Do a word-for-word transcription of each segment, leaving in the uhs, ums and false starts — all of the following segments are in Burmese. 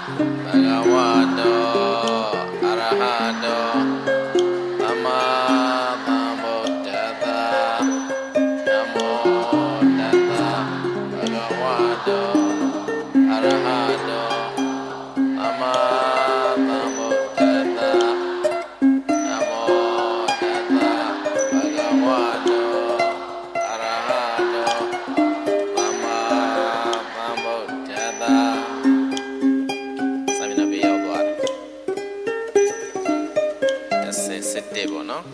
Bhagavato Arahato Sama Sambuddhassa Namo Tassa Bhagavato Arahato Sama Sambuddhassa Namo Tassa Bhagavato Arahato Sama Sambuddhassaစစ်တဲ့ပေါ့နော်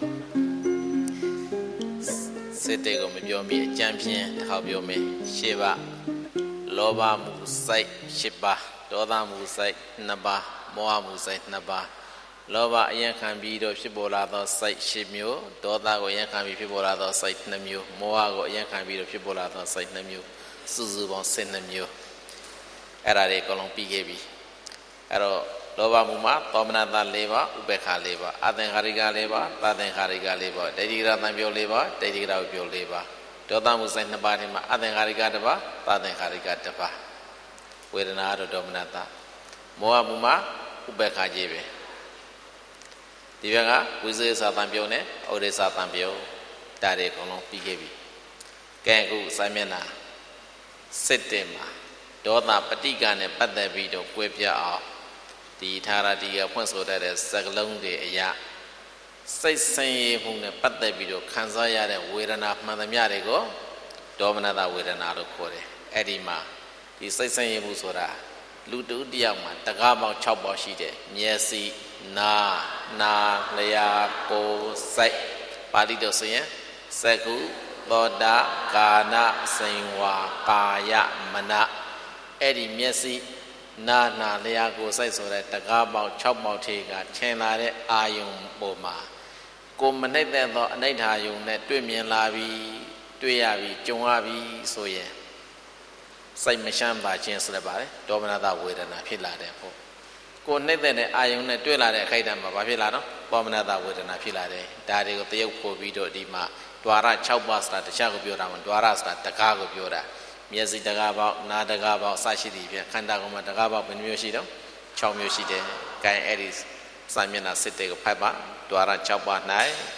စစ်တဲ့ကိုမပြောမိအကြံဖြင့်တစ်ခေါက်ပြောမယ်ရှင်းပါလောဘမှုစိတ်ရှင်းပါဒေါသမှုစိတ်နှစ်ပါးမောဟမှုစိတ်နှစ်ပါးလောဘအရင်ခံပြီးတော့ဖြစ်ပေါ်လာသောစိတ်ရှင်းမျိုးဒေါသကိုအရင်ခံပြီးဖြစ်ပေါ်လာသောစိတ်နှစ်မျိုးမောဟကိုအရင်ခံပြီးတော့ဖြစ်ပေါ်လာသောစိတ်နှစ်မျိုးစုစုပေါင်းဆယ်နှစ်မျိုးအဲ့ဒါတွေအကုန်လုံးပြီးခဲ့ပြီအဲ့တော့လောဘမှုမှာသောမနတ၄ပါးဥပေက္ခ၄ပါးအသင်္ခါရိက၄ပါးသသင်္ခါရိက၄ပါးဒိဋ္ဌိကရတံပြော၄ပါးဒိဋ္ဌိကရပြော၄ပါးဒေါသမှုစိတ်နှစ်ပါးထဲမှာအသင်္ခါရိကတစ်ပါးသသင်္ခါရိကတစ်ပါးဝေဒနာတော့ဒေါမနတမောဟမှုမှာဥပေက္ခကြီးပဲဒီဘက်ကဝိသေသတံပြောနဲ့ဩဒေသတံပြောဒါတွေအကုန်လုံးပြီးခဲ့ပြီကဲအခုစာမျက်နှာစစ်တင်မှာဒေါသပဋိကနဲ့ပတ်သက်ပြီးတော့ကွဲပြားအောင်ဒီထာရတိကဖွင့်ဆိုတတ်တဲ့စကလုံးတွေအရာစိတ်ဆင်းရဲမှုနဲ့ပတ်သက်ပြီးတော့ခံစားရတဲ့ဝေဒနာမှန်သမျှတွေကိုဒေါမနတဝေဒနာလို့ခေါ်တယ်အဲ့ဒီမှာဒီစိတ်ဆင်းရဲမှုဆိုတာလူတူတယောက်မှာတကားပေါင်း၆ပေါင်းရှိတယ်မျက်စိနာနာလျာကိုယ်စိတ်ပါဠိတော်ဆိုရင်စကုသောတာကာနစိန်ဝါကာယမနအဲ့ဒီမျက်စိနာနာလျာကိုယ်စိတ်ဆိုတဲ့တကားပေါင်း၆ပေါင်းထေကထင်လာတဲ့အာယုံပေါ်မှာကိုမနှိမ့်တဲ့သောအနိဋ္ဌာယုံနဲ့တွေ့မြင်လာပြီးတွေ့ရပြီးကြုံရပြီးဆိုရင်စိတ်မရှမ်းပါခြင်းဆိုတဲ့ပါတယ်ဒေါမနတဝေဒနာဖြစ်လာတဲ့ဖို့ကိုနှိမ့်တဲ့အာယုံနဲ့တွေ့လာတဲ့အခိုက်အတန့်မှာဘာဖြစ်လာတော့ဒေါမနတဝေဒနာဖြစ်လာတယ်ဒါတွေကိုတရုပ်ပို့ပြီးတော့ဒီမှာဒွါရ၆ပါးဆိုတာတခြားကိုပြောတာမဟုတ်ဒွါရဆိုတာတကားကိုပြောတာမျက်စိတကားပေါက်နားတကားပေါက်အစရှိသည်ဖြင့်ခန္ဓာကိုယ်မှာတကားပေါက်ဘယ်နှမျိုးရှိတော့၆မျိုးရှိတယ်။ဂိုင်းအဲ့ဒီစာမျက်နှာစစ်တဲ့ကိုဖတ်ပါဒွါရ၆ပါး၌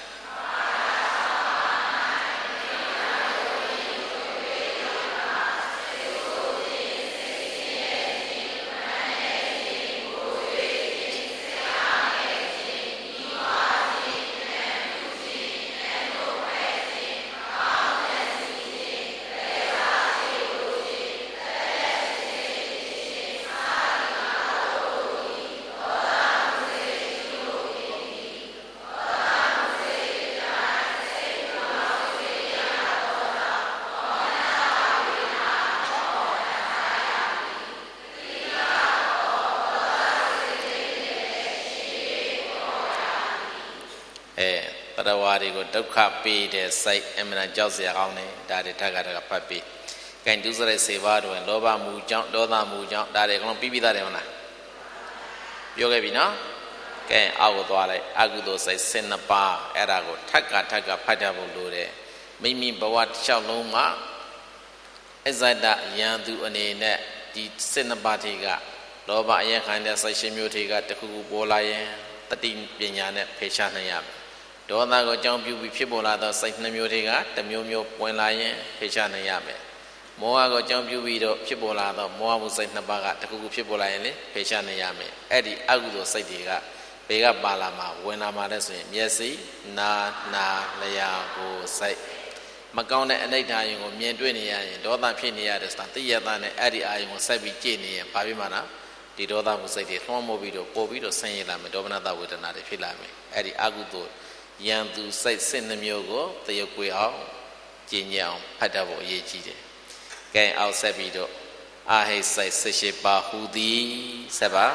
တရဝါတွေကိုဒုက္ခပေးတဲ့စိတ်အမှန်ကြောက်စရာကောင်းတယ်ဒါတွေထက်ကတကဖတ်ပြီးကင်ဒုစရိုက်စေပါတော့လောဘမှုကြောင့်ဒေါသမှုကြောင့်ဒါတွေအကုန်လုံးပြီးပြီးသားတယ်မလားပြောခဲ့ပြီနော်ကဲအောက်ကိုသွားလိုက်အကုသိုလ်စိတ်၁၂ပါးအဲ့ဒါကိုထက်ကထက်ကဖတ်ကြဖို့လိုတယ်မိမိဘဝတစ်လျှောက်လုံးမှာအဇ္ဇတယံသူအနေနဲ့ဒီ၁၂ပါးထိကလောဘအယံခံတဲ့စိတ်ရှင်မျိုးထိကတခုခုပေါ်လာရင်တတိပညာနဲ့ဖေရှားနိုင်ရမယ်ဒေါသကိုအကြောင်းပြုပြီးဖြစ်ပေါ်လာသောစိတ်နှမျိုးတွေကတမျိုးမျိုးပွင့်လာရင်ဖေရှားနိုင်ရမယ်မောဟကိုအကြောင်းပြုပြီးတော့ဖြစ်ပေါ်လာသောမောဟမှုစိတ်နှစ်ပါးကတခုခုဖြစ်ပေါ်လာရင်လေဖေရှားနိုင်ရမယ်အဲ့ဒီအကုသိုလ်စိတ်တွေကဘေကပါလာမှာဝင်လာမှာလဲဆိုရင်မျက်စိနာနာလျာကိုယ်စိတ်မကောင်းတဲ့အနိဋ္ဌာယုံကိုမြင်တွေ့နေရရင်ဒေါသဖြစ်နေရတယ်ဆိုတာသိရတဲ့နဲ့အဲ့ဒီအာယုံကိုဆက်ပြီးကြည့်နေရင်ဘာဖြစ်မှာလဲဒီဒေါသမှုစိတ်တွေလွှမ်းမိုးပြီးတော့ပို့ပြီးတော့ဆင်းရဲလာမယ်ဒေါမနတဝေဒနာတွေဖြစ်လာမယ်အဲ့ဒီအကုသိုလ်ယံသူစိတ်စစ်နှမျိုးကိုတရုပ်ကွေအောင်ကျင့်ကြအောင်ဖတ်တတ်ဖို့အရေးကြီးတယ်။ကဲအောက်ဆက်ပြီးတော့အာဟိစိတ်၁၈ပါးဟူသည်ဆက်ပါ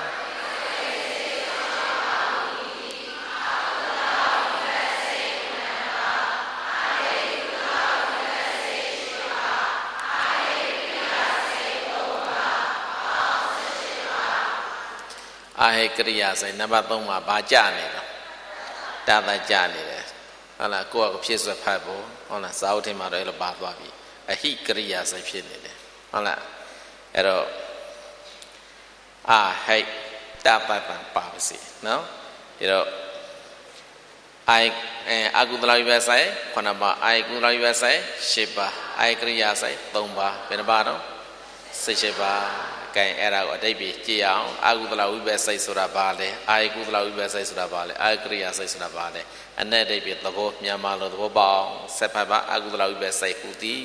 အာဟိကရိယာစိတ်နံပါတ်၃မှာဘာကြနေလဲတာတာကြနေတယ်ဟုတ်လားကိုယ့်အဖြစ်ဆွဲဖတ်ဖို့ဟုတ်လားစာအုပ်ထဲမှာတော့အဲ့လိုပါသွားပြီအဟိကရိယာစိတ်ဖြစ်နေတယ်ဟုတ်လားအဲ့တော့အာဟိတ်တပတ္တံပါပါစေနော်ဒီတော့အိုင်အာကုသလဝိပဿနာခုနှစ်ပါးအိုင်ကုသလဝိပဿနာရှစ်ပါးအိုင်ကရိယာဆိုင်သုံးပါးဘယ်နှပါးတော့စိတ်ရှစ်ပါးကဲအဲ့ဒါကိုအတိတ်ပြကြည့်အောင်အာကုသလဝိပဿနာဆိုတာဘာလဲအိုင်ကုသလဝိပဿနာဆိုတာဘာလဲအိုင်ကရိယာဆိုင်ဆိုတာဘာလဲအ내အတိတ်ပြသဘောမြန်မာလိုသဘောပေါက်ဆက်ဖတ်ပါအာကုသလဝိပဿနာဟူသည်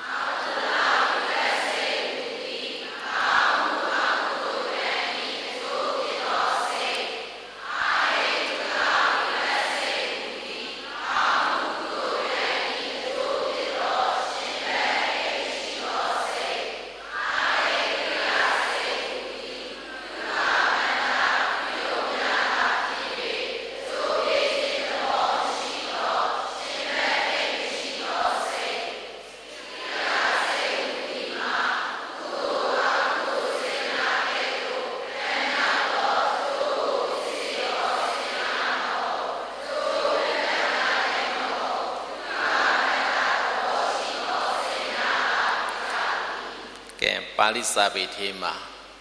ပါဠိစာပေထဲမှာ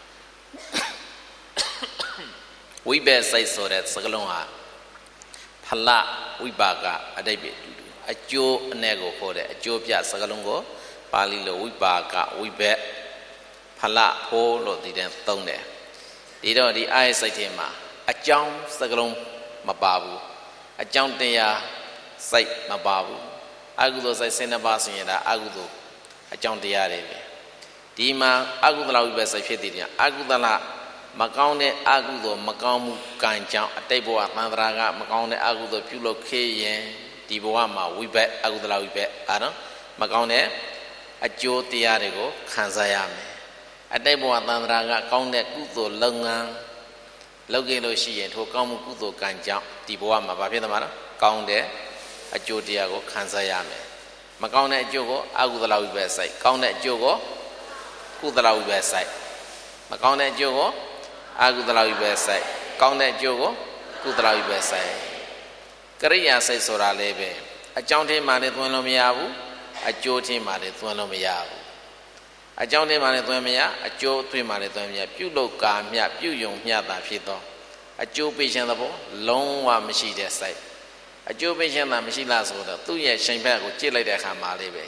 ဝိပဿနာဆိုတဲ့စကားလုံးဟာဖလဝိပါကအတိတ်ပဲတူတူအကျိုးအ내ကိုခေါ်တဲ့အကျိုးပြစကားလုံးကိုပါဠိလိုဝိပါကဝိဘက်ဖလဖို့လို့ဒီတန်းသုံးတယ်ဒီတော့ဒီအာယစိတ်ထဲမှာအကြောင်းစကားလုံးမပါဘူးအကြောင်းတရားစိတ်မပါဘူးအကုသိုလ်စိတ်၁၂ပါးဆိုရင်ဒါအကုသိုလ်အကြောင်းတရားတွေပဲဒီမှာအကုသလဝိပဿနာဖြစ်တဲ့တရားအကုသလမကောင်းတဲ့အကုသိုလ်မကောင်းမှုကံကြောင့်အတိတ်ဘဝသံသရာကမကောင်းတဲ့အကုသိုလ်ပြုလုပ်ခဲ့ရင်ဒီဘဝမှာဝိဘက်အကုသလဝိဘက်အာနော်မကောင်းတဲ့အကျိုးတရားတွေကိုခံစားရမယ်အတိတ်ဘဝသံသရာကကောင်းတဲ့ကုသိုလ်လုပ်ငန်းလုပ်ခဲ့လို့ရှိရင်ထိုကောင်းမှုကုသိုလ်ကံကြောင့်ဒီဘဝမှာဘာဖြစ်သမှာလဲကောင်းတဲ့အကျိုးတရားကိုခံစားရမယ်မကောင်းတဲ့အကျိုးကိုအကုသလဝိဘက်စိုက်ကောင်းတဲ့အကျိုးကိုကုသလဝိပဿနာမကောင်းတဲ့အကျိုးကိုအကုသလဝိပဿနာကောင်းတဲ့အကျိုးကိုကုသလဝိပဿနာကရိယာစိတ်ဆိုတာလည်းပဲအကြောင်းထင်းမှလည်းသွင်းလို့မရဘူးအကျိုးထင်းမှလည်းသွင်းလို့မရဘူးအကြောင်းထင်းမှလည်းသွင်းမရအကျိုးသွင်းမှလည်းသွင်းမရပြုလုပ်ကာမြပြုယုံမျှတာဖြစ်သောအကျိုးပေးခြင်းသဘောလုံးဝမရှိတဲ့စိတ်အကျိုးပေးခြင်းသာမရှိလားဆိုတော့သူ့ရဲ့ရှင်ဘက်ကိုကြည့်လိုက်တဲ့အခါမှာလေးပဲ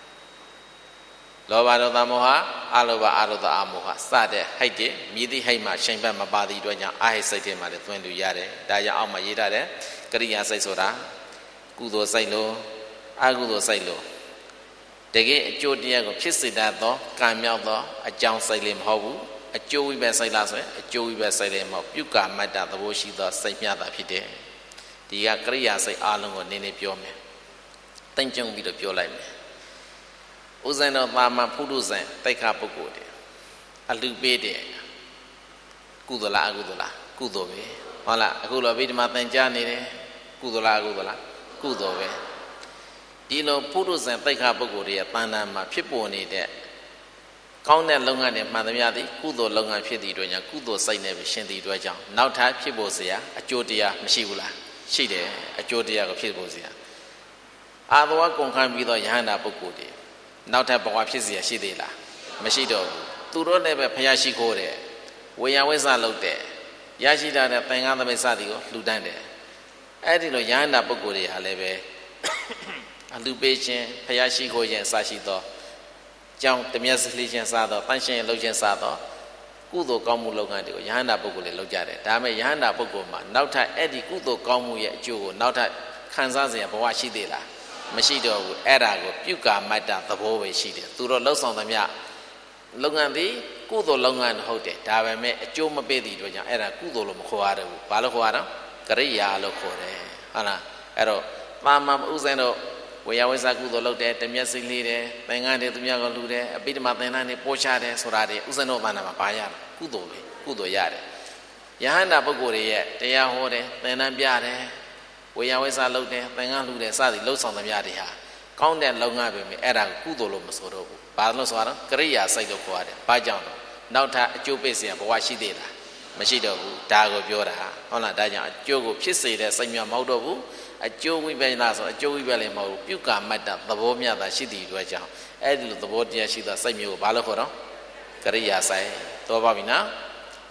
လောဘဒေါသမောဟအလောဘအရောသအမောဟစတဲ့ဟိတ်တွေမြည်သည့်ဟိတ်မှာရှင်ဘက်မပါသည့်အတွက်ကြောင့်အာဟိတ်စိတ်တွေမှာလည်းသွင်းလို့ရတယ်ဒါကြောင့်အောက်မှာရေးထားတဲ့ကရိယာစိတ်ဆိုတာကုသိုလ်စိတ်လို့အကုသိုလ်စိတ်လို့တကယ်အကျိုးတရားကိုဖြစ်စေတတ်သောကံမြောက်သောအကြောင်းစိတ်လေးမဟုတ်ဘူးအကျိုးဝိပဿနာစိတ်လားဆိုရင်အကျိုးဝိပဿနာစိတ်လေးမဟုတ်ပြုကာမတ္တသဘောရှိသောစိတ်မျှတာဖြစ်တယ်ဒီကကရိယာစိတ်အလုံးကိုနည်းနည်းပြောမယ်တင့်ကြုံပြီးတော့ပြောလိုက်မယ်ဥဇဏတော်ပါမဖုဒ္ဓဇံတိတ်ခပုဂ္ဂိုလ်တယ်အလူပေးတယ်ကုသလားအကုသလားကုသိုလ်ပဲဟုတ်လားအခုလောဗိဓမာသင်ကြားနေတယ်ကုသလားအကုသလားကုသိုလ်ပဲဒီလိုဖုဒ္ဓဇံတိတ်ခပုဂ္ဂိုလ်တွေရဲ့တဏ္ဍာမှာဖြစ်ပေါ်နေတဲ့ကောင်းတဲ့လုပ်ငန်းတွေမှန်သမျှသည်ကုသိုလ်လုပ်ငန်းဖြစ်သည့်အတွက်ကြောင့်ကုသိုလ်စိတ်နဲ့ပဲရှင်သည့်အတွက်ကြောင့်နောက်ထပ်ဖြစ်ပေါ်เสียအကျိုးတရားမရှိဘူးလားရှိတယ်အကျိုးတရားကိုဖြစ်ပေါ်เสียအာသဝကုန်ခံပြီးတော့ယဟန္တာပုဂ္ဂိုလ်တွေနောက်ထပ်ဘဝဖြစ်เสียရှိသေးလားမရှိတော့ဘူးသူတို့လည်းပဲဖျားရှိခိုးတယ်ဝေယဝိဇ္ဇလုပ်တယ်ရရှိတာတဲ့သင်္ကန်းသမိတ်စသည်ကိုလှူဒန်းတယ်အဲ့ဒီလိုယဟန္တာပုဂ္ဂိုလ်တွေဟာလည်းပဲအလှူပေးခြင်းဖျားရှိခိုးခြင်းအစရှိသောကြောင့်တမျက်စလှခြင်းစားသောတန်ရှင်းလှုပ်ခြင်းစားသောကုသိုလ်ကောင်းမှုလုပ်ငန်းတွေကိုယဟန္တာပုဂ္ဂိုလ်တွေလုပ်ကြတယ်ဒါပေမဲ့ယဟန္တာပုဂ္ဂိုလ်မှာနောက်ထပ်အဲ့ဒီကုသိုလ်ကောင်းမှုရဲ့အကျိုးကိုနောက်ထပ်ခံစားเสียဘဝရှိသေးလားမရှိတော့ဘူးအဲ့ဒါကိုပြုကာမတ္တသဘောပဲရှိတယ်သူတို့လှုပ်ဆောင်သမျှလုပ်ငန်းသည်ကုသိုလ်လုပ်ငန်းဟုတ်တယ်ဒါပေမဲ့အကျိုးမပေးသည့်အတွက်ကြောင့်အဲ့ဒါကုသိုလ်လို့မခေါ်ရတော့ဘူးဘာလို့ခေါ်ရတော့ကရိယာလို့ခေါ်တယ်ဟုတ်လားအဲ့တော့ပါမဥစဉ်တော့ဝေယဝိဇ္ဇကုသိုလ်လုပ်တယ်တမျက်စိလေးတယ်သင်္ကန်းတွေသူများကလှူတယ်အပိဓမ္မာသင်္ကန်းတွေပို့ချတယ်ဆိုတာတွေဥစဉ်တော့ဘာနာမှာပါရတာကုသိုလ်ပဲကုသိုလ်ရတယ်ယဟန္တာပုဂ္ဂိုလ်တွေရဲ့တရားဟောတယ်သင်္ကန်းပြတယ်ဝေယဝိဇ္ဇလုပ်တယ်သင်္ကန်းလှူတယ်စသည်လှုပ်ဆောင်သမျှတွေဟာကောင်းတဲ့လုပ်ငန်းပဲအဲ့ဒါကုသိုလ်လို့မဆိုတော့ဘူးဘာလို့ဆိုတော့ကရိယာစိတ်လို့ခေါ်ရတယ်ဘာကြောင့်လဲနောက်ထပ်အကျိုးပေးเสียဘဝရှိသေးလားမရှိတော့ဘူးဒါကိုပြောတာဟုတ်လားဒါကြောင့်အကျိုးကိုဖြစ်စေတဲ့စိတ်များမဟုတ်တော့ဘူးအကျိုးဝိပဿနာဆိုအကျိုးဝိပဿနာမဟုတ်ဘူးပြုကာမတ္တသဘောမျှတာရှိတဲ့အတွက်ကြောင့်အဲ့ဒီလိုသဘောတရားရှိတဲ့စိတ်မျိုးကိုဘာလို့ခေါ်တော့ကရိယာစိတ်တော့ပါပြီနော်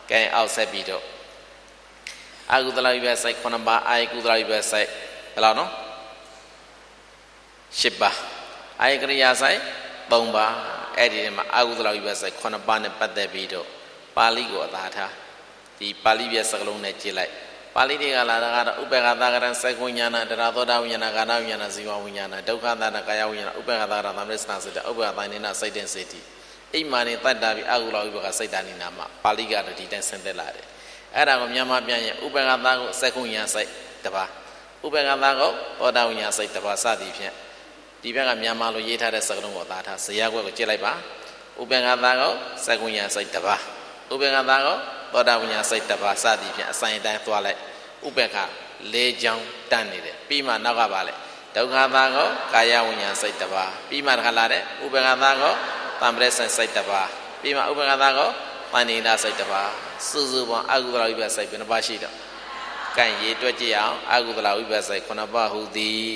ကဲအောက်ဆက်ပြီးတော့အာဟုသလဝိပဿနာခုနှစ်ပါးအာယကုသလဝိပဿနာဘယ်လောက်နော်ရှစ်ပါးအာယကရိယာဆိုင်သုံးပါးအဲ့ဒီမှာအာဟုသလဝိပဿနာခုနှစ်ပါးနဲ့ပတ်သက်ပြီးတော့ပါဠိကိုအသာထားဒီပါဠိပြစကားလုံးနဲ့ကြည့်လိုက်ပါဠိတွေကလာတာကတော့ဥပေက္ခသကရံစက္ကုဉ္ညာဏတရားသောတာဝိညာဏကာဏဝိညာဏဇီဝဝိညာဏဒုက္ခသနာကာယဝိညာဏဥပေက္ခသကရံသမရစနာစိတ္တဥပေက္ခသနိနာစိတ်တင်စေတိအိမ်မာနေတတ်တာပြီးအာဟုလဝိပဿနာစိတ်တဏိနာမှာပါဠိကတော့ဒီတိုင်းဆင်းသက်လာတယ်အဲ့ဒါကိုမြန်မာပြန်ရင်ဥပေက္ခသကိုစက္ကုဉ္ညာစိတ်တစ်ပါးဥပေက္ခသကိုသောတာဝိညာဏစိတ်တစ်ပါးစသည်ဖြင့်ဒီဘက်ကမြန်မာလိုရေးထားတဲ့စကားလုံးကိုသာထားဇေယျကွက်ကိုကြည့်လိုက်ပါဥပေက္ခသကိုစက္ကုဉ္ညာစိတ်တစ်ပါးဥပေက္ခသကိုသောတာဝိညာဏစိတ်တစ်ပါးစသည်ဖြင့်အဆိုင်အတိုင်းသွားလိုက်ဥပေက္ခလေးချောင်းတန်းနေတယ်ပြီးမှနောက်ကပါလေဒုက္ခသကိုကာယဝိညာဏစိတ်တစ်ပါးပြီးမှတခါလာတဲ့ဥပေက္ခသကိုသံပရိစ္ဆေစိတ်တစ်ပါးပြီးမှဥပေက္ခသကိုပဏိနာစိတ်တစ်ပါးစုစုပေါင်းအာဟုသလဝိပဿနာစိတ်ဘယ်နှပါးရှိတော့ကဲရေတွက်ကြည့်အောင်အာဟုသလဝိပဿနာစိတ်ခုနှစ်ပါးဟူသည်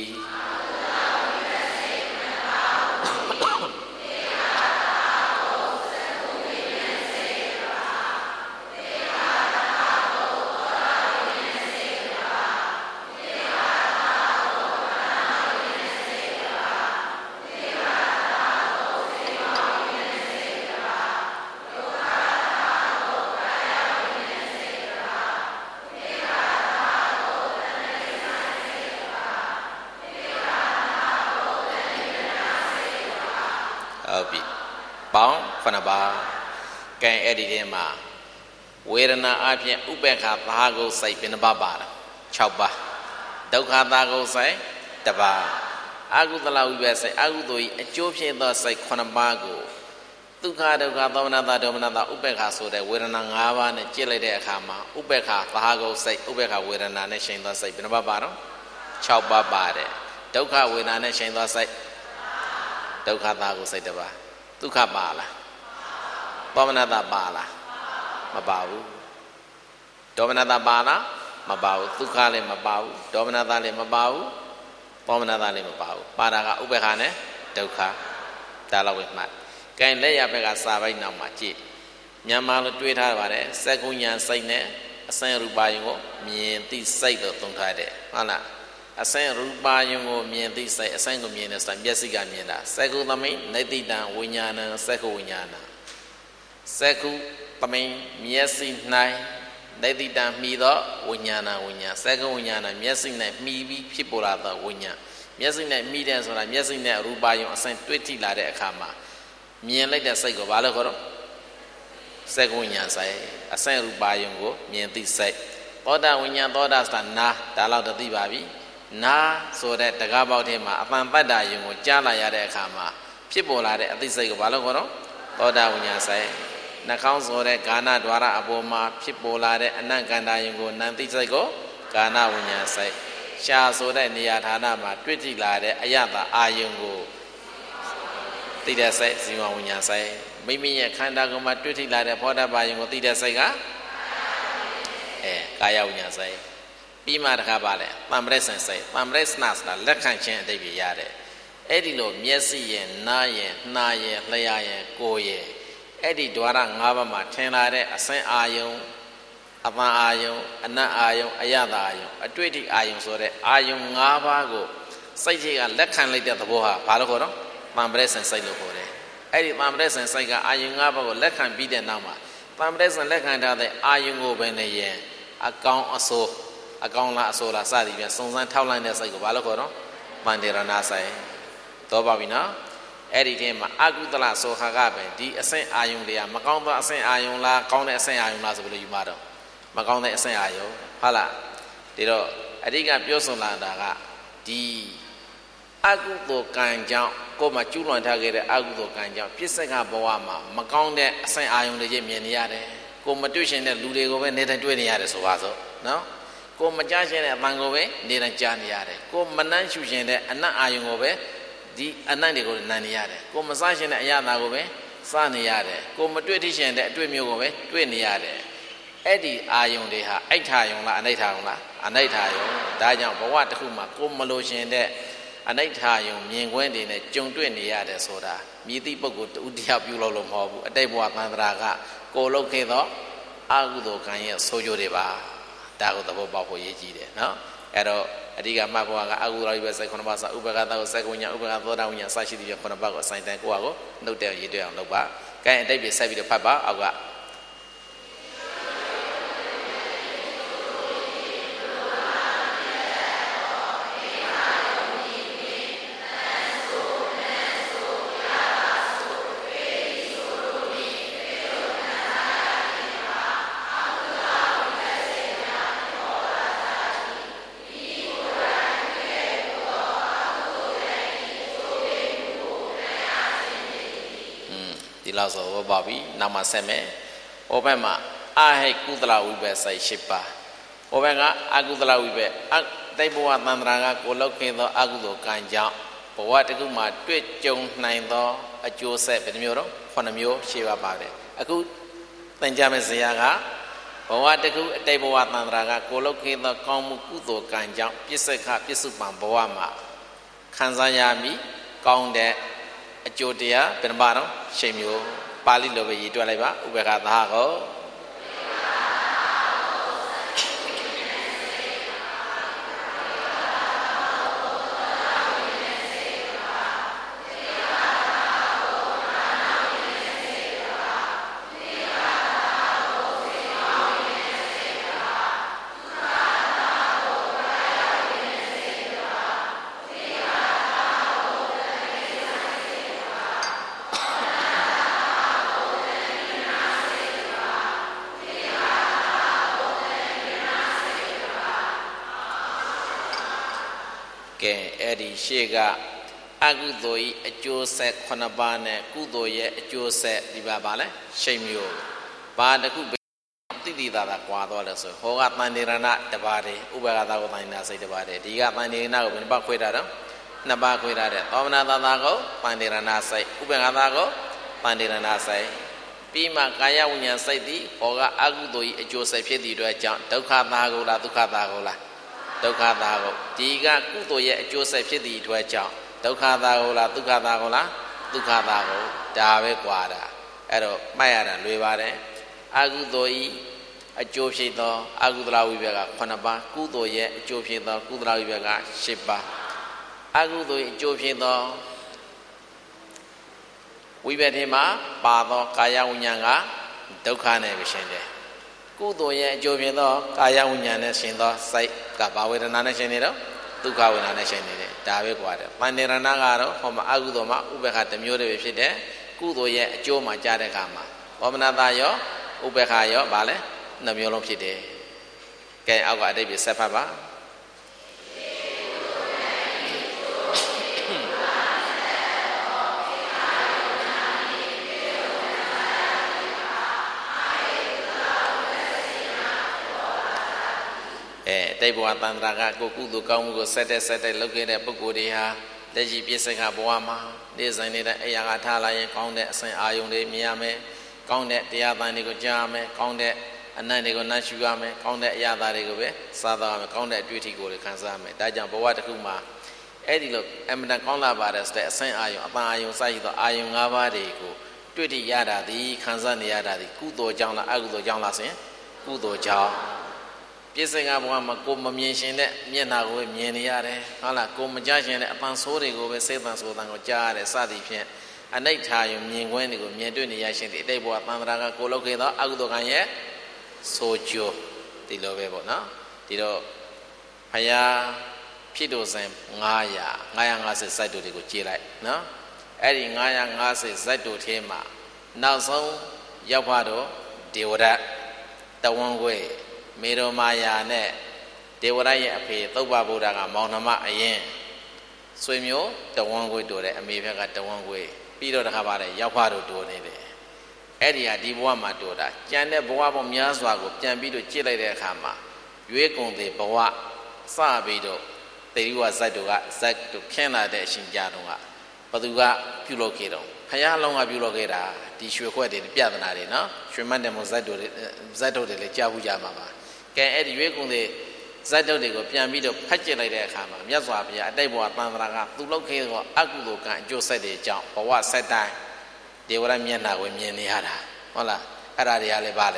ပေါင်းခုနှစ်ပါးကဲအဲ့ဒီထဲမှာဝေဒနာအပြင်ဥပေက္ခသာဂုစိတ်ဘယ်နှပါးပါလဲ၆ပါးဒုက္ခသာဂုစိတ်တစ်ပါးအာဟုသလဝိပဿနာစိတ်အာဟုသို့အကျိုးဖြစ်သောစိတ်ခုနှစ်ပါးကိုဒုက္ခဒုက္ခသောမနတာဒေါမနတာဥပေက္ခဆိုတဲ့ဝေဒနာ၅ပါးနဲ့ကြည့်လိုက်တဲ့အခါမှာဥပေက္ခသာဂုစိတ်ဥပေက္ခဝေဒနာနဲ့ရှင်သောစိတ်ဘယ်နှပါးပါတော့၆ပါးပါတယ်ဒုက္ခဝေဒနာနဲ့ရှင်သောစိတ်ဒုက္ခသာဂုစိတ်တစ်ပါးဒုက္ခပါလားသောမနတာပါလားမပါဘူးဒေါမနတာပါလားမပါဘူးဒုက္ခလည်းမပါဘူးဒေါမနတာလည်းမပါဘူးသောမနတာလည်းမပါဘူးပါတာကဥပေက္ခနဲ့ဒုက္ခဒါလောက်ပဲမှတ်ကဲလက်ရဘက်ကစာပိုက်နောက်မှာကြည့်မြန်မာလိုတွေးထားပါတယ်စက္ကုဉ္ညာစိတ်နဲ့အစင်ရူပါယုံကိုမြင်သိစိတ်လို့သုံးထားတယ်ဟုတ်လားအစင်ရူပါယုံကိုမြင်သိစိတ်အစင်ကိုမြင်တဲ့စိတ်မျက်စိကမြင်တာစက္ကုသမိန်နေတိတံဝိညာဏံစက္ကုဝိညာဏစက္ကုသမိန်မျက်စိ၌နေတိတံမှီသောဝိညာဏဝိညာစက္ကုဝိညာဏမျက်စိ၌မှီပြီးဖြစ်ပေါ်လာသောဝိညာမျက်စိ၌မှီတယ်ဆိုတာမျက်စိနဲ့ရူပါယုံအစင်တွေ့ထိလာတဲ့အခါမှာမြင်လိုက်တဲ့စိတ်ကိုဘာလို့ခေါ်တော့စက္ကုဝိညာစိတ်အစင်ရူပါယုံကိုမြင်သိစိတ်သောတာဝိညာသောတာဆိုတာနာဒါလောက်သိပါပြီနာဆိုတဲ့တကားပေါက်ထဲမှာအပန်ပတ်တာယုံကိုကြားလာရတဲ့အခါမှာဖြစ်ပေါ်လာတဲ့အသိစိတ်ကိုဘာလို့ခေါ်တော့သောတာဝိညာစိတ်နှာခေါင်းဆိုတဲ့ကာဏဒွါရအပေါ်မှာဖြစ်ပေါ်လာတဲ့အနံ့ကန္တာယုံကိုနံသိစိတ်ကိုကာဏဝိညာစိတ်ရှာဆိုတဲ့နေရာဌာနမှာတွေ့ထိလာတဲ့အယတအာယုံကိုသိတဲ့စိတ်ဇီဝဝိညာစိတ်မိမိရဲ့ခန္ဓာကိုယ်မှာတွေ့ထိလာတဲ့ဘောဓဘာယုံကိုသိတဲ့စိတ်ကအဲကာယဝိညာစိတ်ပြီးမှတခါပါလဲသံပရိစ္ဆန်စိတ်သံပရိစ္ဆနာဆိုတာလက်ခံခြင်းအဓိပ္ပာယ်ရတယ်အဲ့ဒီလိုမျက်စိရဲ့နားရဲ့နှာရဲ့လျှာရဲ့ကိုယ်ရဲ့အဲ့ဒီ द्वार ၅ပါးမှာထင်လာတဲ့အစင်အာယုံအပန်အာယုံအနတ်အာယုံအယတအာယုံအတွေ့အထိအာယုံဆိုတဲ့အာယုံ၅ပါးကိုစိတ်ကြီးကလက်ခံလိုက်တဲ့သဘောဟာဘာလို့ခေါ်တော့သံပရိစ္ဆန်စိတ်လို့ခေါ်တယ်အဲ့ဒီသံပရိစ္ဆန်စိတ်ကအာယုံ၅ပါးကိုလက်ခံပြီးတဲ့နောက်မှာသံပရိစ္ဆန်လက်ခံထားတဲ့အာယုံကိုပဲနဲ့ရင်အကောင်အဆိုးအကောင်လားအဆိုးလားစသည်ဖြင့်စုံစမ်းထောက်လိုက်တဲ့စိတ်ကိုဘာလို့ခေါ်တော့ပန္တေရဏစိတ်တော့ပါပြီနော်အဲ့ဒီထဲမှာအကုသလဆိုခါကပဲဒီအဆင့်အာယုံတွေကမကောင်းသောအဆင့်အာယုံလားကောင်းတဲ့အဆင့်အာယုံလားဆိုပြီးလို့ယူမှာတော့မကောင်းတဲ့အဆင့်အာယုံဟုတ်လားဒီတော့အဓိကပြောဆိုလာတာကဒီအကုသိုလ်ကံကြောင့်ကိုယ်မှာကျူးလွန်ထားခဲ့တဲ့အကုသိုလ်ကံကြောင့်ပြစ္ဆကဘဝမှာမကောင်းတဲ့အဆင့်အာယုံတွေကြီးမြင်နေရတယ်ကိုယ်မတွေ့ရှင်တဲ့လူတွေကိုပဲနေတိုင်းတွေ့နေရတယ်ဆိုပါစို့နော်ကိုယ်မကြားရှင်တဲ့အပန်းကိုပဲနေတိုင်းကြားနေရတယ်ကိုယ်မနှမ်းရှူရှင်တဲ့အနတ်အာယုံကိုပဲဒီအနတ်တွေကိုနမ်းနေရတယ်ကိုယ်မစားရှင်တဲ့အရာသာကိုပဲစားနေရတယ်ကိုယ်မတွေ့ထိရှင်တဲ့အတွေ့မျိုးကိုပဲတွေ့နေရတယ်အဲ့ဒီအာယုံတွေဟာအိဋ္ဌာယုံလားအနိဋ္ဌာယုံလားအနိဋ္ဌာယုံဒါကြောင့်ဘဝတစ်ခုမှာကိုယ်မလို့ရှင်တဲ့အနိဋ္ဌာယုံမြင်ကွင်းတွေနဲ့ကြုံတွေ့နေရတယ်ဆိုတာမြည်သည့်ပုဂ္ဂိုလ်တူတယောက်ပြုလို့လို့မဟုတ်ဘူးအတိတ်ဘဝသံဃာကကိုယ်လုတ်ခဲ့သောအာဟုသောကံရဲ့ဆိုးကျိုးတွေပါဒါကိုသဘောပေါက်ဖို့ရည်ကြီးတယ်နော်အဲ့တော့အဓိကမှတ်ဖို့ကအာဟုသောဝိပဿနာခုနှစ်ပါးစဥပက္ခသကိုစက္ကုညဥပက္ခသောတာဝိညာဉ်စရှိသဖြင့်ခုနှစ်ပါးကိုအဆိုင်တန်ကိုယ့်ဟာကိုနှုတ်တဲ့ရည်တွေ့အောင်လုပ်ပါကဲအတိတ်ပြဆက်ပြီးတော့ဖတ်ပါအောက်ကဒီလောက်ဆိုဘောပါပြီနောက်မှဆက်မယ်ဟောဘက်မှာအာဟိတ်ကုသလဝိပ္ပစိုက်၈ပါးဟောဘက်ကအကုသလဝိပ္ပအတိတ်ဘဝသန္တရာကကိုလောက်ခင်သောအကုသိုလ်ကံကြောင့်ဘဝတစ်ခုမှာတွေ့ကြုံနိုင်သောအကျိုးဆက်ဘယ်နှမျိုးတော့ခုနှစ်မျိုးရှိပါပါတယ်အခုသင်ကြားမယ့်ဇာတ်ကဘဝတစ်ခုအတိတ်ဘဝသန္တရာကကိုလောက်ခင်သောကောင်းမှုကုသိုလ်ကံကြောင့်ပြစ္ဆေခပစ္စုပန်ဘဝမှာခံစားရမည်ကောင်းတဲ့အကျိုးတရားဘယ်နှပါတော့ရှိမျိုးပါဠိလိုပဲရေးတွက်လိုက်ပါဥပက္ခသဟကိုကဲအဲ့ဒီရှေ့ကအကုသိုလ်ဤအကျိုးဆက်ခုနှစ်ပါးနဲ့ကုသိုလ်ရဲ့အကျိုးဆက်ဒီပါပါလဲရှိမျိုးဘာတခုတိတိသာသာကွာသွားလဲဆိုဟောကတန်တေရဏတပါးတယ်ဥပက္ခသကိုတန်တေရဏစိတ်တပါးတယ်ဒီကတန်တေရဏကိုဘယ်နှပါခွဲတာတော့နှစ်ပါးခွဲတာတဲ့သောမနာသသာကိုတန်တေရဏစိတ်ဥပက္ခသကိုတန်တေရဏစိတ်ပြီးမှကာယဝိညာဉ်စိတ်သည်ဟောကအကုသိုလ်ဤအကျိုးဆက်ဖြစ်သည့်အတွက်ကြောင့်ဒုက္ခသာကိုလားဒုက္ခသာကိုလားဒုက္ခသာကိုဒီကကုသိုလ်ရဲ့အကျိုးဆက်ဖြစ်သည့်အတွက်ကြောင့်ဒုက္ခသာကိုလားဒုက္ခသာကိုလားဒုက္ခသာကိုဒါပဲကွာတာအဲ့တော့မှတ်ရတာလွယ်ပါတယ်အကုသိုလ်ဤအကျိုးဖြစ်သောအကုသလဝိဘက်ကခုနှစ်ပါးကုသိုလ်ရဲ့အကျိုးဖြစ်သောကုသလဝိဘက်က၈ပါးအကုသိုလ်အကျိုးဖြစ်သောဝိဘက်ထဲမှာပါသောကာယဝိညာဉ်ကဒုက္ခနဲ့ပဲရှင်တယ်ကုသိုလ်ရဲ့အကျိုးဖြစ်သောကာယဝိညာဉ်နဲ့ရှင်သောစိတ်ကဘာဝေဒနာနဲ့ရှင်နေတော့ဒုက္ခဝေဒနာနဲ့ရှင်နေတယ်ဒါပဲကွာတယ်ပန္နေရဏကတော့ဟောမှာအကုသိုလ်မှာဥပ္ပခတစ်မျိုးတည်းပဲဖြစ်တယ်ကုသိုလ်ရဲ့အကျိုးမှာကြားတဲ့အခါမှာဘောမနတာရောဥပ္ပခရောဗာလဲနှစ်မျိုးလုံးဖြစ်တယ်ကဲအောက်ကအတိတ်ပြဆက်ဖတ်ပါအဲတိတ်ဘဝတန္တရာကကိုကုသိုလ်ကောင်းမှုကိုဆက်တဲ့ဆက်တဲ့လုပ်ခဲ့တဲ့ပုဂ္ဂိုလ်တွေဟာလက်ရှိပြစ္ဆေကဘဝမှာနေဆိုင်နေတဲ့အရာကထားလာရင်ကောင်းတဲ့အစဉ်အာယုန်တွေမြင်ရမယ်ကောင်းတဲ့တရားသံတွေကိုကြားရမယ်ကောင်းတဲ့အနတ်တွေကိုနှမ်းရှူရမယ်ကောင်းတဲ့အရာသားတွေကိုပဲစားတော့ရမယ်ကောင်းတဲ့အတွေ့အထိကိုလည်းခံစားရမယ်ဒါကြောင့်ဘဝတစ်ခုမှာအဲ့ဒီလိုအမှန်တန်ကောင်းလာပါတယ်ဆိုတဲ့အစဉ်အာယုန်အပန်းအာယုန်စရှိသောအာယုန်၅ပါးတွေကိုတွေ့ထိရတာဒီခံစားနေရတာဒီကုသိုလ်ကြောင့်လားအကုသိုလ်ကြောင့်လားဆိုရင်ကုသိုလ်ကြောင့်ပြစ္ဆေကဘဝမှာကိုမမြင်ရှင်တဲ့မျက်နှာကိုပဲမြင်နေရတယ်ဟုတ်လားကိုမကြားရှင်တဲ့အပန်းဆိုးတွေကိုပဲစိတ်တန်ဆိုးတန်ကိုကြားရတယ်စသည်ဖြင့်အနိဋ္ဌာယုံမြင်ကွင်းတွေကိုမြင်တွေ့နေရရှင်ဒီအတိတ်ဘဝသန္တရာကကိုလောက်ခဲ့သောအကုသိုလ်ကံရဲ့ဆိုကြိုးဒီလိုပဲပေါ့နော်ဒီတော့ဘုရားဖြစ်တော်စဉ်၅၀၀ ၅၅၀ဇတ်တို့တွေကိုကြည့်လိုက်နော်အဲ့ဒီ၅၅၀ဇတ်တို့ထဲမှာနောက်ဆုံးရောက်ပါတော့ဒေဝရတ်တဝန်ခွေမေရမာယာနဲ့ဒေဝရတ်ရဲ့အဖေသုဗ္ဗဗုဒ္ဓကမောင်နှမအရင်ဆွေမျိုးတဝန်ခွေတို့တဲ့အမေဘက်ကတဝန်ခွေပြီးတော့တခါပါလေရောက်ပါတော့တို့နေတယ်အဲ့ဒီဟာဒီဘဝမှာတို့တာကြံတဲ့ဘဝပေါင်းများစွာကိုပြန်ပြီးတော့ကြည့်လိုက်တဲ့အခါမှာရွေးကုန်တဲ့ဘဝစပြီးတော့တေရိဝဇတ်တို့ကဇတ်တို့ခင်းလာတဲ့အရှင်ကြတော့ကဘသူကပြုလုပ်ခဲ့တော့ဖယားလုံးကပြုလုပ်ခဲ့တာဒီရွှေခွက်တွေပြဿနာတွေနော်ရွှေမတ်တယ်မို့ဇတ်တို့ဇတ်တို့တွေလည်းကြားဘူးကြမှာပါကဲအဲ့ဒီရွေးကုန်တဲ့ဇတ်တို့တွေကိုပြန်ပြီးတော့ဖတ်ကြည့်လိုက်တဲ့အခါမှာမြတ်စွာဘုရားအတိတ်ဘဝတန်ត្រာကသူလုပ်ခဲ့သောအကုသိုလ်ကံအကျိုးဆက်တွေကြောင့်ဘဝဆက်တိုင်းဒေဝရမျက်နှာကိုမြင်နေရတာဟုတ်လားအဲ့ဒါတွေကလည်းပါလေဒ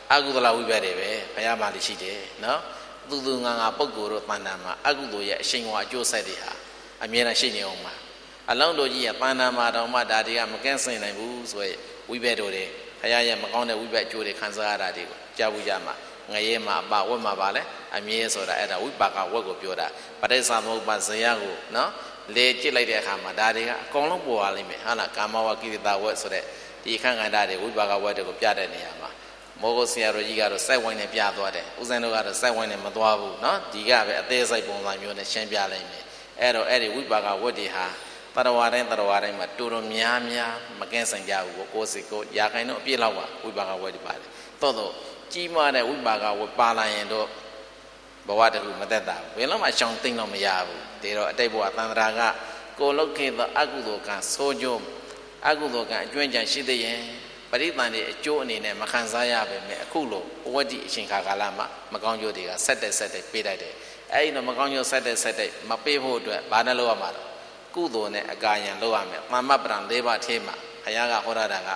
အကုသလဝိဘတ်တွေပဲဘုရားမှာရှိတယ်နော်သူသူငါငါပုဂ္ဂိုလ်တို့တဏ္ဍာမှာအကုသိုလ်ရဲ့အရှိန်အဝါအကျိုးဆက်တွေဟာအမြဲတမ်းရှိနေအောင်ပါအလုံးတို့ကြီးရဲ့တဏ္ဍာမှာတော့မှဒါတွေကမကန့်စင်နိုင်ဘူးဆိုရဲဝိဘတ်တို့တွေဘုရားရဲ့မကောင်းတဲ့ဝိဘတ်အကျိုးတွေခံစားရတာတွေကိုကြားဘူးကြမှာငရဲမှာအပဝတ်မှာပါလဲအမြဲဆိုတာအဲ့ဒါဝိပါကဝတ်ကိုပြောတာပဋိစ္စသမုပ္ပါဇယကိုနော်လေကြည့်လိုက်တဲ့အခါမှာဒါတွေကအကုန်လုံးပေါ်လာလိမ့်မယ်ဟုတ်လားကာမဝကိရိတာဝတ်ဆိုတဲ့ဒီခန့်ခန္ဓာတွေဝိပါကဝတ်တွေကိုပြတဲ့နေရာမှာမောဂုဆရာတော်ကြီးကတော့စိုက်ဝိုင်းနဲ့ပြသွားတယ်ဦးဇင်းတို့ကတော့စိုက်ဝိုင်းနဲ့မသွားဘူးနော်ဒီကပဲအသေးစိတ်ပုံစံမျိုးနဲ့ရှင်းပြလိုက်မယ်အဲ့တော့အဲ့ဒီဝိပါကဝတ်တွေဟာတရဝတိုင်းတရဝတိုင်းမှာတူတူများများမကင်းစင်ကြဘူးကိုယ်စီကိုရာခိုင်တော့အပြည့်လောက်ပါဝိပါကဝတ်တွေပါတယ်သို့တော့ကြီးမားတဲ့ဝိပါကဝတ်ပါလာရင်တော့ဘဝတခုမသက်တာဘယ်တော့မှရှောင်သိမ့်တော့မရဘူးဒီတော့အတိတ်ဘဝသံဃာကကိုလုတ်ခဲ့သောအကုသိုလ်ကံဆိုးကျိုးအကုသိုလ်ကံအကျွမ်းကြံရှိသေးရင်ပရိသန်တွေအကျိုးအနေနဲ့မခံစားရပါမယ်အခုလိုဘဝတိအချိန်ခါကာလမှာမကောင်းကျိုးတွေကဆက်တက်ဆက်တက်ပေးတတ်တယ်အဲ့ဒီတော့မကောင်းကျိုးဆက်တက်ဆက်တက်မပေးဖို့အတွက်ဘာနဲ့လုပ်ရမှာလဲကုသိုလ်နဲ့အကာယံလုပ်ရမယ်သမ္မပ္ပံ၄ပါးထဲမှာဘုရားကဟောရတာ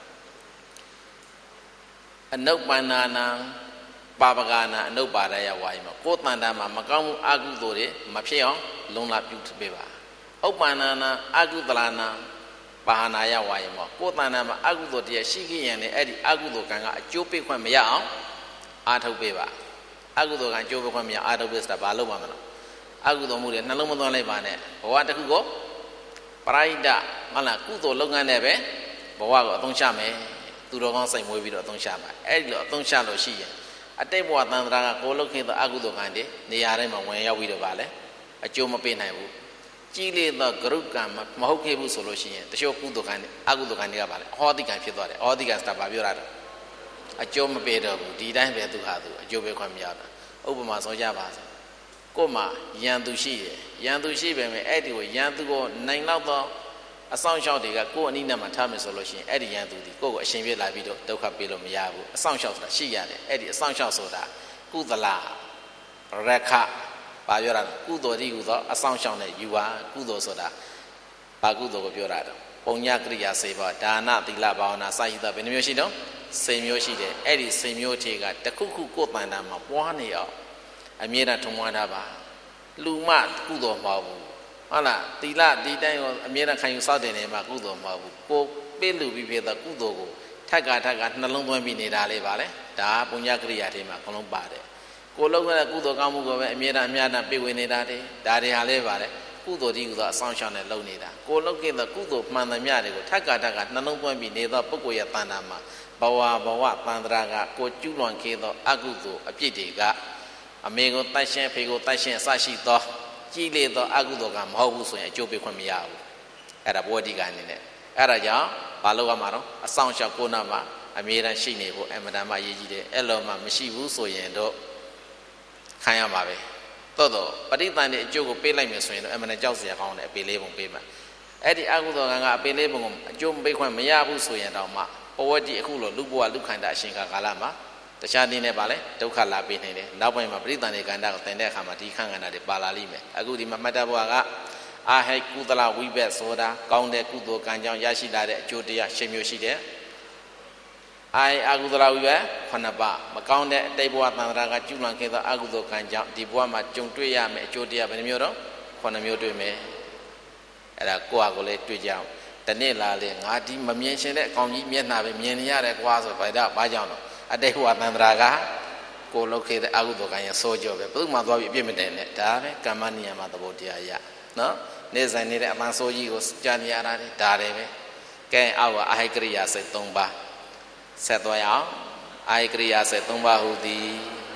ကအနုပ္ပန္နာနံပါပကာနာအနုပ္ပါဒယဝါယမှာကိုယ်တန်တာမှာမကောင်းမှုအကုသိုလ်တွေမဖြစ်အောင်လုံလပြုပေးပါဥပ္ပန္နာနာအကုသလနာပါဟနာယဝါယမှာကိုယ်တန်တာမှာအကုသိုလ်တရားရှိခဲ့ရင်လည်းအဲ့ဒီအကုသိုလ်ကံကအကျိုးပေးခွင့်မရအောင်အာထုတ်ပေးပါအကုသိုလ်ကံအကျိုးပေးခွင့်မရအာထုတ်ပေးဆိုတာဘာလို့မှမလို့အကုသိုလ်မှုတွေနှလုံးမသွင်းလိုက်ပါနဲ့ဘဝတစ်ခုကိုပရိဒဟုတ်လားကုသိုလ်လုပ်ငန်းနဲ့ပဲဘဝကိုအသုံးချမယ်သူတော်ကောင်းစိတ်မွေးပြီးတော့အသုံးချပါအဲ့ဒီလိုအသုံးချလို့ရှိရင်အတိတ်ဘဝသံဃာကကိုလုတ်ခဲ့သောအကုသိုလ်ကံတွေနေရာတိုင်းမှာဝင်ရောက်ပြီးတော့ဗာလဲအကျိုးမပေးနိုင်ဘူးကြီးလေသောဂရုကံမဟုတ်ခဲ့ဘူးဆိုလို့ရှိရင်တချို့ကုသိုလ်ကံတွေအကုသိုလ်ကံတွေကဗာလဲအဟောတိကံဖြစ်သွားတယ်အဟောတိကံဆိုတာဗာပြောရတော့အကျိုးမပေးတော့ဘူးဒီတိုင်းပဲသူဟာသူအကျိုးပေးခွင့်မရတာဥပမာဆိုကြပါစို့ကို့မှာယံသူရှိတယ်ယံသူရှိပေမဲ့အဲ့ဒီကိုယံသူကိုနိုင်တော့သောအဆောင်ရှောက်တွေကကိုယ်အနိမ့်နဲ့မှထားမယ်ဆိုလို့ရှိရင်အဲ့ဒီယံသူဒီကိုယ့်ကိုအရှင်ပြလာပြီးတော့ဒုက္ခပေးလို့မရဘူးအဆောင်ရှောက်ဆိုတာရှိရတယ်အဲ့ဒီအဆောင်ရှောက်ဆိုတာကုသလရခဘာပြောတာကုသိုလ်တိဟူသောအဆောင်ရှောက်နဲ့ယူပါကုသိုလ်ဆိုတာဘာကုသိုလ်ကိုပြောတာတော့ပုံညကရိယာစေပါဒါနသီလဘာဝနာစာရည်တာဘယ်နှမျိုးရှိတော့စေမျိုးရှိတယ်အဲ့ဒီစေမျိုးထေကတခုခုကိုယ်တန်တာမှာပွားနေအောင်အမြဲတမ်းထုံမွားတာပါလူမကုသိုလ်မဟုတ်ဘူးဟုတ်လားသီလဒီတိုင်းကိုအမြဲတမ်းခံယူစောင့်တယ်နေမှာကုသိုလ်မဟုတ်ဘူးကိုပေးလူပြီးဖြစ်သောကုသိုလ်ကိုထက်ကထက်ကနှလုံးသွင်းပြီးနေတာလေးပါလေဒါပုံညကရိယာတွေမှာအကုန်လုံးပါတယ်ကိုလုံးတဲ့ကုသိုလ်ကောင်းမှုကိုပဲအမြဲတမ်းအများတမ်းပေးဝင်နေတာတွေဒါတွေဟာလေးပါလေကုသိုလ်ဒီကုသိုလ်အဆောင်ရှောင်နဲ့လုပ်နေတာကိုလုံးခဲ့တဲ့ကုသိုလ်မှန်သမျှတွေကိုထက်ကထက်ကနှလုံးသွင်းပြီးနေသောပုဂ္ဂိုလ်ရဲ့တဏ္ဍာမှာဘဝဘဝတန်ត្រာကကိုကျူးလွန်ခဲ့သောအကုသိုလ်အပြစ်တွေကအမေကိုတတ်ရှင်းဖေကိုတတ်ရှင်းအစရှိသောကြီးလေသောအကုသိုလ်ကမဟုတ်ဘူးဆိုရင်အကျိုးပေးခွင့်မရဘူးအဲ့ဒါဘောဓိကအနေနဲ့အဲ့ဒါကြောင့်ဘာလို့ကမှာတော့အဆောင်ရှောက်ကိုနာမှာအမြဲတမ်းရှိနေဖို့အမှန်တမ်းမှရည်ကြီးတယ်အဲ့လိုမှမရှိဘူးဆိုရင်တော့ခံရမှာပဲသို့တော့ပဋိသန္ဓေအကျိုးကိုပေးလိုက်မယ်ဆိုရင်တော့အမှန်တမ်းကြောက်စရာကောင်းတယ်အပေလေးပုံပေးမှာအဲ့ဒီအကုသိုလ်ကံကအပေလေးပုံကိုအကျိုးမပေးခွင့်မရဘူးဆိုရင်တော့မှဘဝတည်အခုလိုလူဘဝလူခန္ဓာအရှင်ကာလမှာတခြားနည်းနဲ့ပါလဲဒုက္ခလာပေးနေတယ်နောက်ပိုင်းမှာပရိသန္ဓေကန္တာကိုသင်တဲ့အခါမှာဒီခန့်ကန္တာတွေပါလာလိမ့်မယ်အခုဒီမှာမှတ်တတ်ဖို့ကအာဟိကုသလဝိဘတ်ဆိုတာကောင်းတဲ့ကုသိုလ်ကံကြောင့်ရရှိလာတဲ့အကျိုးတရားရှင်းမျိုးရှိတယ်အာဟိအကုသလဝိဘတ်ခုနှစ်ပါးမကောင်းတဲ့အတိတ်ဘဝသံဃာကကျူးလွန်ခဲ့သောအကုသိုလ်ကံကြောင့်ဒီဘဝမှာကြုံတွေ့ရမယ့်အကျိုးတရားဘယ်နှမျိုးတော့ခုနှစ်မျိုးတွေ့မယ်အဲ့ဒါကိုယ့်ဟာကိုယ်လည်းတွေ့ကြအောင်တနေ့လာလေငါဒီမမြင်ရှင်တဲ့အကောင်ကြီးမျက်နှာပဲမြင်နေရတယ်ကွာဆိုဘာဒါဘာကြောင့်တော့အတိတ်ဘဝသံဃာကကိုယ်လုပ်ခဲ့တဲ့အကုသိုလ်ကံရဲ့စိုးကြောပဲဘယ်သူမှသွားပြီးအပြစ်မတင်နဲ့ဒါပဲကမ္မနိယမသဘောတရားရနော်နေဆိုင်နေတဲ့အမှန်ဆိုးကြီးကိုကြားနေရတာဒါတွေပဲကဲအောက်ကအာဟိကရိယာစိတ်၃ပါးဆက်သွားရအောင်အာဟိကရိယာစိတ်၃ပါးဟူသည်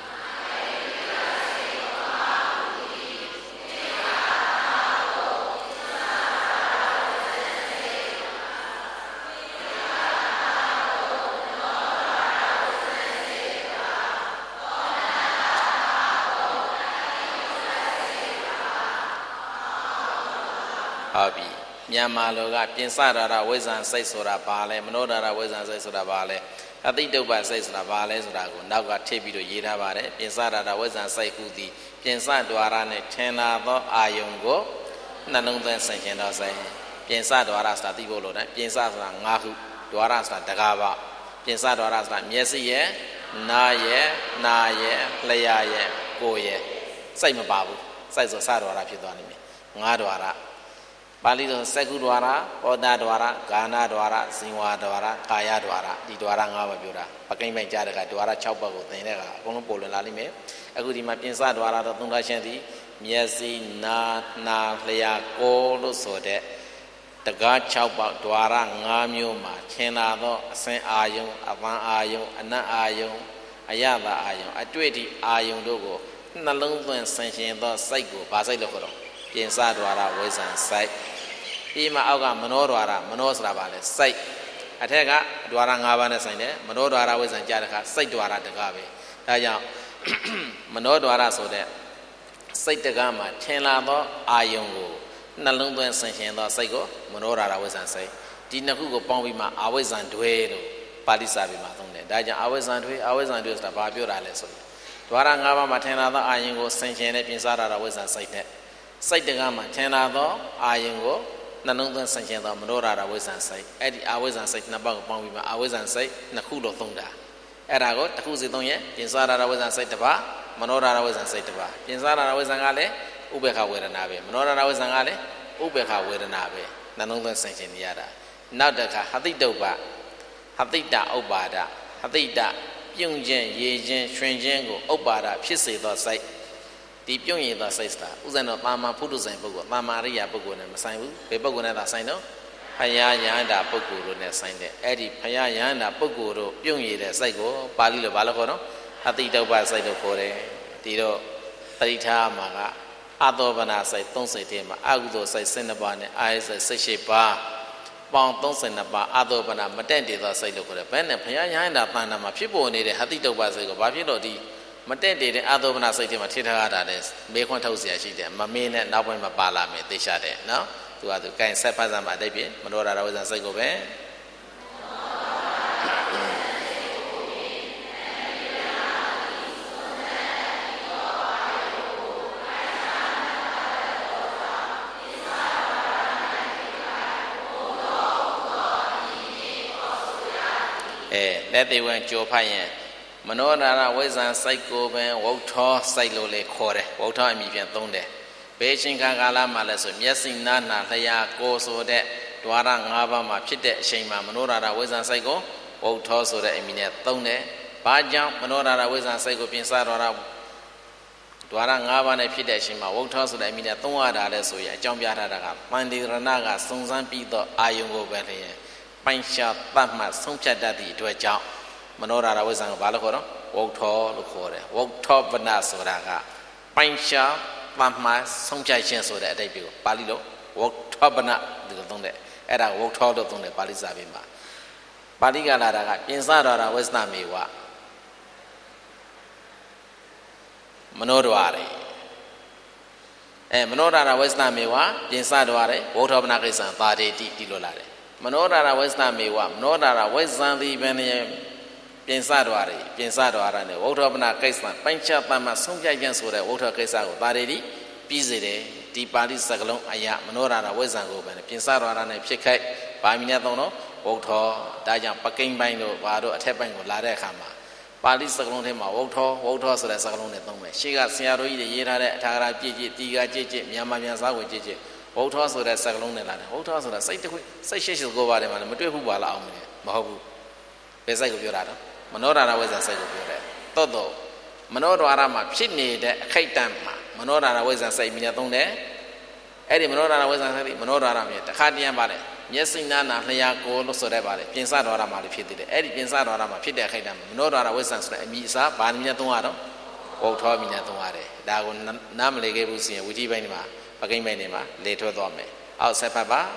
ဟုတ်ပြီမြန်မာလိုကပြင်စတာရဝိဇ္ဇံစိတ်ဆိုတာဘာလဲမနောဒရာဝိဇ္ဇံစိတ်ဆိုတာဘာလဲအတိတုပ္ပစိတ်ဆိုတာဘာလဲဆိုတာကိုနောက်ကထည့်ပြီးတော့ရေးထားပါတယ်ပြင်စတာရဝိဇ္ဇံစိတ်ဟုသည်ပြင်စဒွါရနဲ့ထင်လာသောအာယုံကိုနှလုံးသွင်းဆင်ခြင်တော်စိတ်ပြင်စဒွါရဆိုတာသိဖို့လို့တယ်ပြင်စဆိုတာ၅ခုဒွါရဆိုတာတကားပါပြင်စဒွါရဆိုတာမျက်စိရဲ့နာရဲ့နာရဲ့လျာရဲ့ကိုယ်ရဲ့စိတ်မပါဘူးစိတ်ဆိုစတော်ရဖြစ်သွားနေပြီငါးတော်ရပါဠိတော်စက္ကုတော်ရပောဒတော်ရဂာနာတော်ရဇင်ဝါတော်ရကာယတော်ရဒီတော်ရငါးပါးပြောတာပကိမ့်ပိုင်ကြားတဲ့ကတော်ရ၆ပါးကိုသင်တဲ့ကအကုန်လုံးပေါ်လွင်လာလိမ့်မယ်အခုဒီမှာပြင်စတော်ရတော့သုံးပါးရှင်းသည်မျက်စိနာနာလျာကိုယ်လို့ဆိုတဲ့တကား၆ပါးဒွါရ၅မျိုးမှာထင်လာသောအစင်အာယုံအပန်းအာယုံအနတ်အာယုံအယတာအာယုံအတွေ့အထိအာယုံတို့ကိုနှလုံးသွင်းဆင်ခြင်သောစိတ်ကိုဗာစိတ်လို့ခေါ်တော့ပြင်စဒွါရဝိဇ္ဇံစိတ်ပြီးမှအောက်ကမနောဒွါရမနောဆိုတာပါလေစိတ်အထက်ကဒွါရ၅ပါးနဲ့ဆိုင်တယ်မနောဒွါရဝိဇ္ဇံကြားတဲ့အခါစိတ်ဒွါရတကားပဲဒါကြောင့်မနောဒွါရဆိုတဲ့စိတ်တကားမှာထင်လာသောအာယုံကိုနှလုံးသွင်းဆင်ခြင်သောစိတ်ကိုမနောဒွါရဝိဇ္ဇံစိတ်ဒီနှစ်ခုကိုပေါင်းပြီးမှအာဝိဇ္ဇံတွဲလို့ပါဠိစာပေမှာသုံးတယ်ဒါကြောင့်အာဝိဇ္ဇံတွဲအာဝိဇ္ဇံတွဲဆိုတာဘာပြောတာလဲဆိုရင်ဒွါရ၅ပါးမှာထင်လာသောအာယုံကိုဆင်ခြင်တဲ့ပြင်စတာဝိဇ္ဇံစိတ်နဲ့စိတ်တကားမှာထင်လာသောအာယုံကိုနှလုံးသွင်းဆင်ခြင်သောမနောဒွါရဝိဇ္ဇံစိတ်အဲ့ဒီအာဝိဇ္ဇံစိတ်နှစ်ပါးကိုပေါင်းပြီးမှအာဝိဇ္ဇံစိတ်နှစ်ခုလို့သုံးတာအဲ့ဒါကိုတစ်ခုစီသုံးရဲ့ပြင်စတာဝိဇ္ဇံစိတ်တစ်ပါးမနောဒွါရဝိဇ္ဇံစိတ်တစ်ပါးပြင်စတာဝိဇ္ဇံကလည်းဥပေက္ခဝေဒနာပဲမနောဒွါရဝိဇ္ဇံကလည်းဥပေက္ခဝေဒနာပဲနှလုံးသွင်းဆင်ခြင်နေရတာနောက်တစ်ခါဟတိတုပ္ပဟတိတဥပ္ပါဒဟတိတပြုံ့ခြင်းရေခြင်းရွှင်ခြင်းကိုဥပ္ပါဒဖြစ်စေသောစိတ်ဒီပြုံ့ရသောစိတ်ဆိုတာဥစဉ်တော့တာမန်ဖုဒ္ဓဇိန်ပုဂ္ဂိုလ်တာမာရိယာပုဂ္ဂိုလ်နဲ့မဆိုင်ဘူးဘယ်ပုဂ္ဂိုလ်နဲ့သာဆိုင်တော့ဖယားယန္တာပုဂ္ဂိုလ်တို့နဲ့ဆိုင်တဲ့အဲ့ဒီဖယားယန္တာပုဂ္ဂိုလ်တို့ပြုံ့ရတဲ့စိတ်ကိုပါဠိလိုဘာလို့ခေါ်တော့ဟတိတုပ္ပစိတ်လို့ခေါ်တယ်ဒီတော့ပရိထာမှာကအသောပနာစိတ်သုံးစိတ်တည်းမှာအကုသိုလ်စိတ်၁၂ပါးနဲ့အာယစိတ်၁၈ပါးပေါင်းသုံး၂ပါးအသောပနာမတန့်တည်သောစိတ်လို့ခေါ်တယ်ဘယ်နဲ့ဘုရားရဟန္တာတဏ္ဍာမှာဖြစ်ပေါ်နေတဲ့ဟတိတုပ္ပစိတ်ကိုဘာဖြစ်လို့ဒီမတန့်တည်တဲ့အသောပနာစိတ်တွေမှာထိထားရတာလဲမေခွန်းထုတ်เสียရှိတယ်မမေးနဲ့နောက်ပိုင်းမှာပါလာမယ်သိချတယ်နော်သူကသူကိုင်ဆက်ဖတ်စမ်းမှာအတိတ်ပြမနောဒွါရဝိဇ္ဇံစိတ်ကိုပဲအဲလက်သေးဝင်ကြောဖတ်ရင်မနောဒွါရဝိဇ္ဇံစိတ်ကိုပဲဝုထောစိတ်လို့လေခေါ်တယ်ဝုထောအမည်ပြန်သုံးတယ်ဘယ်ချိန်ခါကာလမှာလဲဆိုမျက်စိနာနာလျှာကိုယ်ဆိုတဲ့ဒွါရ၅ပါးမှာဖြစ်တဲ့အချိန်မှာမနောဒွါရဝိဇ္ဇံစိတ်ကိုဝုထောဆိုတဲ့အမည်နဲ့သုံးတယ်ဘာကြောင့်မနောဒွါရဝိဇ္ဇံစိတ်ကိုပြင်စဒွါရဒွါရ၅ပါးနဲ့ဖြစ်တဲ့အချိန်မှာဝုထောဆိုတဲ့အမည်နဲ့သုံးရတာလဲဆိုရင်အကြောင်းပြထားတာကပန္တိရဏကစုံစမ်းပြီးတော့အာယုံကိုပဲလျင်ပိုင်ရှာတတ်မှဆုံးဖြတ်တတ်သည့်အတွက်ကြောင့်မနောဒွါရဝိဇ္ဇံကိုဘာလို့ခေါ်တော့ဝုထောလို့ခေါ်တယ်ဝုထောပနဆိုတာကပိုင်ရှာတတ်မှဆုံးဖြတ်ခြင်းဆိုတဲ့အဓိပ္ပာယ်ကိုပါဠိလိုဝုထောပနဒီလိုသုံးတယ်အဲ့ဒါဝုထောလို့သုံးတယ်ပါဠိစာပေမှာပါဠိကလာတာကပြင်စဒွါရဝိဇ္ဇမေဝမနောဒွါရအဲမနောဒွါရဝိဇ္ဇမေဝပြင်စဒွါရဝုထောပနကိစ္စံပါတိတိဒီလိုလာတယ်မနောဒွါရဝိဇ္ဇမေဝမနောဒွါရဝိဇ္ဇံသည်ဘယ်နဲ့ပြင်စဒွါရပြင်စဒွါရနဲ့ဝုထောပနကိစ္စံပိုင်းခြားတမှဆုံးဖြတ်ခြင်းဆိုတဲ့ဝုထောကိစ္စကိုပါတိတိပြီးစေတယ်ဒီပါဠိစကားလုံးအရာမနောဒွါရဝိဇ္ဇံကိုပဲပြင်စဒွါရနဲ့ဖြစ်ခိုက်ဗာမီနဲ့သုံးတော့ဝုထောဒါကြောင့်ပကိမ့်ပိုင်းတို့ဘာတို့အထက်ပိုင်းကိုလာတဲ့အခါမှာပါဠိစကားလုံးထဲမှာဝုထောဝုထောဆိုတဲ့စကားလုံးနဲ့သုံးမယ်ရှေ့ကဆရာတော်ကြီးတွေရေးထားတဲ့အထာဂရပြည့်ပြည့်တီကာကြည့်ကြည့်မြန်မာပြန်စားဝင်ကြည့်ကြည့်ဝုထောဆိုတဲ့စကားလုံးနဲ့လာတယ်ဝုထောဆိုတာစိတ်တစ်ခုစိတ်ရှိရှိကိုပါတယ်မှာလည်းမတွေ့ဘူးပါလားအောင်မလဲမဟုတ်ဘူးဘယ်စိတ်ကိုပြောတာတော့မနောဒွါရဝိဇ္ဇံစိတ်ကိုပြောတယ်တိုးတော့မနောဒွါရမှာဖြစ်နေတဲ့အခိတ်တန့်မှာမနောဒွါရဝိဇ္ဇံစိတ်မိနဲ့သုံးတယ်အဲ့ဒီမနောဒွါရဝိဇ္ဇံစိတ်မနောဒွါရမြေတခါတည်းပါတယ်မျက်စိနာနာလျှာကိုလို့ဆိုတဲ့ပါတယ်ပြင်စဒွါရမှာလည်းဖြစ်သေးတယ်အဲ့ဒီပြင်စဒွါရမှာဖြစ်တဲ့အခိတ်တန့်မနောဒွါရဝိဇ္ဇံဆိုတဲ့အမိအစားဗာမိနဲ့သုံးရတော့ဝုထောမိနဲ့သုံးရတယ်ဒါကိုနားမလည်ခဲ့ဘူးဆိုရင်ဝိသီပိုင်းဒီမှာပကိမ့်ပိုင်းတွေမှာလေထွက်သွားမယ်အောက်ဆက်ဖတ်ပါ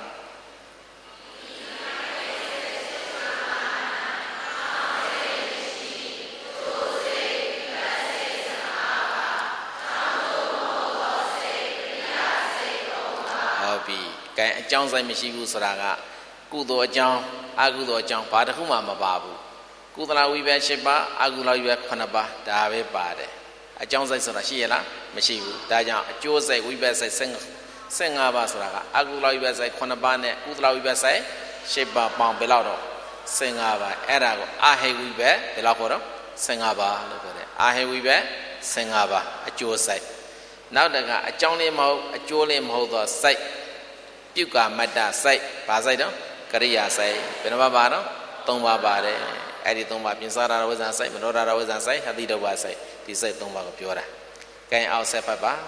ဟုတ်ပြီကဲအကြောင်းဆိုင်မရှိဘူးဆိုတာကကုသိုလ်အကြောင်းအကုသိုလ်အကြောင်းဘာတစ်ခုမှမပါဘူးကုသလဝိဘက်၈ပါးအကုသလဝိဘက်ခုနှစ်ပါးဒါပဲပါတယ်အကြောင်းဆိုင်ဆိုတာရှိရလားမရှိဘူးဒါကြောင့်အကျိုးဆိုင်ဝိဘက်ဆိုင်၁၅ပါးဆိုတာကအကုသလဝိဘက်ဆိုင်ခုနှစ်ပါးနဲ့ကုသလဝိဘက်ဆိုင်၈ပါးပေါင်းဘယ်လောက်တော့၁၅ပါးအဲ့ဒါကိုအဟိဝိဘက်ဘယ်လောက်ခေါ်တော့ဆင်ငါးပါးလို့ပြောတယ်အာဟေဝိဘက်ဆင်ငါးပါးအကျိုးစိုက်နောက်တကအကြောင်းလေးမဟုတ်အကျိုးလေးမဟုတ်သောစိုက်ပြုကာမတ္တစိုက်ဘာစိုက်တော့ကရိယာစိုက်ဘယ်နှပါးပါတော့သုံးပါးပါတယ်အဲ့ဒီသုံးပါးပြင်စားရဝိဇ္ဇာစိုက်မနောရဝိဇ္ဇာစိုက်ဟတိတဝါစိုက်ဒီစိုက်သုံးပါးကိုပြောတာကဲအောင်ဆက်ဖတ်ပါ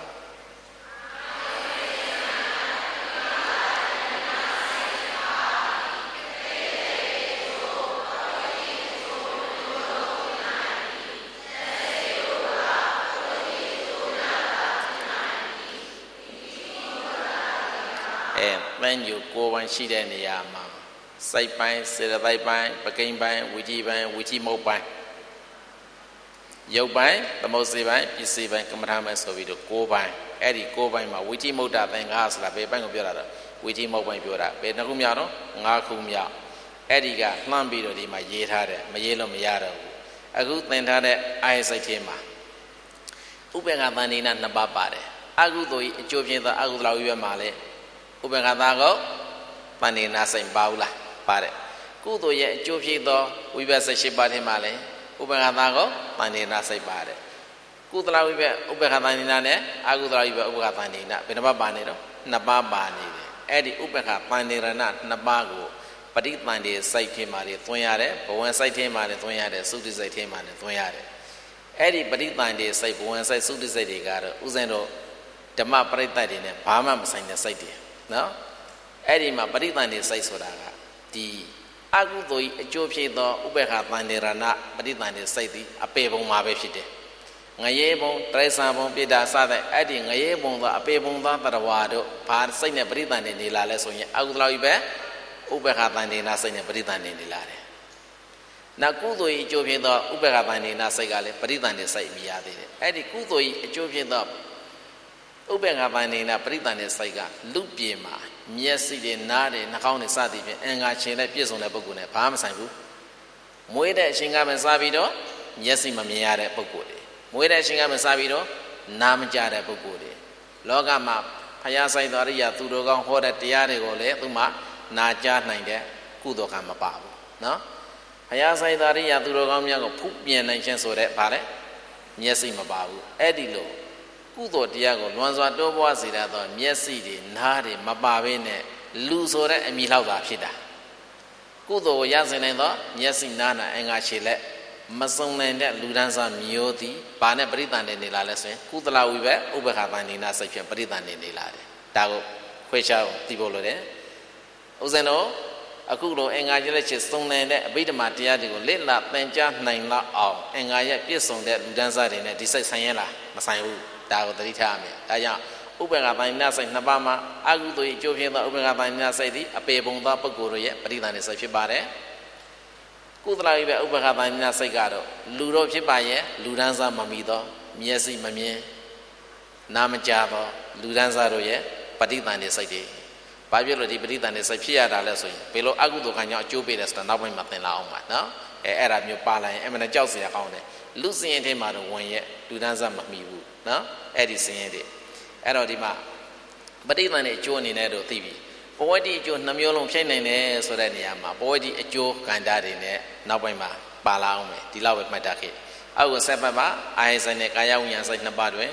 ပန်းညိုကိုယ်ပိုင်ရှိတဲ့နေရာမှာစိုက်ပိုင်းစေတသိက်ပိုင်းပကိန်းပိုင်းဝီကြီးပိုင်းဝီကြီးမုတ်ပိုင်းရုပ်ပိုင်းသမုတ်စေပိုင်းပစ္စည်းပိုင်းကမ္မထာပိုင်းဆိုပြီးတော့ကိုယ်ပိုင်းအဲ့ဒီကိုယ်ပိုင်းမှာဝီကြီးမုတ်တာသင်္ဃာဆိုတာဘယ်ပိုင်းကိုပြောတာတော့ဝီကြီးမုတ်ပိုင်းပြောတာဘယ်နှခုမြောက်တော့ငါးခုမြောက်အဲ့ဒီကနှမ်းပြီးတော့ဒီမှာရေးထားတယ်မရေးလို့မရတော့ဘူးအခုသင်ထားတဲ့အာယစိတ်ထဲမှာဥပေက္ခသန္တိနာနှစ်ပါးပါတယ်အကုသိုလ်ကြီးအကျိုးဖြစ်သောအကုသလဝိဘက်မှာလေဥပေက္ခသာကိုတဏ္ဍိနာစိတ်ပါဘူးလားပါတယ်ကုသိုလ်ရဲ့အကျိုးဖြစ်သောဝိဘက်စိတ်ရှိပါထဲမှာလေဥပေက္ခသာကိုတဏ္ဍိနာစိတ်ပါတယ်ကုသလဝိဘက်ဥပေက္ခတဏ္ဍိနာနဲ့အကုသလဝိဘက်ဥပေက္ခတဏ္ဍိနာဘယ်နှပါးပါနေတော့နှစ်ပါးပါနေတယ်အဲ့ဒီဥပေက္ခတဏ္ဍိရဏနှစ်ပါးကိုပဋိသန္ဓေစိတ်ထဲမှာလေသွင်းရတယ်ဘဝစိတ်ထဲမှာလေသွင်းရတယ်သုတိစိတ်ထဲမှာလေသွင်းရတယ်အဲ့ဒီပဋိသန္ဓေစိတ်ဘဝစိတ်သုတိစိတ်တွေကတော့ဥစဉ်တော့ဓမ္မပရိသတ်တွေနဲ့ဘာမှမဆိုင်တဲ့စိတ်တွေနော်အဲ့ဒီမှာပဋိသန္ဓေစိတ်ဆိုတာကဒီအကုသိုလ်အကျိုးဖြစ်သောဥပေက္ခသန္ဓေရဏပဋိသန္ဓေစိတ်သည်အပေပုံမှာပဲဖြစ်တယ်ငရေပုံတရိစ္ဆာန်ပုံပိဋ္ဌာစတဲ့အဲ့ဒီငရေပုံသောအပေပုံသောတရဝါတို့ဘာစိတ်နဲ့ပဋိသန္ဓေနေလာလဲဆိုရင်အကုသလဝိဘက်ဥပေက္ခသန္ဓေနာစိတ်နဲ့ပဋိသန္ဓေနေလာတယ်နောက်ကုသိုလ်အကျိုးဖြစ်သောဥပေက္ခသန္ဓေနာစိတ်ကလည်းပဋိသန္ဓေစိတ်မြည်ရသေးတယ်အဲ့ဒီကုသိုလ်အကျိုးဖြစ်သောဥပေက္ခသန္ဓေနာပဋိသန္ဓေစိတ်ကလူပြေမှာမျက်စိတွေနားတွေနှာခေါင်းတွေစသည်ဖြင့်အင်္ဂါခြေနဲ့ပြည့်စုံတဲ့ပုဂ္ဂိုလ်နဲ့ဘာမှမဆိုင်ဘူးမွေးတဲ့အချိန်ကမှစပြီးတော့မျက်စိမမြင်ရတဲ့ပုဂ္ဂိုလ်တွေမွေးတဲ့အချိန်ကမှစပြီးတော့နားမကြားတဲ့ပုဂ္ဂိုလ်တွေလောကမှာဖယားဆိုင်တော်ရိယသူတော်ကောင်းဟောတဲ့တရားတွေကိုလည်းသူမှနာကြားနိုင်တဲ့ကုသိုလ်ကမပါဘူးနော်ဖယားဆိုင်တော်ရိယသူတော်ကောင်းများကိုဖုပြင်နိုင်ခြင်းဆိုတဲ့ဗါတဲ့မျက်စိမပါဘူးအဲ့ဒီလိုကုသိုလ်တရားကိုလွန်စွာတိုးပွားစေတတ်သောမျက်စိတွေနားတွေမပါဘဲနဲ့လူဆိုတဲ့အမိလောက်သာဖြစ်တာကုသိုလ်ကိုရစေနိုင်သောမျက်စိနားနာအင်္ဂါခြေလက်မစုံနိုင်တဲ့လူဒန်းစားမျိုးသည်ဘာနဲ့ပရိသန္တေနေလာလဲဆိုရင်ကုသလဝိဘက်ဥပ္ပခါတန်နေနာစိတ်ဖြင့်ပရိသန္တေနေလာတယ်ဒါကိုခွဲခြားသိဖို့လိုတယ်ဥစဉ်တော့အခုလိုအင်္ဂါခြေလက်ခြေစုံနိုင်တဲ့အဘိဓမ္မာတရားတွေကိုလက်လာသင်ကြားနိုင်လောက်အောင်အင်္ဂါရဲ့ပြည့်စုံတဲ့လူဒန်းစားတွေနဲ့ဒီစိတ်ဆိုင်ရလားမဆိုင်ဘူးဒါကိုသတိထားရမယ်ဒါကြောင့်ဥပ္ပခါတန်နေနာစိတ်နှစ်ပါးမှာအကုသိုလ်အကျိုးဖြစ်သောဥပ္ပခါတန်နေနာစိတ်သည်အပေပုံသောပုဂ္ဂိုလ်တို့ရဲ့ပရိသန္တေစိတ်ဖြစ်ပါတယ်ကုသလဝိဘက်ဥပ္ပခါတန်နေနာစိတ်ကတော့လူတို့ဖြစ်ပါရဲ့လူဒန်းစားမမီသောမျက်စိမမြင်နားမကြားသောလူဒန်းစားတို့ရဲ့ပရိသန္တေစိတ်တွေဘာဖြစ်လို့ဒီပရိသန္တေစိတ်ဖြစ်ရတာလဲဆိုရင်ဘယ်လိုအကုသိုလ်ကံကြောင့်အကျိုးပေးတယ်ဆိုတာနောက်ပိုင်းမှာသင်လာအောင်ပါနော်အဲအဲ့ဒါမျိုးပါလာရင်အမှန်ကြောက်စရာကောင်းတယ်လူစင်ရင်ထဲမှာတော့ဝင်ရဲ့လူဒန်းစားမမီဘူးနော်အဲ့ဒီစင်ရင်တွေအဲ့တော့ဒီမှာပရိသန္တေအကျိုးအနေနဲ့တော့သိပြီဘဝတိအကျိုးနှမျိုးလုံးဖြိတ်နိုင်တယ်ဆိုတဲ့နေရာမှာဘဝတိအကျိုးကံတာတွေနဲ့နောက်ပိုင်းမှာပါလာအောင်မယ်ဒီလောက်ပဲမှတ်တာခဲ့အောက်ကဆက်ပတ်ပါအာယဆိုင်နဲ့ကာယဝိညာဉ်စိတ်နှစ်ပါးတွင်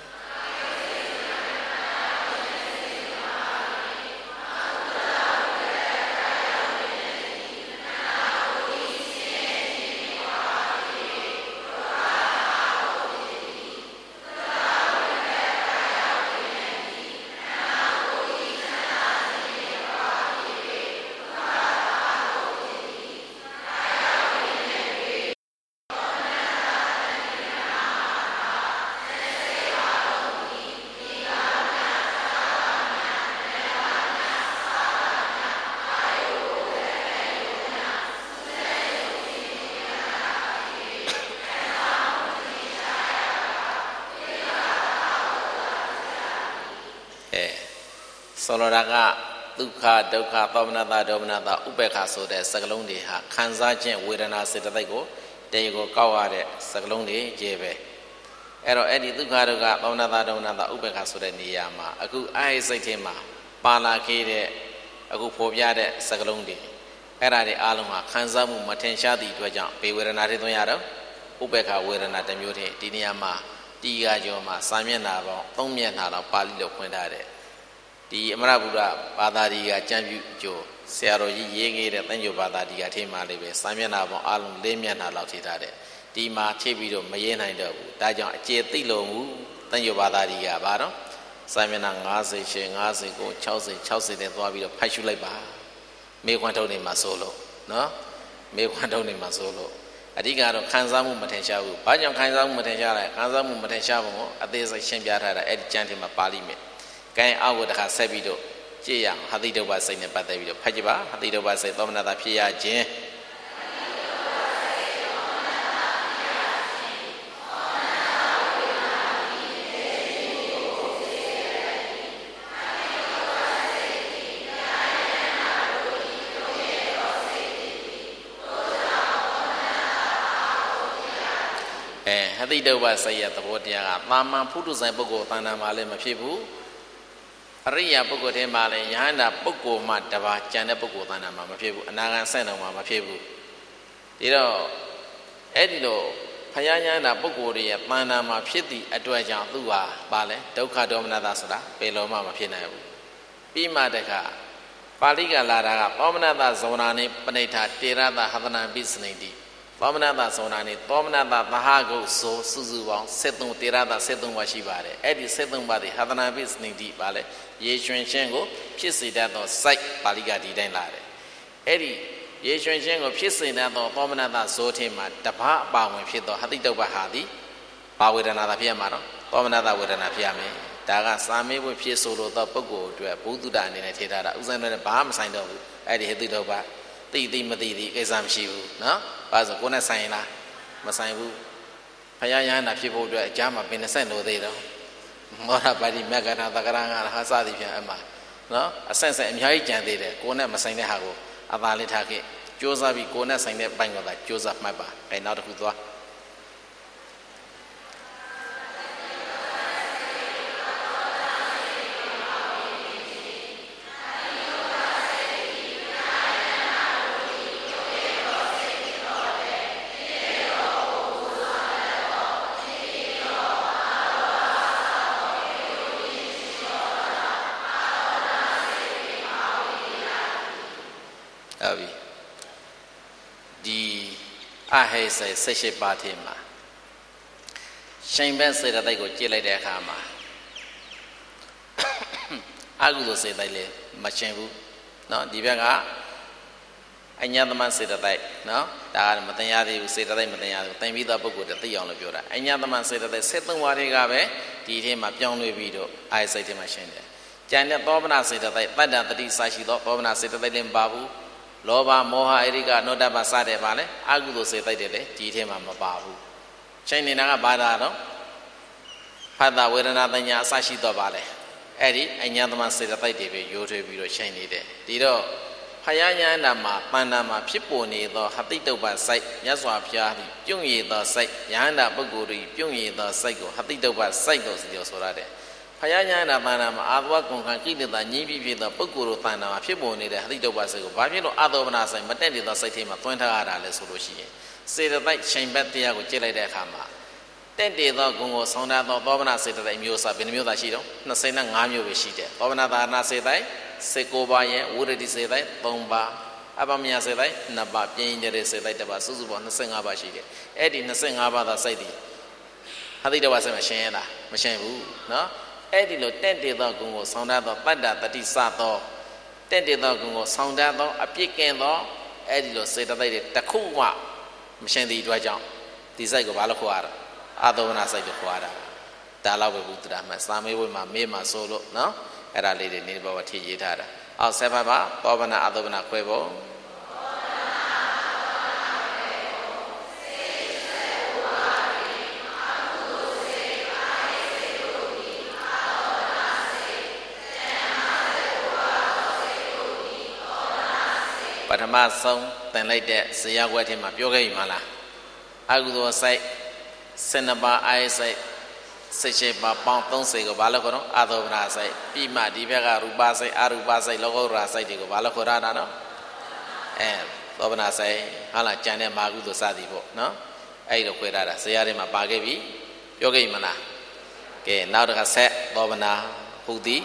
ဆိုလိုတာကဒုက္ခဒုက္ခသောမနတာဒေါမနတာဥပေက္ခဆိုတဲ့စကလုံးတွေဟာခံစားခြင်းဝေဒနာစေတသိက်ကိုတရားကိုကောက်ရတဲ့စကလုံးတွေကြီးပဲအဲ့တော့အဲ့ဒီဒုက္ခဒုက္ခသောမနတာဒေါမနတာဥပေက္ခဆိုတဲ့နေရာမှာအခုအာယစိတ်ထဲမှာပါလာခဲ့တဲ့အခုဖော်ပြတဲ့စကလုံးတွေအဲ့ဒါတွေအားလုံးဟာခံစားမှုမထင်ရှားသည့်အတွက်ကြောင့်ဘေဝေဒနာတွေသွင်းရတော့ဥပေက္ခဝေဒနာတစ်မျိုးတည်းဒီနေရာမှာတီဃာကျော်မှာစာမျက်နှာပေါင်းသုံးမျက်နှာလောက်ပါဠိလိုဖွင့်ထားတဲ့ဒီအမရဗုဒ္ဓဘာသာဒီကကျမ်းပြုကျော်ဆရာတော်ကြီးရေးခဲ့တဲ့တန်ကျော်ဘာသာဒီကထဲမှာလည်းပဲစာမျက်နှာပေါင်းအလုံးလေးမျက်နှာလောက်ထိထားတဲ့ဒီမှာထိပြီးတော့မရေးနိုင်တော့ဘူးဒါကြောင့်အကျေသိလို့မူတန်ကျော်ဘာသာဒီကဘာတော့စာမျက်နှာ၅၀ရှင်း၅၀ကို၆၀၆၀နဲ့သွားပြီးတော့ဖတ်ရှုလိုက်ပါမေခွန်းထုတ်နေမှာဆိုလို့နော်မေခွန်းထုတ်နေမှာဆိုလို့အဓိကတော့ခံစားမှုမထင်ရှားဘူးဘာကြောင့်ခံစားမှုမထင်ရှားလဲခံစားမှုမထင်ရှားပုံကိုအသေးစိတ်ရှင်းပြထားတာအဲ့ဒီကျမ်းထဲမှာပါဠိမယ်ကဲအောက်ကိုတခါဆက်ပြီးတော့ကြည့်ရအောင်ဟာတိတုပ္ပစိတ်နဲ့ပတ်သက်ပြီးတော့ဖတ်ကြပါဟာတိတုပ္ပစိတ်သောမနတာဖြစ်ရခြင်းဟတိတုပ္ပစိတ်ရဲ့သဘောတရားကတာမန်ဖုထုဆိုင်ပုဂ္ဂိုလ်တဏ္ဍာမှာလည်းမဖြစ်ဘူးအရိယာပုဂ္ဂိုလ်ထဲမှာလည်းယဟန္တာပုဂ္ဂိုလ်မှတပါးကျန်တဲ့ပုဂ္ဂိုလ်တဏ္ဍာမှာမဖြစ်ဘူးအနာဂံဆက်တော်မှာမဖြစ်ဘူးဒီတော့အဲ့ဒီလိုဖယားယဟန္တာပုဂ္ဂိုလ်တွေရဲ့တဏ္ဍာမှာဖြစ်သည့်အတွက်ကြောင့်သူဟာပါလဲဒုက္ခဒေါမနတာဆိုတာပယ်လို့မှမဖြစ်နိုင်ဘူးပြီးမှတခါပါဠိကလာတာကသောမနတဇောနာနိပဏိဋ္ဌတေရတဟသနာပိစနိတိသောမနတဇောနာနိသောမနတသဟဂုတ်ဇောစုစုပေါင်းเจ็ดသုံးတေရတเจ็ดသုံးပါရှိပါတယ်အဲ့ဒီเจ็ดသုံးပါးဒီဟသနာပိစနိတိပါလဲရေရွှင်ခြင်းကိုဖြစ်စေတတ်သောစိုက်ပါဠိကဒီတိုင်းလာတယ်အဲ့ဒီရေရွှင်ခြင်းကိုဖြစ်စေတတ်သောသောမနတဇောထင်းမှာတပားအပါဝင်ဖြစ်သောဟတိတုပ္ပဟာသည်ဘာဝေဒနာသာဖြစ်ရမှာတော့သောမနတဝေဒနာဖြစ်ရမယ်ဒါကစာမေးပွဲဖြစ်ဆိုလို့သောပုဂ္ဂိုလ်အတွက်ဘုဒ္ဓတာအနေနဲ့ထည့်ထားတာဥစ္စာနဲ့ဘာမှမဆိုင်တော့ဘူးအဲ့ဒီဟတိတုပ္ပတိတိမတိတိကိစ္စမရှိဘူးနော်ဘာလို့ကိုယ်နဲ့ဆိုင်လားမဆိုင်ဘူးဖယားယဟန္တာဖြစ်ဖို့အတွက်အကြမ်းမှာပင်နှစ်ဆက်လို့သေးတော့မောရပါတိမက္ကနာတက္ကရာငါဟာစသည်ဖြင့်အမှနော်အဆက်ဆက်အများကြီးကြံသေးတယ်ကိုယ်နဲ့မဆိုင်တဲ့ဟာကိုအသာလေးထားခဲ့ကြိုးစားပြီးကိုယ်နဲ့ဆိုင်တဲ့ပိုင်းကသာကြိုးစားမှတ်ပါအဲနောက်တစ်ခုသွားအဟိစေ၁၈ပါးထဲမှာရှင်ဘက်စေတသိက်ကိုကြည့်လိုက်တဲ့အခါမှာအကုသိုလ်စေတသိက်လည်းမရှင်ဘူးเนาะဒီဘက်ကအညတမစေတသိက်เนาะဒါကမတင်ရသေးဘူးစေတသိက်မတင်ရဘူးတင်ပြီးသားပုဂ္ဂိုလ်တသိအောင်လို့ပြောတာအညတမစေတသိက်၁၃ပါးတွေကပဲဒီထဲမှာပြောင်းလဲပြီးတော့အာစိတ်ထဲမှာရှင်တယ်ကျန်တဲ့သောမနာစေတသိက်တတ္တတတိစာရှိသောသောမနာစေတသိက်လည်းမပါဘူးလောဘမောဟအရိကနောတ္တပစတဲ့ပါလေအကုသိုလ်စေတိုက်တယ်လေဒီထဲမှာမပါဘူးချိန်နေတာကဘာသာတော့ဖတ်တာဝေဒနာတညာအစရှိတော့ပါလေအဲ့ဒီအညာသမစေတိုက်တွေပဲရိုးထွေးပြီးတော့ချိန်နေတယ်ဒီတော့ဖယားယန္တာမှာပန္နာမှာဖြစ်ပေါ်နေသောဟတိတုပ္ပစိုက်မြတ်စွာဘုရားသည်ပြုံ့ရည်သောစိုက်ယဟန္တာပုဂ္ဂိုလ်သည်ပြုံ့ရည်သောစိုက်ကိုဟတိတုပ္ပစိုက်လို့ဆိုရတယ်ဖယားယန္တာပန္နာမှာအာသဝကွန်ခံကိလေသာညှိပြီးဖြစ်သောပုဂ္ဂိုလ်တို့ပန္နာမှာဖြစ်ပေါ်နေတဲ့ဟတိတုပ္ပစိုက်ကိုဘာဖြစ်လို့အာသောမနာဆိုင်မတက်တည်သောစိုက်ထဲမှာသွင်းထားရတာလဲဆိုလို့ရှိရင်စေတသိက်ချိန်ဘက်တရားကိုကြည့်လိုက်တဲ့အခါမှာတက်တည်သောဂုဏ်ကိုဆောင်တာသောသောမနာစေတသိက်မျိုးစားဘယ်နှမျိုးသာရှိတော့၂၅မျိုးပဲရှိတယ်သောမနာသာနာစေတသိက်၁၉ပါးရဲ့ဝိရဒိစေတသိက်၃ပါးအပမယစေတသိက်၂ပါးပြင်းရတဲ့စေတသိက်တစ်ပါးစုစုပေါင်း၂၅ပါးရှိတယ်အဲ့ဒီ၂၅ပါးသာစိုက်သည်ဟတိတုပ္ပစိုက်မှာရှင်းရလားမရှင်းဘူးနော်အဲ့ဒီလိုတက်တည်သောဂုဏ်ကိုဆောင်တတ်သောတတ္တတတိစသောတက်တည်သောဂုဏ်ကိုဆောင်တတ်သောအပြစ်ကင်းသောအဲ့ဒီလိုစေတသိက်တွေတစ်ခုမှမရှင်းသည့်အတွက်ကြောင့်ဒီစိုက်ကိုဘာလို့ခေါ်ရတာအာသောဝနာစိုက်ကိုခေါ်ရတာဒါတော့ပဲဘုဒ္ဓတာမှာစာမေးပွဲမှာမေးမှာဆိုလို့နော်အဲ့ဒါလေးတွေနေဘောထည့်ရေးထားတာအောက်ဆက်ပါပါသောဝနာအာသောဝနာခွဲဖို့ပထမဆုံးတင်လိုက်တဲ့ဇေယျကွက်ထဲမှာပြောခဲ့ပြီမလားအကုသိုလ်စိုက်၁၂ပါးအာယစိုက်၁၈ပါးပေါင်း၃၀ကိုဘာလို့ခေါ်တော့အာသောဗနာစိုက်ပြီးမှဒီဘက်ကရူပစိုက်အရူပစိုက်လောကုတ္တရာစိုက်တွေကိုဘာလို့ခေါ်ရတာနော်အဲသောဗနာစိုက်ဟာလားကြံတဲ့မာကုသိုလ်စသည်ပေါ့နော်အဲ့လိုခွဲထားတာဇေယျထဲမှာပါခဲ့ပြီပြောခဲ့ပြီမလားကဲနောက်တစ်ခါဆက်သောမနာဟုသည်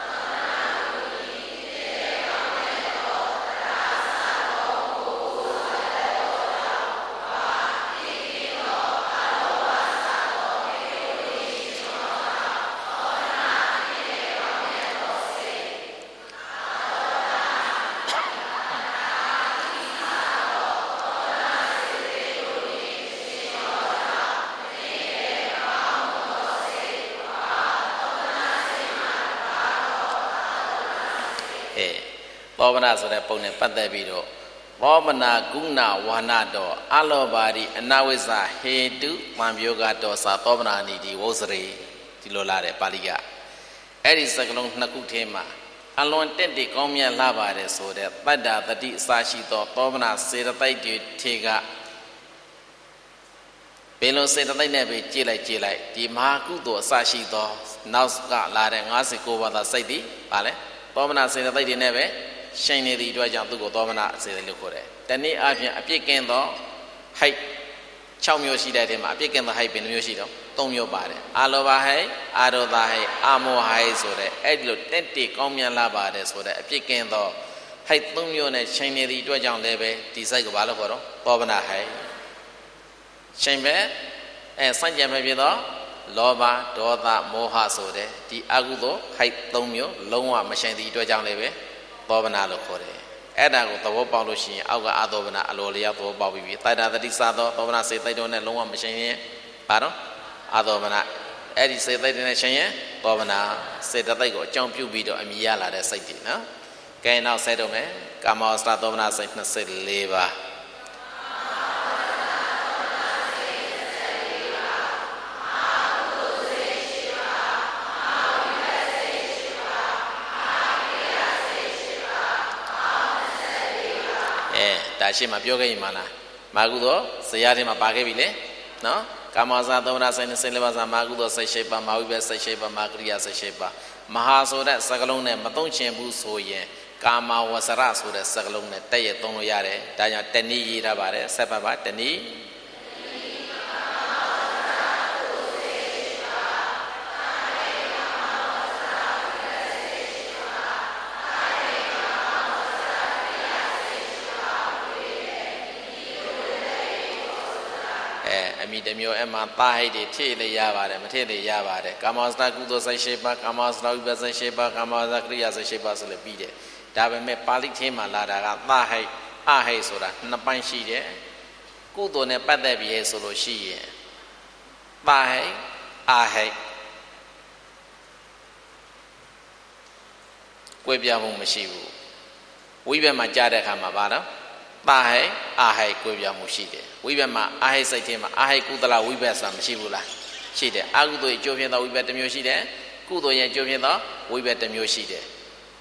သောမနာဆိုတဲ့ပုံနဲ့ပတ်သက်ပြီးတော့သောမနာကုဏဝါနတော်အလောဘာရီအနဝိဇ္ဇဟေတုသံယောဂတော်စာသောမနာနိတိဝုဇ္ဇရေဒီလိုလာတယ်ပါဠိကအဲ့ဒီစကားလုံးနှစ်ခုထဲမှာအလွန်တက်တည်ကောင်းမြတ်လှပါတယ်ဆိုတဲ့တတ္တာတတိအစရှိသောသောမနာစေတသိက်တွေထေကဘယ်လိုစေတသိက်နဲ့ပဲကြည့်လိုက်ကြည့်လိုက်ဒီမဟာကုသိုလ်အစရှိသောနောက်ကလာတဲ့၅၉ပါးသောစိတ်ဒီပါလေသောမနာစေတသိက်တွေနဲ့ပဲရှိန်နေသည့်အတွက်ကြောင့်သူ့ကိုသောမနာစေတသိက်လို့ခေါ်တယ်တနည်းအားဖြင့်အပြစ်ကင်းသောဟိတ်၆မျိုးရှိတဲ့ထဲမှာအပြစ်ကင်းသောဟိတ်ဘယ်နှမျိုးရှိတော့၃မျိုးပါတယ်အာလောဘဟိတ်အာရောသဟိတ်အာမောဟိတ်ဆိုတဲ့အဲ့ဒီလိုတက်တည်ကောင်းမြတ်လာပါတယ်ဆိုတဲ့အပြစ်ကင်းသောဟိတ်၃မျိုးနဲ့ရှိန်နေသည့်အတွက်ကြောင့်လည်းပဲဒီစိတ်ကိုဘာလို့ခေါ်တော့သောမနာဟိတ်ရှိန်ပဲအဲစัจကြံပဲဖြစ်သောလောဘဒေါသမောဟဆိုတဲ့ဒီအကုသိုလ်ဟိတ်၃မျိုးလုံးဝမရှိန်သည့်အတွက်ကြောင့်လည်းပဲသောမနာလို့ခေါ်တယ်အဲ့ဒါကိုသဘောပေါက်လို့ရှိရင်အောက်ကအသောမနာအလိုလျောက်သဘောပေါက်ပြီးပြီတတ္တာတတိစသောသောမနာစေသိက်တော်နဲ့လုံးဝမရှိန်ရင်ဘာတော့အသောမနာအဲ့ဒီစေသိက်တဲ့နဲ့ရှိန်ရင်သောမနာစေတသိက်ကိုအကြောင်းပြုပြီးတော့အမြည်ရလာတဲ့စိတ်တွေနော်ကဲနောက်ဆက်တော့မယ်ကာမောစရသောမနာစိတ်၂၄ပါးဒါရှင်းမှာပြောခဲ့ရင်မလားမာကုသိုလ်ဇေယျထဲမှာပါခဲ့ပြီလေနော်ကာမဇာသောမနာစိတ်၂၄ပါးစာမာကုသိုလ်စိတ်၈ပါးမာဝိဘတ်စိတ်၈ပါးမာကရိယာစိတ်၈ပါးမဟာဆိုတဲ့စကလုံးနဲ့မသုံးချင်ဘူးဆိုရင်ကာမဝဆရဆိုတဲ့စကလုံးနဲ့တက်ရသုံးလို့ရတယ်ဒါကြောင့်တဏှိရေးထားပါတယ်ဆက်ပါပါတဏှိအမိတမျိုးအမှတာဟိတ်တွေထိလေရပါတယ်မထိလေရပါတယ်ကာမစရကုသိုလ်စိတ်၈ပါးကာမစရဝိပဿနာ၈ပါးကာမစရကရိယာစိတ်၈ပါးဆိုလည်းပြီးတယ်ဒါပေမဲ့ပါဠိထဲမှာလာတာကတာဟိတ်အဟိတ်ဆိုတာနှစ်ပိုင်းရှိတယ်ကုသိုလ်နဲ့ပတ်သက်ပြီးဆိုလို့ရှိရင်တာဟိတ်အဟိတ်ကွဲပြားမှုမရှိဘူးဝိဘက်မှာကြားတဲ့အခါမှာပါတော့တာဟိတ်အာဟိတ်ကွဲပြားမှုရှိတယ်ဝိဘက်မှာအာဟိတ်စိတ်ထဲမှာအာဟိတ်ကုသလဝိဘက်ဆိုတာမရှိဘူးလားရှိတယ်အကုသိုလ်ရဲ့အကျိုးဖြစ်သောဝိဘက်တစ်မျိုးရှိတယ်ကုသိုလ်ရဲ့အကျိုးဖြစ်သောဝိဘက်တစ်မျိုးရှိတယ်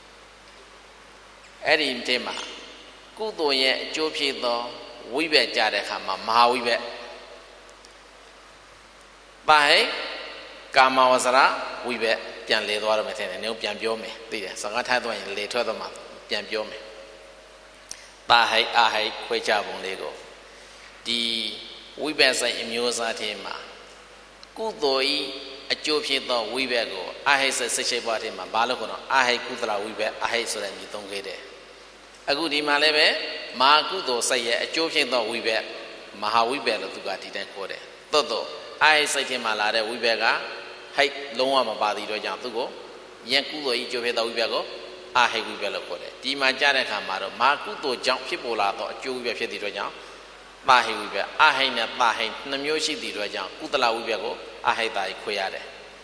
အဲ့ဒီထဲမှာကုသိုလ်ရဲ့အကျိုးဖြစ်သောဝိဘက်ကြတဲ့အခါမှာမဟာဝိဘက်ပါဟိတ်ကာမဝဆရဝိဘက်ပြန်လေသွားတော့မယ်ထင်တယ်နည်းပြန်ပြောမယ်သိတယ်စကားထားသွားရင်လေထွက်သွားမှပြန်ပြောမယ်တာဟိတ်အဟိတ်ခွဲခြားပုံလေးကိုဒီဝိဘက်ဆိုင်အမျိုးအစားထဲမှာကုသိုလ်ဤအကျိုးဖြစ်သောဝိဘက်ကိုအဟိတ်စိတ်စိတ်ရှိပါထဲမှာဘာလို့ခေါ်တော့အဟိတ်ကုသလဝိဘက်အဟိတ်ဆိုတဲ့ညီသုံးခဲ့တယ်အခုဒီမှာလည်းပဲမဟာကုသိုလ်စိတ်ရဲ့အကျိုးဖြစ်သောဝိဘက်မဟာဝိဘက်လို့သူကဒီတိုင်းခေါ်တယ်သို့တော့အဟိတ်စိတ်ထဲမှာလာတဲ့ဝိဘက်ကဟိတ်လုံးဝမပါသေးတော့ကြောင့်သူကိုယံကုသိုလ်ဤအကျိုးဖြစ်သောဝိဘက်ကိုအာဟိဝိဘက်လို့ခေါ်တယ်ဒီမှာကြားတဲ့အခါမှာတော့မာကုသိုလ်ကြောင့်ဖြစ်ပေါ်လာသောအကျိုးဝိဘက်ဖြစ်တဲ့အတွက်ကြောင့်တာဟိဝိဘက်အာဟိနဲ့တာဟိနှစ်မျိုးရှိတဲ့အတွက်ကြောင့်ကုသလဝိဘက်ကိုအာဟိတာခွဲရတယ်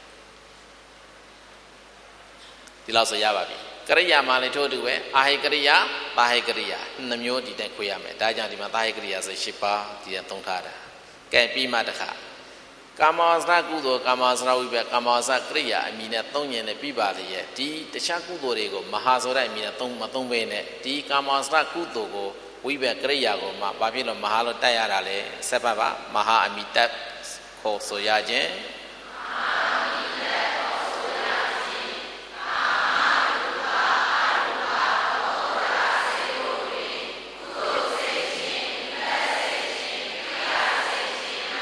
ဒီလောက်ဆိုရပါပြီကရိယာမှာလည်းထို့တူပဲအာဟိကရိယာတာဟိကရိယာနှစ်မျိုးဒီတိုင်းခွဲရမယ်ဒါကြောင့်ဒီမှာတာဟိကရိယာဆို၈ပါးဒီကသုံးထားတာကဲပြီးမှတစ်ခါကာမဝဆရကုသိုလ်ကာမဝဆရဝိဘက်ကာမဝဆရကရိယာအမည်နဲ့သုံးညင်နဲ့ပြီးပါလေရဲ့ဒီတခြားကုသိုလ်တွေကိုမဟာဆိုတဲ့အမည်နဲ့သုံးမသုံးဘဲနဲ့ဒီကာမဝဆရကုသိုလ်ကိုဝိဘက်ကရိယာကိုမှဘာဖြစ်လို့မဟာလို့တိုက်ရတာလဲဆက်ပါပါမဟာအမည်တက်ခေါ်ဆိုရခြင်းက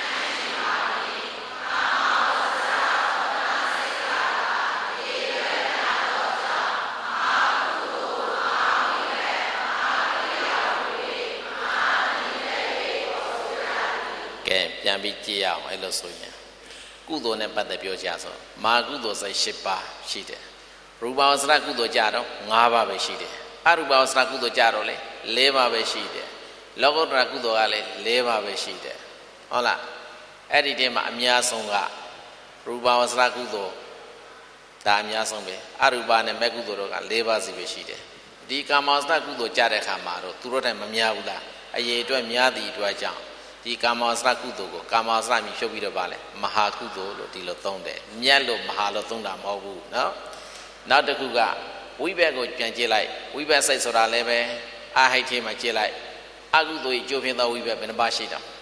ပြန်ပြီးကြည့်ရအောင်အဲ့လိုဆိုရင်ကုသိုလ်နဲ့ပတ်သက်ပြောကြဆိုမာကုသိုလ်စိတ်၈ပါးရှိတယ်ရူပဝဆရကုသိုလ်ကြတော့၅ပါးပဲရှိတယ်အရူပဝဆရကုသိုလ်ကြတော့လေ၄ပါးပဲရှိတယ်လောကုတ္တရာကုသိုလ်ကလည်း၄ပါးပဲရှိတယ်ဟုတ်လားအဲ့ဒီတည်းမှာအများဆုံးကရူပဝဆရကုသိုလ်ဒါအများဆုံးပဲအရူပနဲ့မဲ့ကုသိုလ်တို့က၄ပါးစီပဲရှိတယ်ဒီကာမဝဆရကုသိုလ်ကြတဲ့အခါမှာတော့သူတို့တိုင်မများဘူးလားအရေးအတွက်များသည့်အတွက်ကြောင့်ဒီကာမဝဆရကုသိုလ်ကိုကာမဝဆရမြည်ဖြုတ်ပြီးတော့ပါလေမဟာကုသိုလ်လို့ဒီလိုသုံးတယ်မြတ်လို့မဟာလို့သုံးတာမဟုတ်ဘူးเนาะနောက်တစ်ခုကဝိဘက်ကိုပြန်ကြည့်လိုက်ဝိဘက်စိတ်ဆိုတာလည်းပဲအာဟိတ်သေးမှာကြည့်လိုက်အကုသိုလ်ကြီးကျိုးဖြစ်သောဝိဘက်ဘယ်နှပါရှိတော့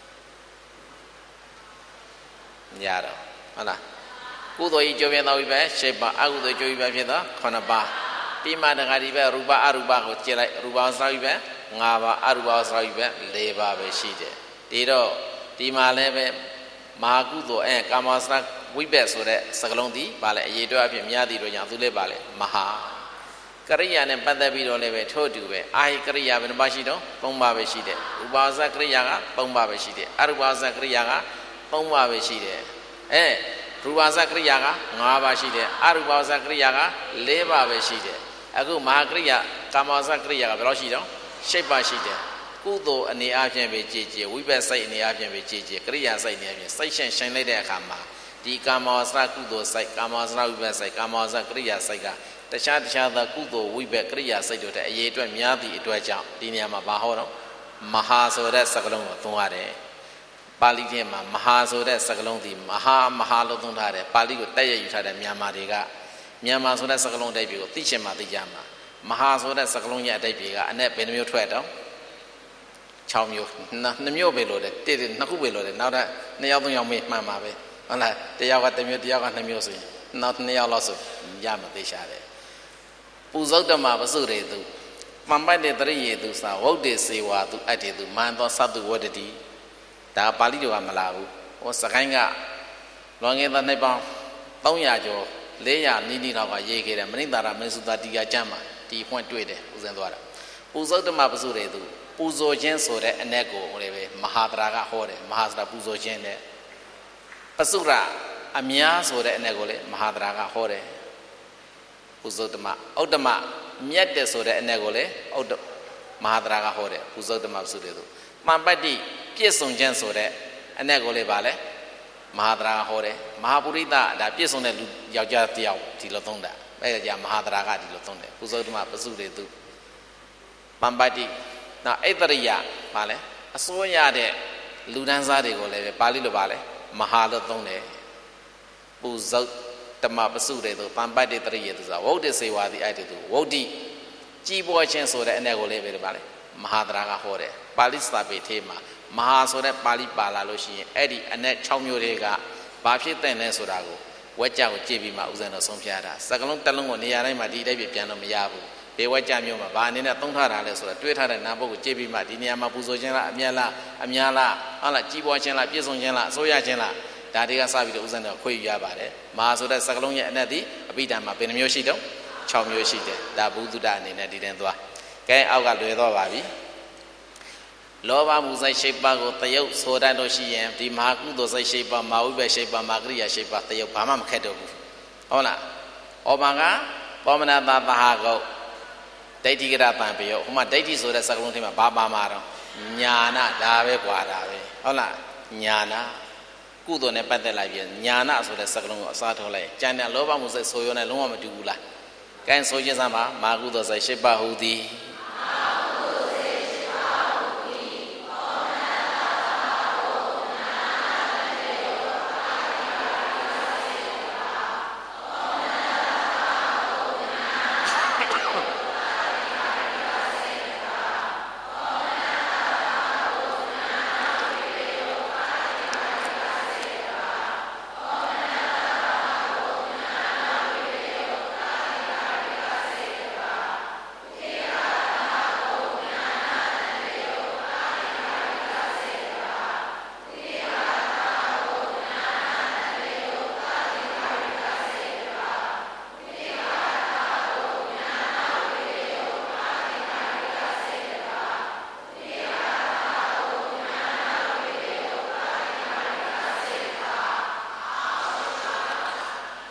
ညတော့ဟုတ်လားကုသိုလ်ကြီးကျိုးဖြစ်သောဝိဘက်၈ပါးအကုသိုလ်ကျိုးဝိဘက်ဖြစ်သော၉ပါးပြီးမှတခါဒီဘက်ရူပအရူပကိုကြည့်လိုက်ရူပဝဆရဝိဘက်၅ပါးအရူပဝဆရဝိဘက်၄ပါးပဲရှိတယ်ဒီတော့ဒီမှာလည်းပဲမဟာကုသိုလ်အဲကာမဝဆရဝိဘက်ဆိုတဲ့စကလုံးဒီပါလေအရေးအတွက်အဖြစ်များသည်တို့ကြောင့်သူလည်းပါလေမဟာကရိယာနဲ့ပတ်သက်ပြီးတော့လည်းပဲထို့တူပဲအာဟိကရိယာဘယ်နှပါရှိတော့၃ပါးပဲရှိတယ်ရူပဝဆရကရိယာက၃ပါးပဲရှိတယ်အရူပဝဆရကရိယာက၃ပါးပဲရှိတယ်အဲရူပဝဆရကရိယာက၅ပါးရှိတယ်အရူပဝဆရကရိယာက၄ပါးပဲရှိတယ်အခုမဟာကရိယာကာမဝဆရကရိယာကဘယ်လောက်ရှိတော့၈ပါးရှိတယ်ကုသိုလ်အနေအချင်းပဲကြည်ကြည်ဝိဘက်စိတ်အနေအချင်းပဲကြည်ကြည်ကရိယာစိတ်အနေအချင်းစိတ်ရှင်ရှင်လိုက်တဲ့အခါမှာဒီကာမဝဆရကုသိုလ်စိတ်ကာမဝဆရဝိဘက်စိတ်ကာမဝဆရကရိယာစိတ်ကတခြားတခြားသောကုသိုလ်ဝိဘက်ကရိယာစိတ်တို့တဲ့အရေးအတွက်များသည့်အတွက်ကြောင့်ဒီနေရာမှာဘာဟောတော့မဟာဆိုတဲ့စကားလုံးကိုသုံးရတယ်ပါဠိထဲမှာမဟာဆိုတဲ့စကားလုံးဒီမဟာမဟာလို့သုံးထားတယ်ပါဠိကိုတက်ရယူထားတဲ့မြန်မာတွေကမြန်မာဆိုတဲ့စကားလုံးအဓိပ္ပာယ်ကိုသိချင်မှသိကြမှာမဟာဆိုတဲ့စကားလုံးရဲ့အဓိပ္ပာယ်ကအ내ဘယ်နှမျိုးထွက်တော့၆မျိုးနှစ်မျိုးပဲလို့တယ်တစ်နှစ်ခုပဲလို့တယ်နောက်တော့နှစ်ယောက်သုံးယောက်မေးမှန်ပါပဲဟုတ်လားတယောက်ကတစ်မျိုးတယောက်ကနှစ်မျိုးဆိုရင်နောက်နှစ်ယောက်လောက်ဆိုရမသိရှာတယ်ပူဇုတ်တမပစုရေသူမှန်ပိုက်တဲ့တရိယေသူစာဝုတ်တေစေဝါသူအတ္တေသူမန်သောသတ္တဝတ္တတိဒါပါဠိတော်ကမလာဘူးဟောစကိုင်းကလွန်ခဲ့တဲ့နှစ်ပေါင်း၃၀၀ကျော်၄၀၀နီးနီးလောက်ကရေးခဲ့တယ်မနိတာရမင်းစုသာတိကကျမ်းမှာဒီဖွင့်တွေ့တယ်ဦးဇင်းသွားတာပူဇုတ်တမပစုရေသူပူဇော်ခြင်းဆိုတဲ့အ내ကိုဟိုလေပဲမဟာတရာကဟောတယ်မဟာစရာပူဇော်ခြင်းတဲ့ပစုရအများဆိုတဲ့အ내ကိုလေမဟာတရာကဟောတယ်ပူဇောတမဥဒ္ဓမမြတ်တဲ့ဆိုတဲ့အ내ကိုလေဥဒ္ဓမဟာတရာကဟောတယ်ပူဇောတမပစုရေသူမှန်ပတ်တိပြည့်စုံခြင်းဆိုတဲ့အ내ကိုလေပါလေမဟာတရာကဟောတယ်မဟာပုရိသဒါပြည့်စုံတဲ့လူယောက်ျားတစ်ယောက်ဒီလိုသုံးတာအဲ့ဒါကြမဟာတရာကဒီလိုသုံးတယ်ပူဇောတမပစုရေသူမှန်ပတ်တိနောက်အိတ္တရိယပါလေအစိုးရတဲ့လူဒန်းစားတွေကိုလည်းပဲပါဠိလိုပါလေမဟာလို့သုံးတယ်ပူဇုတ်တမပစုတဲ့သူပန်ပတ်တဲ့တရိယေသူဆိုဝုဒ္ဓစေဝါတိအဲ့တဲ့သူဝုဒ္ဓိကြီးပွားခြင်းဆိုတဲ့အ내ကိုလည်းပဲပါလေမဟာတရာကဟောတယ်ပါဠိစာပေထဲမှာမဟာဆိုတဲ့ပါဠိပါလာလို့ရှိရင်အဲ့ဒီအ내၆မျိုးတွေကဘာဖြစ်တဲ့လဲဆိုတာကိုဝက်ကြကိုကြည့်ပြီးမှဥစဉ်တော့ဆုံးဖြတ်တာစကလုံးတစ်လုံးကိုနေရာတိုင်းမှာဒီအတိုင်းပြပြန်လို့မရဘူးဘေဝကြမျိုးမှာဘာအနေနဲ့သုံးထားတာလဲဆိုတော့တွေးထားတဲ့နာဘုတ်ကိုကြည့်ပြီးမှဒီနေရာမှာပူဇော်ခြင်းလားအမြတ်လားအများလားဟုတ်လားကြီးပွားခြင်းလားပြည့်စုံခြင်းလားအစိုးရခြင်းလားဒါတွေကစပြီးတော့ဥစဉ်တော့ခွေယူရပါတယ်မဟာဆိုတဲ့စကလုံးရဲ့အ내သည်အပိဓာမှာဘယ်နှမျိုးရှိတော့၆မျိုးရှိတယ်ဒါဘုဒ္ဓတအနေနဲ့ဒီတင်သွားကဲအောက်ကလွယ်တော့ပါပြီလောဘမှုစိတ်၈ပါးကိုတယုတ်ဆိုတတ်လို့ရှိရင်ဒီမဟာကုသိုလ်စိတ်၈ပါးမာဝိဘက်၈ပါးမာကရိယာ၈ပါးတယုတ်ဘာမှမခက်တော့ဘူးဟုတ်လားဩဘာကပောမနတာသဟာကုတ်ဒိဋ္ဌိကရတံပယောဟိုမှာဒိဋ္ဌိဆိုတဲ့စကားလုံးထဲမှာဘာပါမှာတော့ညာနာဒါပဲကွာဒါပဲဟုတ်လားညာနာကုသိုလ်နဲ့ပတ်သက်လိုက်ပြီးညာနာဆိုတဲ့စကားလုံးကိုအစားထိုးလိုက်ကျန်တဲ့လောဘမှုစိတ်ဆိုရောနဲ့လုံးဝမတူဘူးလားကဲဆိုခြင်းစမ်းပါမာကုသိုလ်စိတ်၈ပါးဟူသည်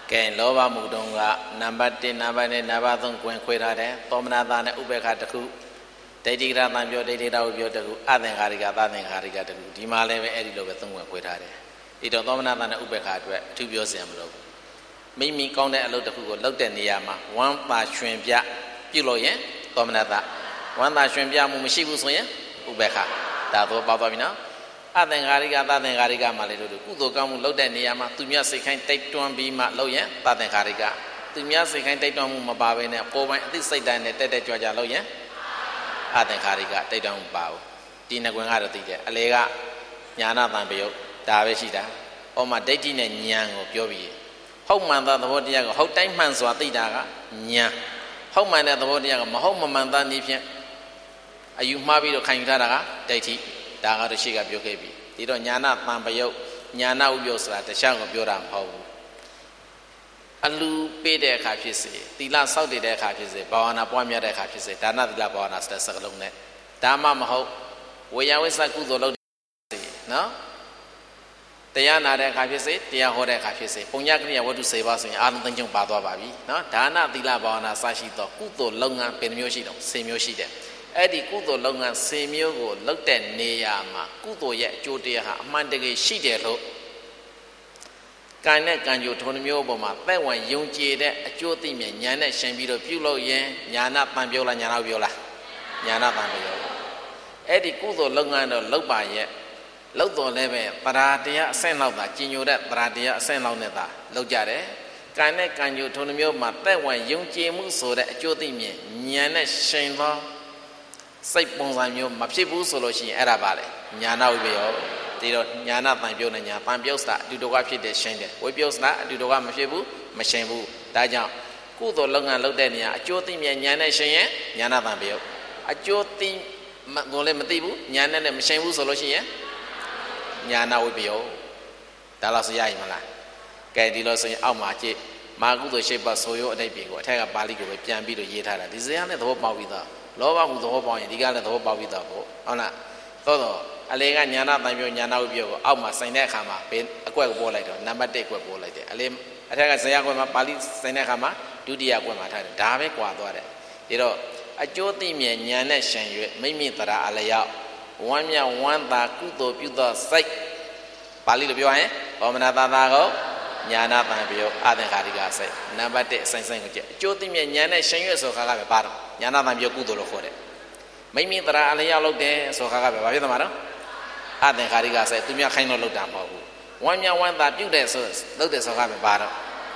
ကဲလောဘမှုတုံးကနံပါတ်တစ်နံပါတ်နှစ်နံပါတ်သုံးကွင်ခွဲထားတယ်သောမနာတာနဲ့ဥပေက္ခတစ်ခုဒိဋ္ဌိကရတံပြောဒိဋ္ဌိတာကိုပြောတစ်ခုအသင်္ခါရိကသသင်္ခါရိကတစ်ခုဒီမှာလည်းပဲအဲ့ဒီလိုပဲသုံးကွင်ခွဲထားတယ်ဒီတော့သောမနာတာနဲ့ဥပေက္ခအတွက်အထူးပြောစရာမလိုဘူးမိမိကောင်းတဲ့အလုပ်တစ်ခုကိုလုပ်တဲ့နေရာမှာဝမ်းသာရွှင်ပြပြုလို့ရင်သောမနာတာဝမ်းသာရွှင်ပြမှုမရှိဘူးဆိုရင်ဥပေက္ခဒါတော့ပေါက်သွားပြီနော်အသင်္ခါရိကသသင်္ခါရိကမှာလေတို့ကုသိုလ်ကောင်းမှုလုပ်တဲ့နေရာမှာသူများစိတ်ခိုင်းတိုက်တွန်းပြီးမှလုပ်ရင်သသင်္ခါရိကသူများစိတ်ခိုင်းတိုက်တွန်းမှုမပါဘဲနဲ့ပေါ်ပိုင်းအသိစိတ်တိုင်းနဲ့တက်တက်ကြွကြွလုပ်ရင်အသင်္ခါရိကတိုက်တွန်းမှုပါဘူးဒီနှစ်ကွင်ကတော့သိတယ်အလေကညာနာတံပယုတ်ဒါပဲရှိတာဩမှာဒိဋ္ဌိနဲ့ဉာဏ်ကိုပြောပြီးဟုတ်မှန်သောသဘောတရားကိုဟုတ်တိုင်းမှန်စွာသိတာကဉာဏ်ဟုတ်မှန်တဲ့သဘောတရားကမဟုတ်မမှန်သားနည်းဖြင့်အယူမှားပြီးတော့ခံယူထားတာကဒိဋ္ဌိဒါကတော့ရှိကပြောခဲ့ပြီဒီတော့ညာနာတံပယုတ်ညာနာဥပ္ပယုတ်ဆိုတာတခြားကိုပြောတာမဟုတ်ဘူးအလူပေးတဲ့အခါဖြစ်စေသီလစောင့်တည်တဲ့အခါဖြစ်စေဘာဝနာပွားများတဲ့အခါဖြစ်စေဒါနသီလဘာဝနာစတဲ့စကလုံးနဲ့ဒါမှမဟုတ်ဝေယဝိသကုသိုလ်လုပ်တဲ့နော်တရားနာတဲ့အခါဖြစ်စေတရားဟောတဲ့အခါဖြစ်စေပုံညကရိယာဝတ္ထုစေပါဆိုရင်အာလုံးသိကျုံပါသွားပါပြီနော်ဒါနသီလဘာဝနာစရှိသောကုသိုလ်လုပ်ငန်းဘယ်နှမျိုးရှိတော့စေမျိုးရှိတယ်အဲ့ဒီကုသိုလ်လုပ်ငန်းစေမျိုးကိုလုပ်တဲ့နေရာမှာကုသိုလ်ရဲ့အကျိုးတရားဟာအမှန်တကယ်ရှိတယ်လို့ကံနဲ့ကံကြိုထုံမျိုးပေါ်မှာသက်ဝင်ယုံကြည်တဲ့အကျိုးသိမြင်ဉာဏ်နဲ့ရှင်ပြီးတော့ပြုလုပ်ရင်ညာနာတန်ပြောလားညာနာပြောလားညာနာတန်ပြောအဲ့ဒီကုသိုလ်လုပ်ငန်းတော့လုပ်ပါရဲ့လုပ်တော်လည်းပဲပရာတရားအဆင့်လောက်သာကျင်ညိုတဲ့ပရာတရားအဆင့်လောက်နဲ့သာလုပ်ကြတယ်ကံနဲ့ကံကြိုထုံမျိုးမှာသက်ဝင်ယုံကြည်မှုဆိုတဲ့အကျိုးသိမြင်ဉာဏ်နဲ့ရှင်သောစိတ်ပုံစံမျိုးမဖြစ်ဘူးဆိုလို့ရှိရင်အဲ့ဒါပါလေညာနာဝိပယောဒီတော့ညာနာတန်ပြုတ်နဲ့ညာတန်ပြုတ်စတာအတူတူကဖြစ်တဲ့ရှင်းတယ်ဝိပယုတ်စတာအတူတူကမဖြစ်ဘူးမရှင်းဘူးဒါကြောင့်ကုသိုလ်လုပ်ငန်းလုပ်တဲ့နေရာအကျိုးသိမြင်ညာနဲ့ရှင်းရင်ညာနာတန်ပြုတ်အကျိုးသိကိုလည်းမသိဘူးညာနဲ့လည်းမရှင်းဘူးဆိုလို့ရှိရင်ညာနာဝိပယောဒါလို့ဆိုရရင်မလားကဲဒီလိုဆိုရင်အောက်မှာကြည့်မာကုသိုလ်ရှိပတ်ဆိုရိုးအတိတ်ပြေကိုအထက်ကပါဠိကိုပဲပြန်ပြီးတော့ရေးထားတာဒီစရာနဲ့သဘောပေါက်ပြီးသားလောဘကိုသဘောပေါက်ရင်ဒီကလည်းသဘောပေါက်ပြီးသားပေါ့ဟုတ်လားသို့တော့အလေကညာနာတန်ပြောညာနာဝိပယောကိုအောက်မှာစိုင်တဲ့အခါမှာဘယ်အကွက်ကိုပို့လိုက်တော့နံပါတ်တစ်အကွက်ပို့လိုက်တယ်အလေအထက်ကဇယကွက်မှာပါဠိစိုင်တဲ့အခါမှာဒုတိယကွက်မှာထားတယ်ဒါပဲကွာသွားတယ်ဒီတော့အကျိုးသိမြင်ညာနဲ့ရှင်၍မိမိတရာအလျောက်ဝမ်းမြောက်ဝမ်းသာကုသိုလ်ပြုသောစိတ်ပါဠိလိုပြောရင်ဘောမနာသာသာကိုညာနာတန်ပြောအသင်္ခါရိကစိတ်နံပါတ်တစ်အဆိုင်ဆိုင်ကိုကြည့်အကျိုးသိမြင်ညာနဲ့ရှင်၍ဆိုခါကပဲပါတော့ညာနာတန်ပြောကုသိုလ်လို့ခေါ်တယ်မိမိတရာအလျောက်လုပ်တယ်ဆိုခါကပဲဘာဖြစ်သွားမှာတော့အသင်္ခါရိကစိတ်သူများခိုင်းလို့လုပ်တာမဟုတ်ဘူးဝမ်းမြောက်ဝမ်းသာပြုတယ်ဆိုလုပ်တယ်ဆိုခါပဲပါတော့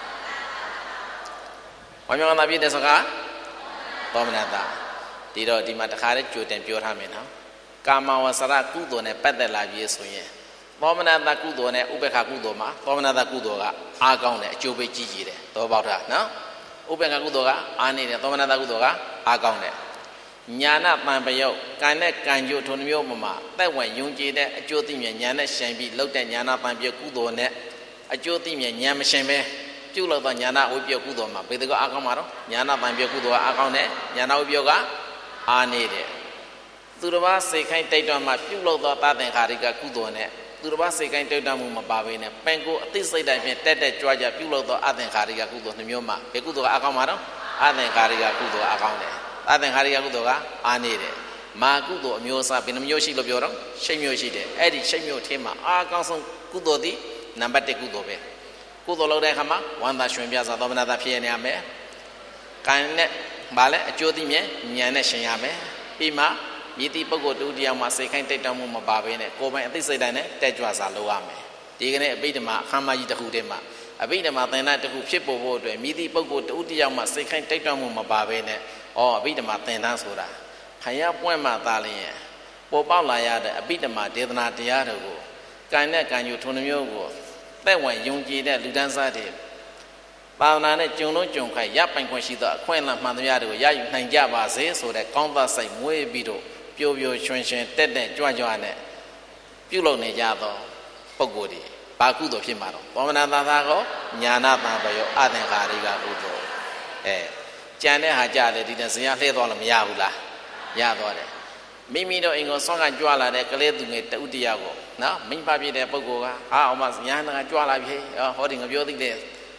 ဝမ်းမြောက်ဝမ်းသာပြုတယ်ဆိုခါသောမနတာဒီတော့ဒီမှာတခါလေးကြိုတင်ပြောထားမယ်နော်ကာမဝဆရကုသိုလ်နဲ့ပတ်သက်လာပြီဆိုရင်သောမနတာကုသိုလ်နဲ့ဥပေက္ခကုသိုလ်မှာသောမနတာကုသိုလ်ကအားကောင်းတယ်အကျိုးပေးကြီးကြီးတယ်သဘောပေါက်တာနော်ဥပေက္ခကုသိုလ်ကအားနေတယ်သောမနတာကုသိုလ်ကအားကောင်းတယ်ညာနာတန်ပယုတ်ကံနဲ့ကံကြိုထုံမျိုးမှာသက်ဝင်ယုံကြည်တဲ့အကျိုးသိမြင်ညာနဲ့ရှင်ပြီးလှုပ်တဲ့ညာနာတန်ပယုတ်ကုသိုလ်နဲ့အကျိုးသိမြင်ညာမရှင်ပဲပြုလုပ်သောညာနာဝိပယုတ်ကုသိုလ်မှာဘယ်တကောအားကောင်းမှာတော့ညာနာတန်ပယုတ်ကုသိုလ်ကအားကောင်းတယ်ညာနာဝိပယုတ်ကအားနေတယ်သူတစ်ပါးစိတ်ခိုင်းတိုက်တွန်းမှာပြုလုပ်သောသသင်္ခါရိကကုသိုလ်နဲ့သူတစ်ပါးစိတ်ခိုင်းတိုက်တွန်းမှုမပါဘဲနဲ့ပင်ကိုအသိစိတ်တိုင်းဖြင့်တက်တက်ကြွကြပြုလုပ်သောအသင်္ခါရိကကုသိုလ်နှမျိုးမှာဘယ်ကုသိုလ်ကအားကောင်းမှာတော့အသင်္ခါရိကကုသိုလ်အားကောင်းတယ်အသင်္ခါရိကကုသိုလ်ကအားနေတယ်မာကုသိုလ်အမျိုးအစားဘယ်နှမျိုးရှိလို့ပြောတော့ရှစ်မျိုးရှိတယ်အဲ့ဒီရှစ်မျိုးထဲမှာအားကောင်းဆုံးကုသိုလ်သည်နံပါတ်တစ်ကုသိုလ်ပဲကုသိုလ်လုပ်တဲ့အခါမှာဝမ်းသာရွှင်ပြစွာသောမနာတာဖြစ်ရနေရမယ်ကံနဲ့ဗာလဲအကျိုးသိမြင်ဉာဏ်နဲ့ရှင်ရမယ်ပြီးမှမြည်သည့်ပုဂ္ဂိုလ်တူတရားမှာစိတ်ခိုင်းတိုက်တောင်းမှုမပါဘဲနဲ့ကိုယ်ပိုင်အသိစိတ်တိုင်းနဲ့တက်ကြွစွာလုပ်ရမယ်ဒီကနေ့အဘိဓမ္မာအခမ်းမကြီးတစ်ခုတည်းမှာအဘိဓမ္မာသင်္ဍတစ်ခုဖြစ်ပေါ်ဖို့အတွက်မြည်သည့်ပုဂ္ဂိုလ်တူတရားမှာစိတ်ခိုင်းတိုက်တောင်းမှုမပါဘဲနဲ့ဩအဘိဓမ္မာသင်္ဍဆိုတာခရပွင့်မှသာလျင်ပေါ်ပေါက်လာရတဲ့အဘိဓမ္မာဒေသနာတရားတွေကိုကံနဲ့ကံကြိုထုံမျိုးကိုသက်ဝင်ယုံကြည်တဲ့လူတန်းစားတွေပါဝနာနဲ့ကြုံလုံးကြုံခိုက်ရပိုင်ခွင့်ရှိသောအခွင့်အလမ်းမှန်သမျှတွေကိုရယူနိုင်ကြပါစေဆိုတဲ့ကောင်းသောစိတ်မွေးပြီးတော့ပျော်ပျော်ရွှင်ရွှင်တက်တက်ကြွကြွနဲ့ပြုလုပ်နေကြသောပုဂ္ဂိုလ်တွေဘာကုသိုလ်ဖြစ်မှာတော့ဘောမနာသာသာကိုညာနာတန်ပယောအသင်္ခါရိကကုသိုလ်အဲကြံတဲ့ဟာကြတယ်ဒီနဲ့ဇင်ရလှည့်သွားလို့မရဘူးလားရသွားတယ်မိမိတို့အိမ်ကိုဆွမ်းကကြွလာတဲ့ကလေးသူငယ်တဥတ္တရာကိုနော်မိဖပြည့်တဲ့ပုဂ္ဂိုလ်ကဟာအောင်မညာနာကကြွလာပြီဟောဒီငါပြောသိတယ်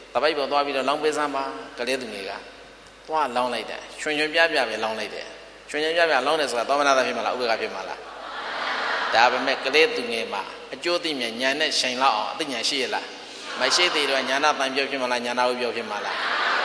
တပိုက်ပေါ်သွားပြီးတော့လောင်းပေးစမ်းပါကလေးသူငယ်ကသွားလောင်းလိုက်တယ်ချွင်ချွင်ပြပြပဲလောင်းလိုက်တယ်ချွင်ချွင်ပြပြလောင်းတယ်ဆိုတာသောမနာသာဖြစ်မှာလားဥပေက္ခဖြစ်မှာလားဒါပေမဲ့ကလေးသူငယ်မှာအကျိုးသိမြညာနဲ့ရှင်လောက်အောင်အသိဉာဏ်ရှိရလားမရှိသေးတော့ညာနာတန်ပြောဖြစ်မှာလားညာနာဥပြောဖြစ်မှာလား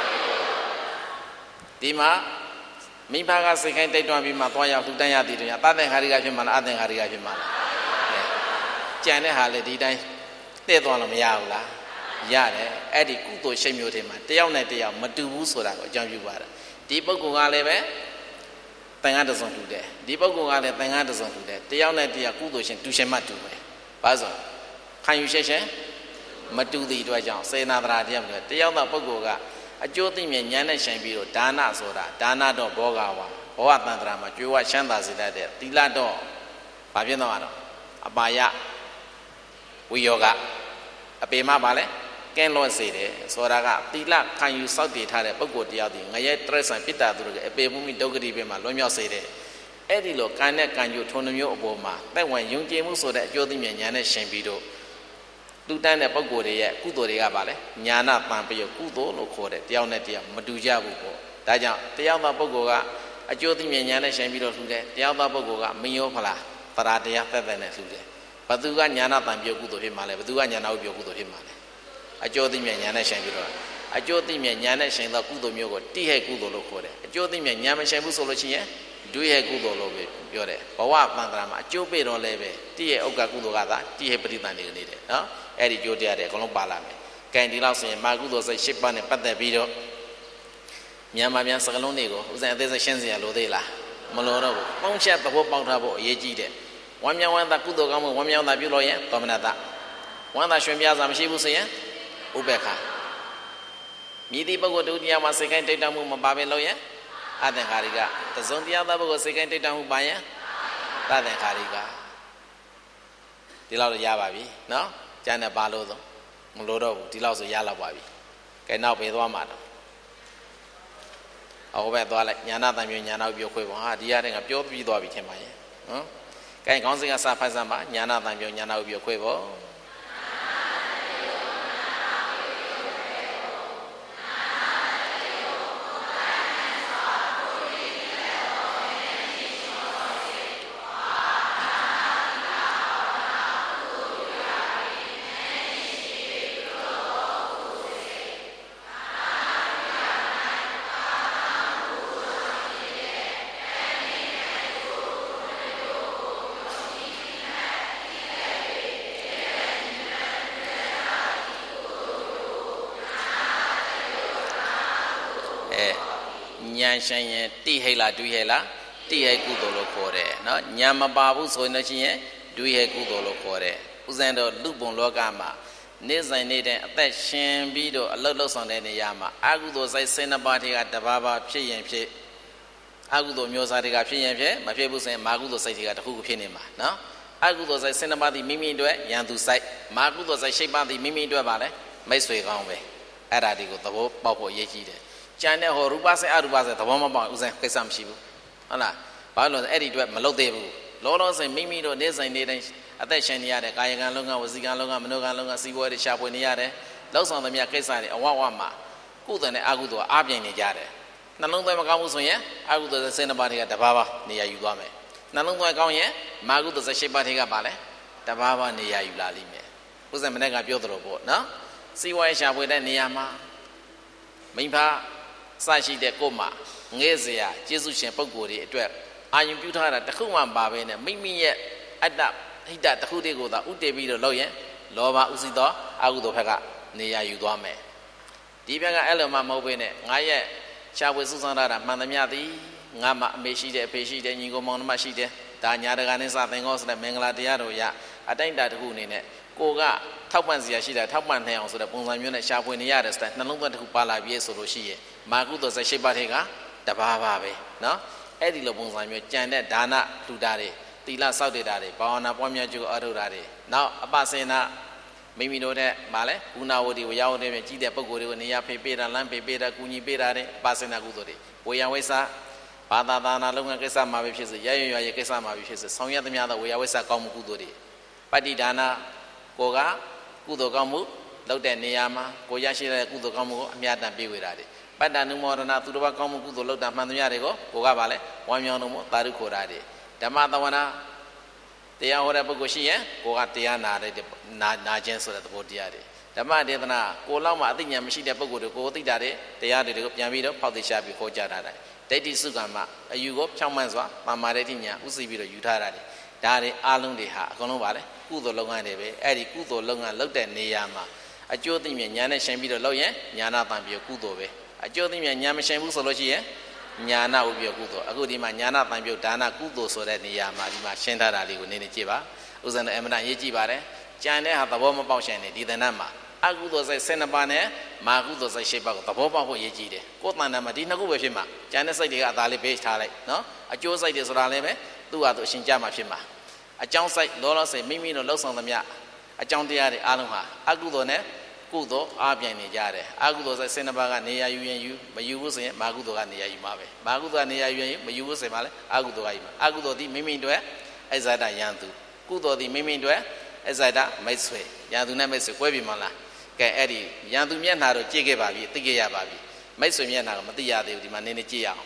ဒီမှာမိဘကစိတ်ခိုင်းတိုက်တွန်းပြီးမှသွားရောက်ထူတန်းရသည်တွေအသင်္ခါရိကဖြစ်မှာလားအသင်္ခါရိကဖြစ်မှာလားကြံတဲ့ဟာလေဒီတိုင်းတဲ့သွားလို့မရဘူးလားရတယ်အဲ့ဒီကုသိုလ်ရှိမျိုးတွေမှာတယောက်နဲ့တယောက်မတူဘူးဆိုတာကိုအကြောင်းပြုပါတယ်ဒီပုဂ္ဂိုလ်ကလည်းပဲတန်ခါတစုံတူတယ်ဒီပုဂ္ဂိုလ်ကလည်းတန်ခါတစုံတူတယ်တယောက်နဲ့တယောက်ကုသိုလ်ရှင်တူရှင်မှတူပဲဘာလို့ခံယူရှက်ရှက်မတူသည့်အတွက်ကြောင့်စေနာတရာတရားမလို့တယောက်သောပုဂ္ဂိုလ်ကအကျိုးသိမြင်ဉာဏ်နဲ့ရှင်ပြီးတော့ဒါနဆိုတာဒါနတော့ဘောဂဝါဘောဂတန်တရာမှာကျွေးဝချမ်းသာစေတတ်တဲ့သီလတော့ဘာဖြစ်တော့မှာတော့အပါယဝိယောကအပေမပါလဲကဲလွတ်စေတယ်ဆိုတာကသီလခံယူစောင့်တည်ထားတဲ့ပုဂ္ဂိုလ်တရားဒီငရဲတရစ္ဆာန်ပိတ္တာသူတို့ကအပေမှုမိဒုက္ခတိပဲမှာလွန်မြောက်စေတယ်အဲ့ဒီလိုကံနဲ့ကံကြိုထုံနှမျိုးအပေါ်မှာတက်ဝင်ယုံကြည်မှုဆိုတဲ့အကျိုးသိမြင်ဉာဏ်နဲ့ရှင်ပြီးတော့လူတန်းတဲ့ပုဂ္ဂိုလ်တွေရဲ့ကုသိုလ်တွေကပါလဲညာနာတန်ပယကုသိုလ်လို့ခေါ်တယ်တယောက်နဲ့တယောက်မတူကြဘူးပေါ့ဒါကြောင့်တယောက်သောပုဂ္ဂိုလ်ကအကျိုးသိမြင်ဉာဏ်နဲ့ရှင်ပြီးတော့လှူတယ်တယောက်သောပုဂ္ဂိုလ်ကမယောဖလားသရတရားသက်သက်နဲ့လှူတယ်ဘသူကညာနာတန်ပယကုသိုလ်ဖြစ်မှာလဲဘသူကညာနာဥပယကုသိုလ်ဖြစ်မှာလဲအကျိုးသိမြင်ဉာဏ်နဲ့ရှင်ပြီးတော့အကျိုးသိမြင်ဉာဏ်နဲ့ရှင်သောကုသိုလ်မျိုးကိုတိဟဲ့ကုသိုလ်လို့ခေါ်တယ်အကျိုးသိမြင်ဉာဏ်မရှင်ဘူးဆိုလို့ရှိရင်ဒုဟဲ့ကုသိုလ်လို့ပြောတယ်ဘဝတန်တရာမှာအကျိုးပေးတော့လဲပဲတိဟဲ့ဥက္ကကုသိုလ်ကသာတိဟဲ့ပရိသန်နေနေတယ်နော်အဲ့ဒီကြိုးတရားတွေအကုန်လုံးပါလာမယ်။ကဲဒီလောက်ဆိုရင်မာကုသိုလ်စိတ်၈ပါးနဲ့ပတ်သက်ပြီးတော့မြန်မာပြန်စကလုံးတွေကိုဥစဉ်အသေးစိတ်ရှင်းစရာလိုသေးလားမလိုတော့ဘူး။ပေါင်းချက်သဘောပေါက်ထားဖို့အရေးကြီးတယ်။ဝမ်းမြောက်ဝမ်းသာကုသိုလ်ကောင်းမှုဝမ်းမြောက်သာပြုလို့ရင်သောမနတဝမ်းသာရွှင်ပြားစာမရှိဘူးဆိုရင်ဥပေက္ခမြည်သည့်ပုဂ္ဂိုလ်တူတရားမှာစိတ်ကိုင်းတိတ်တောင်မှုမပါဘဲလို့ရင်အသင်္ခါရိကတစုံတရားသောပုဂ္ဂိုလ်စိတ်ကိုင်းတိတ်တောင်မှုပါရင်သသင်္ခါရိကဒီလောက်တော့ရပါပြီနော်ကျန်တဲ့ဘာလို့ဆိုမလို့တော့ဘူးဒီလောက်ဆိုရလောက်ပါပြီကဲနောက်ပဲသွားမှာတော့ဟောပဲသွားလိုက်ညာနာတံမျိုးညာနာပြောခွေးပေါ့ဟာဒီရတဲ့ကပြောပြီးသွားပြီထင်ပါရဲ့နော်ကဲခေါင်းစဉ်ကစဖတ်စမ်းပါညာနာတံမျိုးညာနာပြောခွေးပေါ့ညာရှင်ရင်တိဟိလားဒွိဟိလားတိဟိကုသိုလ်လို့ခေါ်တယ်နော်ညာမပါဘူးဆိုရင်ရှင်ဒွိဟိကုသိုလ်လို့ခေါ်တယ်ဥစဉ်တော့လူပုံလောကမှာနေဆိုင်နေတဲ့အသက်ရှင်ပြီးတော့အလုတ်လုတ်ဆောင်တဲ့နေရာမှာအကုသိုလ်စိတ်၁၂ပါးတွေကတဘာဘာဖြစ်ရင်ဖြစ်အကုသိုလ်မျိုးစားတွေကဖြစ်ရင်ဖြစ်မဖြစ်ဘူးဆိုရင်မာကုသိုလ်စိတ်တွေကတခုခုဖြစ်နေမှာနော်အကုသိုလ်စိတ်၁၂ပါးဒီမိမိအတွက်ရန်သူစိတ်မာကုသိုလ်စိတ်၈ပါးဒီမိမိအတွက်ပါလေမိတ်ဆွေကောင်းပဲအဲ့ဒါဒီကိုသဘောပေါက်ဖို့အရေးကြီးတယ်ကျန်တဲ့ဟောရူပစေအရူပစေသဘောမပေါက်ဥစဉ်ကိစ္စမရှိဘူးဟုတ်လားဘာလို့လဲအဲ့ဒီအတွက်မလုပ်သေးဘူးလောလောဆယ်မိမိတို့နေဆိုင်နေတိုင်းအသက်ရှင်နေရတဲ့ကာယကံလုံးကဝစီကံလုံးကမနောကံလုံးကစီးပွားတွေရှာဖွေနေရတယ်လောက်ဆောင်သမျှကိစ္စတွေအဝဝမှာကုသိုလ်နဲ့အကုသိုလ်အားပြိုင်နေကြတယ်နှလုံးသွင်းမကောင်းဘူးဆိုရင်အကုသိုလ်၁၂ပါးတွေကတဘာဘာနေရာယူသွားမယ်နှလုံးသွင်းကောင်းရင်မာကုသိုလ်၁၈ပါးတွေကပါလဲတဘာဘာနေရာယူလာလိမ့်မယ်ဥစဉ်မနေ့ကပြောသလိုပေါ့နော်စီးပွားရေးရှာဖွေတဲ့နေရာမှာမိဖစရှိတဲ့ကိုမှငဲ့စရာကျေးဇူးရှင်ပုဂ္ဂိုလ်တွေအတွက်အာယုံပြုထားတာတခုမှမပါဘဲနဲ့မိမိရဲ့အတ္တဟိတတခုတည်းကိုသာဥတည်ပြီးတော့လုပ်ရင်လောဘဥစိသောအကုသိုလ်ဘက်ကနေရာယူသွားမယ်ဒီဘက်ကအဲ့လိုမှမဟုတ်ဘဲနဲ့ငါရဲ့ရှားပွေစုဆောင်တာမှန်သမျှသည်ငါမှအမေရှိတယ်အဖေရှိတယ်ညီကိုမောင်နှမရှိတယ်ဒါညာတကာနဲ့စသင်္ကောဆိုတဲ့မင်္ဂလာတရားတို့ရအတိုင်းတာတစ်ခုအနေနဲ့ကိုကထောက်ပံ့စရာရှိတာထောက်ပံ့နိုင်အောင်ဆိုတဲ့ပုံစံမျိုးနဲ့ရှားပွေနေရတဲ့စတဲ့နှလုံးသွင်းတစ်ခုပါလာပြီးဆိုလို့ရှိရင်မာကုသိုလ်၁၈ပါးထဲကတဘာဘာပဲနော်အဲ့ဒီလိုပုံစံမျိုးကြံတဲ့ဒါနလှူတာတွေသီလစောင့်တည်တာတွေဘာဝနာပွားများကျိုးအထုတာတွေနောက်အပစေနာမိမိတို့တဲ့ဗာလဲဂုဏဝတ္တိဝရောက်တဲ့ကြီးတဲ့ပုဂ္ဂိုလ်တွေကိုနေရာဖေးပေးတာလမ်းဖေးပေးတာကူညီပေးတာတဲ့အပစေနာကုသိုလ်တွေဝေယဝိစာဘာသာသာနာလုပ်ငန်းကိစ္စမှာပဲဖြစ်စေရရရွရကိစ္စမှာပဲဖြစ်စေဆောင်ရွက်သမျှသောဝေယဝိစာကောင်းမှုကုသိုလ်တွေပတ္တိဒါနကိုကကုသိုလ်ကောင်းမှုလောက်တဲ့နေရာမှာကိုရရှိတဲ့ကုသိုလ်ကောင်းမှုကိုအမြတ်တမ်းပေးဝေတာတွေပတ္တနုမောဒနာသူတစ်ပါးကောင်းမှုကုသိုလ်လောက်တာမှန်သမျှတွေကိုကိုကပါလဲဝမ်းမြောက်လို့မို့သာဓုခေါ်တာတွေဓမ္မသဝနာတရားဟောတဲ့ပုဂ္ဂိုလ်ရှိရင်ကိုကတရားနာတဲ့နာနာခြင်းဆိုတဲ့သဘောတရားတွေဓမ္မဒေသနာကိုလောက်မှအသိဉာဏ်မရှိတဲ့ပုဂ္ဂိုလ်တွေကိုသိတာတွေတရားတွေကိုပြန်ပြီးတော့ဖောက်သိရှားပြီးခေါ်ကြတာတယ်ဒိဋ္ဌိစုကံမှာအယူကိုဖြောင်းမှန်းစွာပါမာဒိဋ္ဌိဉာဏ်ဥသိပြီးတော့ယူထားတာတွေဒါတွေအားလုံးတွေဟာအကုန်လုံးပါလေကုသိုလ်လုပ်ငန်းတွေပဲအဲ့ဒီကုသိုလ်လုပ်ငန်းလုပ်တဲ့နေရာမှာအကျိုးသိမြင်ဉာဏ်နဲ့ရှင်ပြီးတော့လုပ်ရင်ဉာဏတံပြေကုသိုလ်ပဲအကျိုးသိမြင်ဉာဏ်မရှင်ဘူးဆိုလို့ရှိရင်ဉာဏဥပ္ပယကုသိုလ်အခုဒီမှာဉာဏတံပြေဒါနကုသိုလ်ဆိုတဲ့နေရာမှာဒီမှာရှင်းထားတာလေးကိုနေနေကြည့်ပါဥစ္စာနဲ့အမှန်တန်ရေးကြည့်ပါတယ်ကြံတဲ့ဟာသဘောမပေါက်ရှင်နေဒီသဏ္ဍာန်မှာအကုသိုလ်စိတ်၁၂ပါးနဲ့မာကုသိုလ်စိတ်၈ပါးကိုသဘောပေါက်ဖို့ရေးကြည့်တယ်ကိုယ်တဏ္ဍာမှာဒီနှစ်ခုပဲဖြစ်မှာကြံတဲ့စိတ်တွေကအသာလေးဘေးထားလိုက်နော်အကျိုးစိတ်တွေဆိုတာလည်းပဲသူ့ဟာသူအရှင်ကြမှာဖြစ်မှာအကြောင်းစိတ်လောလောစိတ်မိမိတို့လှုပ်ဆောင်သမျှအကြောင်းတရားတွေအားလုံးဟာအကုသိုလ်နဲ့ကုသိုလ်အားပြိုင်နေကြတယ်အကုသိုလ်စိတ်၁၂ပါးကနေရာယူရင်ယူမယူဘူးဆိုရင်မာကုသိုလ်ကနေရာယူမှာပဲမာကုသိုလ်ကနေရာယူရင်မယူဘူးဆိုရင်လည်းအကုသိုလ်ကယူမှာအကုသိုလ်ဒီမိမိတို့အဇာတယံသူကုသိုလ်ဒီမိမိတို့အဇာတမိတ်ဆွေယံသူနဲ့မိတ်ဆွေကွဲပြီမလားကဲအဲ့ဒီယံသူမျက်နှာတော့ကြည့်ခဲ့ပါပြီသိခဲ့ရပါပြီမိတ်ဆွေမျက်နှာကမသိရသေးဘူးဒီမှာနည်းနည်းကြည့်ရအောင်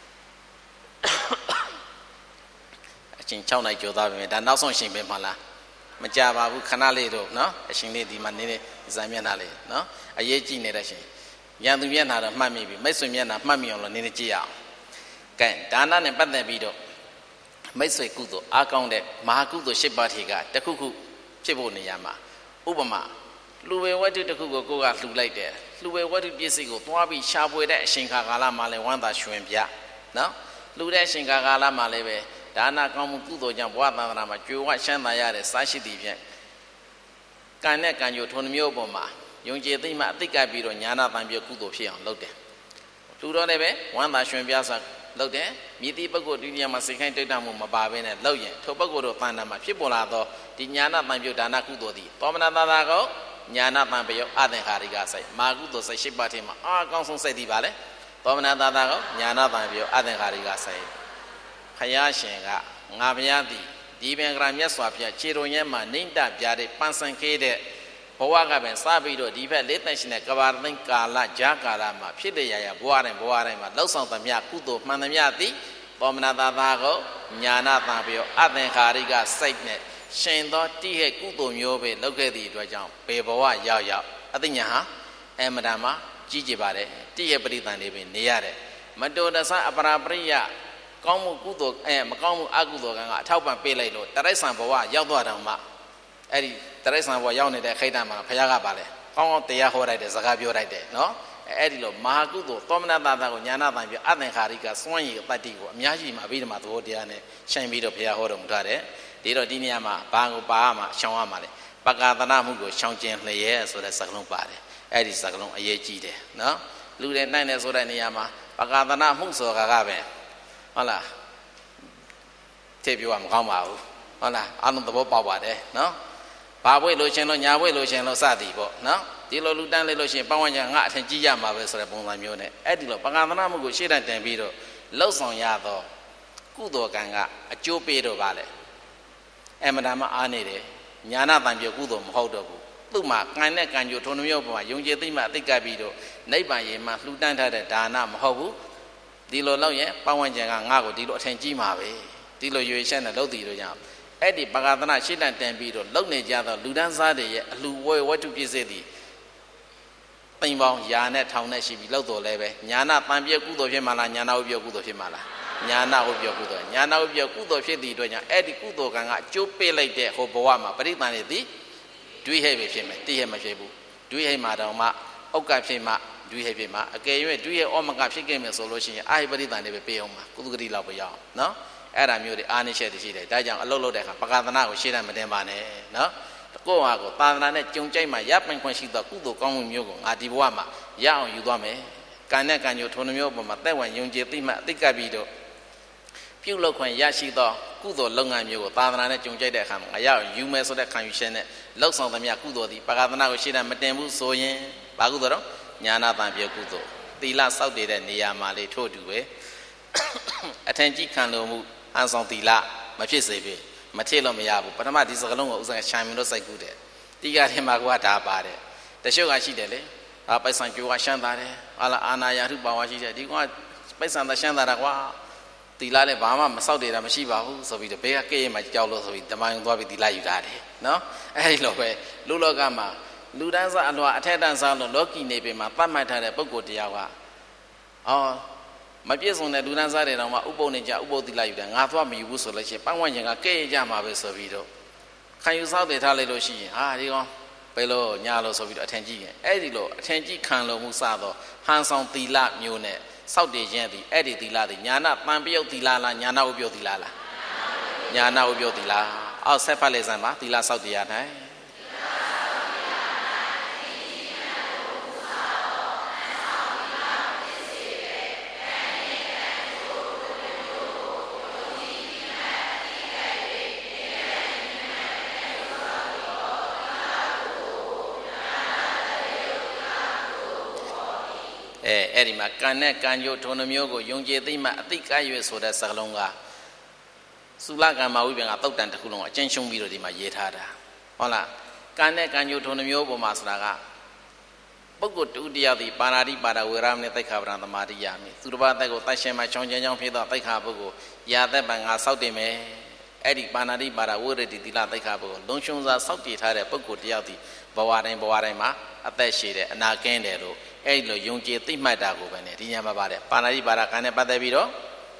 အချင်း၆နိုင်ကြော်သားပြီဒါနောက်ဆုံးရှင်ပဲမလားမကြပါဘူးခဏလေးတော့နော်အရှင်လေးဒီမှာနည်းနည်းဇာမျက်နှာလေးနော်အရေးကြည့်နေတဲ့ရှင်ယံသူမျက်နှာတော့မှတ်မိပြီမိတ်ဆွေမျက်နှာမှတ်မိအောင်လို့နည်းနည်းကြည့်ရအောင်ကဲဒါနနဲ့ပတ်သက်ပြီးတော့မိတ်ဆွေကုသိုလ်အားကောင်းတဲ့မဟာကုသိုလ်၈ပါးထေကတခုခုဖြစ်ဖို့နေရာမှာဥပမာလူဝေဝတ္ထုတစ်ခုကိုကိုကလှူလိုက်တယ်လူဝေဝတ္ထုပစ္စည်းကိုသွားပြီးရှာဖွေတဲ့အချိန်ခါကာလမှာလည်းဝမ်းသာရွှင်ပြနော်လှူတဲ့အချိန်ခါကာလမှာလည်းပဲဒါနကောင်းမှုကုသိုလ်ကြောင့်ဘဝသန္တရာမှာကြွယ်ဝချမ်းသာရတဲ့စားရှိသည်ဖြင့်ကံနဲ့ကံကြိုထုံမျိုးပေါ်မှာယုံကြည်သိမှအသိကပ်ပြီးတော့ညာနာတံပြေကုသိုလ်ဖြစ်အောင်လုပ်တယ်လှူတော့လည်းပဲဝမ်းသာရွှင်ပြစွာလုပ်တယ်မြည်သည့်ပုဂ္ဂိုလ်ဒီနေရာမှာစိတ်ခိုင်းတိတ်တမှုမပါဘဲနဲ့လုပ်ရင်ထိုပုဂ္ဂိုလ်တို့သန္တာမှာဖြစ်ပေါ်လာသောဒီညာနာတံပြေဒါနကုသိုလ်သည်သောမနာသာသာကောညာနာတံပြေအသင်္ခါရိကစိတ်မာကုသိုလ်စိတ်ရှိပါထဲမှာအာအကောင်းဆုံးစိတ်ဒီပါလေသောမနာသာသာကောညာနာတံပြေအသင်္ခါရိကစိတ်ခရရှင်ကငါဘုရားသည်ဒီပင်ကရာမြတ်စွာဘုရားခြေတော်ရဲမှာနှိမ့်တပြားတဲ့ပန်းစံခဲတဲ့ဘဝကပင်စပြီးတော့ဒီဘက်လေးတန်ရှင်တဲ့ကဘာသိန်းကာလဂျာကာလမှာဖြစ်တဲ့ရရဘဝတိုင်းဘဝတိုင်းမှာလှုပ်ဆောင်သမျှကုသိုလ်မှန်သမျှသည်သောမနာသာသာကိုညာနာတံပြေအသင်္ခါရိကစိတ်နဲ့ရှင်သောတိဟဲ့ကုသိုလ်မျိုးပဲလုပ်ခဲ့သည့်အတွက်ကြောင့်ဘေဘဝရောက်ရောက်အသိဉာဏ်ဟာအမတန်မှကြီးကြပါတယ်တိဟဲ့ပရိသန်တွေပဲနေရတယ်မတောတဆအပရာပရိယကောင်းမှုကုသိုလ်အဲမကောင်းမှုအကုသိုလ်ကံကအထောက်ပံ့ပေးလိုက်လို့တရိစ္ဆာန်ဘဝရောက်သွားတော့မှအဲ့ဒီတရိစ္ဆာန်ဘဝရောက်နေတဲ့ခိတ္တမှာဘုရားကပါလေကောင်းကောင်းတရားဟောလိုက်တယ်စကားပြောလိုက်တယ်နော်အဲ့ဒီလိုမဟာကုသိုလ်သောမနတတာကိုညာနာတံပြအသင်္ခါရိကစွန့်ရည်တတ္တိကိုအများကြီးမှာအဘိဓမ္မာသဘောတရားနဲ့ရှင်းပြီးတော့ဘုရားဟောတော်မူထားတယ်ဒီတော့ဒီနေရာမှာဘာကိုပါရမှာရှောင်ရမှာလေပကာသနာမှုကိုရှောင်ကျင်လျက်ဆိုတဲ့စကားလုံးပါတယ်အဲ့ဒီစကားလုံးအရေးကြီးတယ်နော်လူတွေနိုင်တယ်ဆိုတဲ့နေရာမှာပကာသနာမှုဆိုတာကပဲဟုတ်လားထည့်ပြောရမကောင်းပါဘူးဟုတ်လားအလုံးသဘောပေါက်ပါတယ်နော်ဘာဘွေလို့ရှင်လို့ညာဘွေလို့ရှင်လို့စသည်ပေါ့နော်ဒီလိုလူတန်းလေးလို့ရှင်ပတ်ဝန်းကျင်ငါအထင်ကြီးရမှာပဲဆိုတဲ့ပုံစံမျိုးနဲ့အဲ့ဒီလိုပကာသနာမှုကိုရှေ့တန်းတင်ပြီးတော့လှုပ်ဆောင်ရသောကုသိုလ်ကံကအကျိုးပေးတော့ပါလေအမှန်တမ်းအားနေတယ်ညာနာတံပြေကုသိုလ်မဟုတ်တော့ဘူးသူ့မှာကံနဲ့ကံကြိုထုံမျိုးပေါ်မှာယုံကြည်သိမှအသိကပ်ပြီးတော့နိဗ္ဗာန်ရေမှာလှူဒန်းထားတဲ့ဒါနမဟုတ်ဘူးဒီလိုလောက်ရင်ပတ်ဝန်းကျင်ကငါ့ကိုဒီလိုအထင်ကြီးမှာပဲဒီလိုရွေချက်နဲ့လှုပ်တည်လို့ကြောင့်အဲ့ဒီပကာသနာရှေ့တန်းတင်ပြီးတော့လုံနေကြသောလူဒန်းစားတွေရဲ့အလှဝဲဝတ္ထုပစ္စည်းသည်တိမ်ပေါင်းယာနဲ့ထောင်နဲ့ရှိပြီးလှုပ်တော်လဲပဲညာနာတံပြေကုသိုလ်ဖြစ်မှာလားညာနာဥပ္ပယကုသိုလ်ဖြစ်မှာလားညာနာဥပ္ပယကုသိုလ်ညာနာဥပ္ပယကုသိုလ်ဖြစ်သည့်အတွက်ကြောင့်အဲ့ဒီကုသိုလ်ကံကအကျိုးပေးလိုက်တဲ့ဟိုဘဝမှာပရိသန်တွေသည်ဒွိဟိတ်ပဲဖြစ်မယ်တိဟိတ်မဖြစ်ဘူးဒွိဟိတ်မှာတော့မှဥက္ကဖြစ်မှဒွိဟိတ်ဖြစ်မှအကယ်၍ဒွိဟိတ်ဩမကဖြစ်ခဲ့မယ်ဆိုလို့ရှိရင်အာဟိပရိသန်တွေပဲပေးအောင်မှာကုသဂတိလောက်ပဲရအောင်နော်အဲ့ဒါမျိုးတွေအာနိရှက်တွေရှိတယ်ဒါကြောင့်အလုပ်လုပ်တဲ့အခါပကာသနာကိုရှေ့တန်းမတင်ပါနဲ့နော်ကိုယ့်ဟာကိုသာသနာနဲ့ကြုံကြိုက်မှရပိုင်ခွင့်ရှိသောကုသိုလ်ကောင်းမှုမျိုးကိုငါဒီဘဝမှာရအောင်ယူသွားမယ်ကံနဲ့ကံကြိုထုံမျိုးပေါ်မှာတက်ဝင်ယုံကြည်သိမှအသိကပ်ပြီးတော့ပြုလုပ်ခွင့်ရရှိသောကုသိုလ်လုပ်ငန်းမျိုးကိုသာသနာနဲ့ကြုံကြိုက်တဲ့အခါမှာငါရအောင်ယူမယ်ဆိုတဲ့ခံယူချက်နဲ့လှုပ်ဆောင်သမျှကုသိုလ်သည်ပကာသနာကိုရှေ့တန်းမတင်ဘူးဆိုရင်ဘာကုသိုလ်တော့ညာနာတံပြေကုသိုလ်သီလစောင့်တည်တဲ့နေရာမှာလေထို့တူပဲအထင်ကြီးခံလို့မှုအန်ဆောင်သီလမဖြစ်စေပြီမထည့်လို့မရဘူးပထမဒီစကလုံးကိုဥစ္စာချမ်းမင်းတို့စိုက်ကူးတယ်တိကထဲမှာကဒါပါတယ်တချို့ကရှိတယ်လေအာပိုက်ဆံကြိုးကရှမ်းသားတယ်ဟာလာအာနာယာထုပါဝါရှိတယ်ဒီကောင်ကပိုက်ဆံသာရှမ်းသားတာကွာတီလာလည်းဘာမှမဆောက်တည်တာမရှိပါဘူးဆိုပြီးတော့ဘေးကကဲ့ရဲ့မှာကြောက်လို့ဆိုပြီးတမန်သွားပြီးတီလာယူတာတယ်နော်အဲဒီလိုပဲလူလောကမှာလူတန်းစားအလွာအထက်တန်းစားလို့လောကီနေပြင်မှာပတ်မှတ်ထားတဲ့ပုဂ္ဂိုလ်တရားကအော်မပြည့်စုံတဲ့လူတန်းစားတွေတောင်မှဥပုပ်နေကြဥပုပ်တီလာယူတယ်ငါသွားမယူဘူးဆိုလို့ရှိရင်ပတ်ဝန်းကျင်ကကဲ့ရဲ့ကြမှာပဲဆိုပြီးတော့ခံယူဆောက်တည်ထားလိုက်လို့ရှိရင်ဟာဒီကောင်ဘယ်လိုညာလို့ဆိုပြီးတော့အထင်ကြီးရင်အဲ့ဒီလိုအထင်ကြီးခံလို့မှုစတော့ဟန်ဆောင်တီလာမျိုးနဲ့စောက်တည်ခြင်းသည်အဲ့ဒီတီလာသည်ညာနာပံပြုတ်တီလာလားညာနာဥပြုတ်တီလာလားညာနာဥပြုတ်တီလာအောက်ဆက်ဖတ်လိုက်စမ်းပါတီလာစောက်တည်ရနိုင်အဲအဲ့ဒီမှာကံနဲ့ကံကြိုးထုံနှမျိုးကိုယုံကြည်သိမှအသိကရွေဆိုတဲ့စကားလုံးကသုလကမ္မဝိပင်ကသုတ်တန်တစ်ခုလုံးအကျဉ်းရှုံးပြီးတော့ဒီမှာရေးထားတာဟုတ်လားကံနဲ့ကံကြိုးထုံနှမျိုးပုံမှာဆိုတာကပုဂ္ဂိုလ်တူတရားသည်ပါဏာတိပါဒဝေရမဏိသိက္ခာပဒံသမာတိယမိသူတစ်ပါးသက်ကိုတတ်ရှင်မှချောင်းချမ်းချောင်းဖြစ်သောသိက္ခာပုဂ္ဂိုလ်ရာသက်ပံငါစောက်တင်မယ်အဲ့ဒီပါဏာတိပါဒဝေရတိသီလသိက္ခာပုဂ္ဂိုလ်လုံရှုံစွာစောက်တည်ထားတဲ့ပုဂ္ဂိုလ်တရားသည်ဘဝတိုင်းဘဝတိုင်းမှာအသက်ရှည်တယ်အနာကင်းတယ်လို့အဲ့လိုယုံကြည်သိမှတ်တာကိုပဲねဒီညမှာပါတယ်ပါဏာတိပါဒကံနဲ့ပတ်သက်ပြီးတော့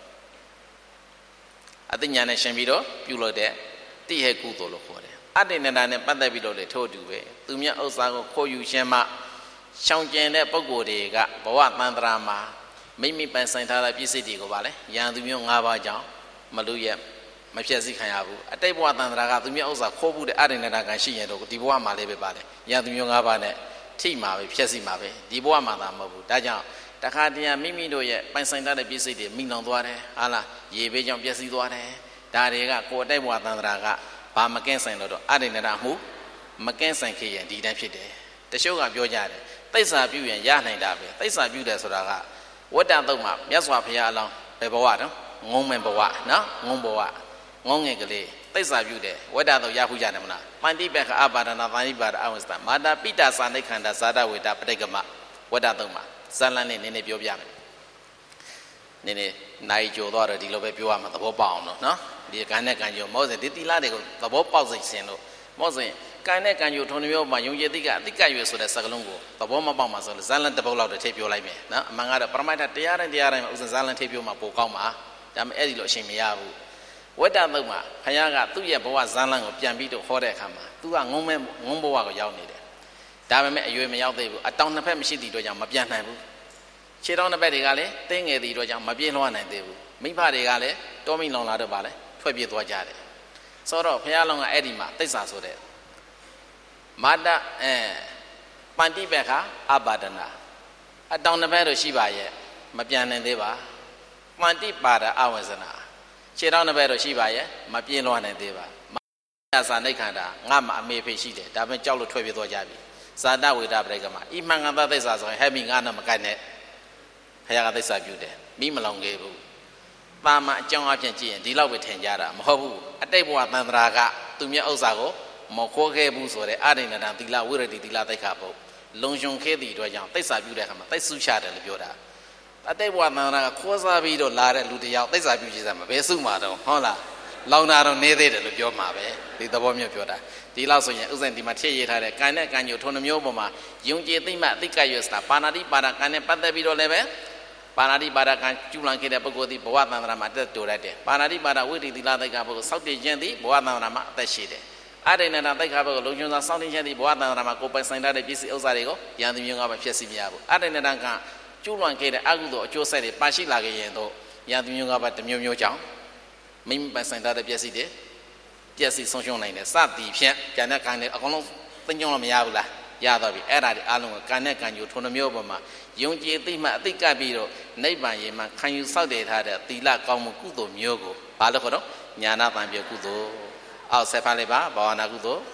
အသိဉာဏ်နဲ့ရှင်ပြီးတော့ပြုလို့တဲ့တိဟေကုသိုလ်လို့ခေါ်တယ်အတ္တိနတာနဲ့ပတ်သက်ပြီးတော့လေထို့အတူပဲသူမြတ်ဥစ္စာကိုခိုးယူခြင်းမှရှောင်ကျင်တဲ့ပုဂ္ဂိုလ်တွေကဘဝတန်ត្រာမှာမိမိပိုင်ဆိုင်ထားတဲ့ပြည့်စုံတွေကိုပါလေယံသူမျိုး၅ပါးကြောင့်မလူရဲ့မဖြစ်စီခံရဘူးအတိတ်ဘဝတန်ត្រာကသူမြတ်ဥစ္စာခိုးဘူးတဲ့အတ္တိနတာကံရှိရင်တော့ဒီဘဝမှာလည်းပဲပါလေယံသူမျိုး၅ပါးနဲ့ထိမှာပဲဖြစ်စီမှာပဲဒီဘဝမှာသာမဟုတ်ဘူးဒါကြောင့်တခါတည်းမိမိတို့ရဲ့ပိုင်ဆိုင်တဲ့ပြည့်စုံတွေမိနောင်သွားတယ်ဟာလားရေဘေးကြောင့်ပျက်စီးသွားတယ်ဒါတွေကကိုယ်အတိတ်ဘဝတန်ត្រာကဘာမကင်းဆိုင်လို့တော့အတ္တိနတာမှုမကင်းဆိုင်ခဲ့ရင်ဒီတိုင်းဖြစ်တယ်တချို့ကပြောကြတယ်သိစ္စာပြုရင်ရနိုင်တာပဲသိစ္စာပြုတယ်ဆိုတာကဝတ္တသုတ်မှာမြတ်စွာဘုရားအလောင်းဘယ်ဘဝတော့ငုံမဲ့ဘဝနော်ငုံဘဝငုံငယ်ကလေးသိစ္စာပြုတယ်ဝတ္တသုတ်ရခုကြတယ်မလားပန္တိပက္ခအပါဒနာသန္တိပါဒအဝိစ္စမာတာပိတာသာနိခန္ဓာဇာတဝေတာပဋိကမဝတ္တသုတ်မှာဇာလန်နဲ့နည်းနည်းပြောပြမယ်နည်းနည်းနိုင်ကြိုတော့ဒီလိုပဲပြောရမှာသဘောပေါက်အောင်တော့နော်ဒီကံနဲ့ကံကြိုမောစဉ်ဒီတိလာတွေကိုသဘောပေါက်စိတ်ရှင်လို့မောစဉ်ကံနဲ့ကံကြိုထုံမျိုးမှာယုံကြည်သိကအတိကရွေဆိုတဲ့စကားလုံးကိုသဘောမပေါက်မှာဆိုလို့ဇာလန်တစ်ပုတ်လောက်တည်းထည့်ပြောလိုက်မယ်နော်အမှန်ကတော့ပရမိုက်တာတရားတိုင်းတရားတိုင်းမှာဥစဉ်ဇာလန်ထည့်ပြောမှာပိုကောင်းပါဒါပေမဲ့အဲ့ဒီလိုအချိန်မရဘူးဝတ္တသုတ်မှာဘုရားကသူ့ရဲ့ဘဝဇာလန်ကိုပြန်ပြီးတော့ဟောတဲ့အခါမှာ तू ကငုံမဲ့ငုံဘဝကိုရောက်နေတယ်ဒါပေမဲ့အရွယ်မရောက်သေးဘူးအတောင်နှစ်ဖက်မရှိသည့်အတွက်ကြောင့်မပြန်နိုင်ဘူးခြေထောက်နှစ်ဖက်တွေကလည်းတင်းငယ်သည့်အတွက်ကြောင့်မပြေးလွှားနိုင်သေးဘူးမိဘတွေကလည်းတောမိန်လောင်လာတော့ပါလေထွက်ပြေးသွားကြတယ်ဆိုတော့ဘုရားလုံးကအဲ့ဒီမှာသိစ္စာဆိုတဲ့မာတအဲပန္တိပက္ခအပါဒနာအတောင်တစ်ဖက်တော့ရှိပါရဲ့မပြန်နိုင်သေးပါပန္တိပါဒအဝိဇ္ဇနာခြေထောက်နှစ်ဖက်တော့ရှိပါရဲ့မပြေးလွှားနိုင်သေးပါမာသာနိခန္ဓာငါမှအမေဖေရှိတယ်ဒါပေမဲ့ကြောက်လို့ထွက်ပြေးသွားကြပြီဇာတဝေဒပရိကမဣမှန်ကန်သသိစ္စာဆိုရင်ဟဲ့မိငါနဲ့မကိုက်နဲ့ဘုရားကသိစ္စာပြုတယ်မိမလောင်ခဲ့ဘူးပါမအကြောင်းအဖြစ်ကြည့်ရင်ဒီလောက်ပဲထင်ကြတာမဟုတ်ဘူးအတိတ်ဘဝတန်ត្រာကသူမြတ်ဥစ္စာကိုမခိုးခဲ့ဘူးဆိုတဲ့အရိဏတံသီလဝိရတိသီလသိက္ခာပုတ်လုံရှုံခဲ့သည့်အတွက်ကြောင့်သိစ္စာပြုတဲ့အခါမှာသိစုချတယ်လို့ပြောတာအတိတ်ဘဝတန်ត្រာကခိုးစားပြီးတော့လာတဲ့လူတယောက်သိစ္စာပြုကြည့်စမ်းမဘယ်စုမှာတော့ဟုတ်လားလောင်တာတော့နေသေးတယ်လို့ပြောမှာပဲဒီသဘောမျိုးပြောတာဒီလောက်ဆိုရင်ဥစဉ်ဒီမှာထည့်ရထားတဲ့ကံနဲ့ကံညိုထုံနှမျိုးပေါ်မှာယုံကြည်သိမှအသိကရွေးစတာပါဏာတိပါဒကံနဲ့ပတ်သက်ပြီးတော့လည်းပဲပါဏာတိပါဒကံကျူလန်ခဲ့တဲ့ပုဂ္ဂိုလ်သည်ဘဝတန်ត្រာမှာတက်တူတတ်တယ်ပါဏာတိပါဒဝိတ္တိသီလသိက္ခာပုဂ္ဂိုလ်စောင့်တည်ခြင်းသည်ဘဝတန်ត្រာမှာအသက်ရှိတယ်အရိဏတသိက္ခာပုဂ္ဂိုလ်လုံခြုံစွာစောင့်တည်ခြင်းသည်ဘဝတန်ត្រာမှာကိုယ်ပိုင်ဆိုင်တဲ့ပစ္စည်းဥစ္စာတွေကိုယံသူမျိုးကပဲဖြစ်စီမရဘူးအရိဏတကကျူလန်ခဲ့တဲ့အကုသိုလ်အကျိုးဆက်တွေပါရှိလာခဲ့ရင်တော့ယံသူမျိုးကပဲတစ်မျိုးမျိုးကြောင့်မိမိပိုင်ဆိုင်တဲ့ပစ္စည်းတွေပျက်စီးဆုံးရှုံးနိုင်တယ်စသည်ဖြင့်ကျန်တဲ့ကံတွေအကုန်လုံးသိညွှန်းလို့မရဘူးလားရတော့ပြီအဲ့ဒါတွေအားလုံးကကံနဲ့ကံကြိုထုံနှမျိုးပေါ်မှာယုံကြည်သိမှအသိကပ်ပြီးတော့နိဗ္ဗာန်ရေမှာခံယူဆောက်တည်ထားတဲ့သီလကောင်းမှုကုသိုလ်မျိုးကိုဘာလို့ခေါ်တော့ညာနာတံပြေကုသိုလ်အောက်ဆက်ဖတ်လိုက်ပါဘာဝနာကုသိုလ်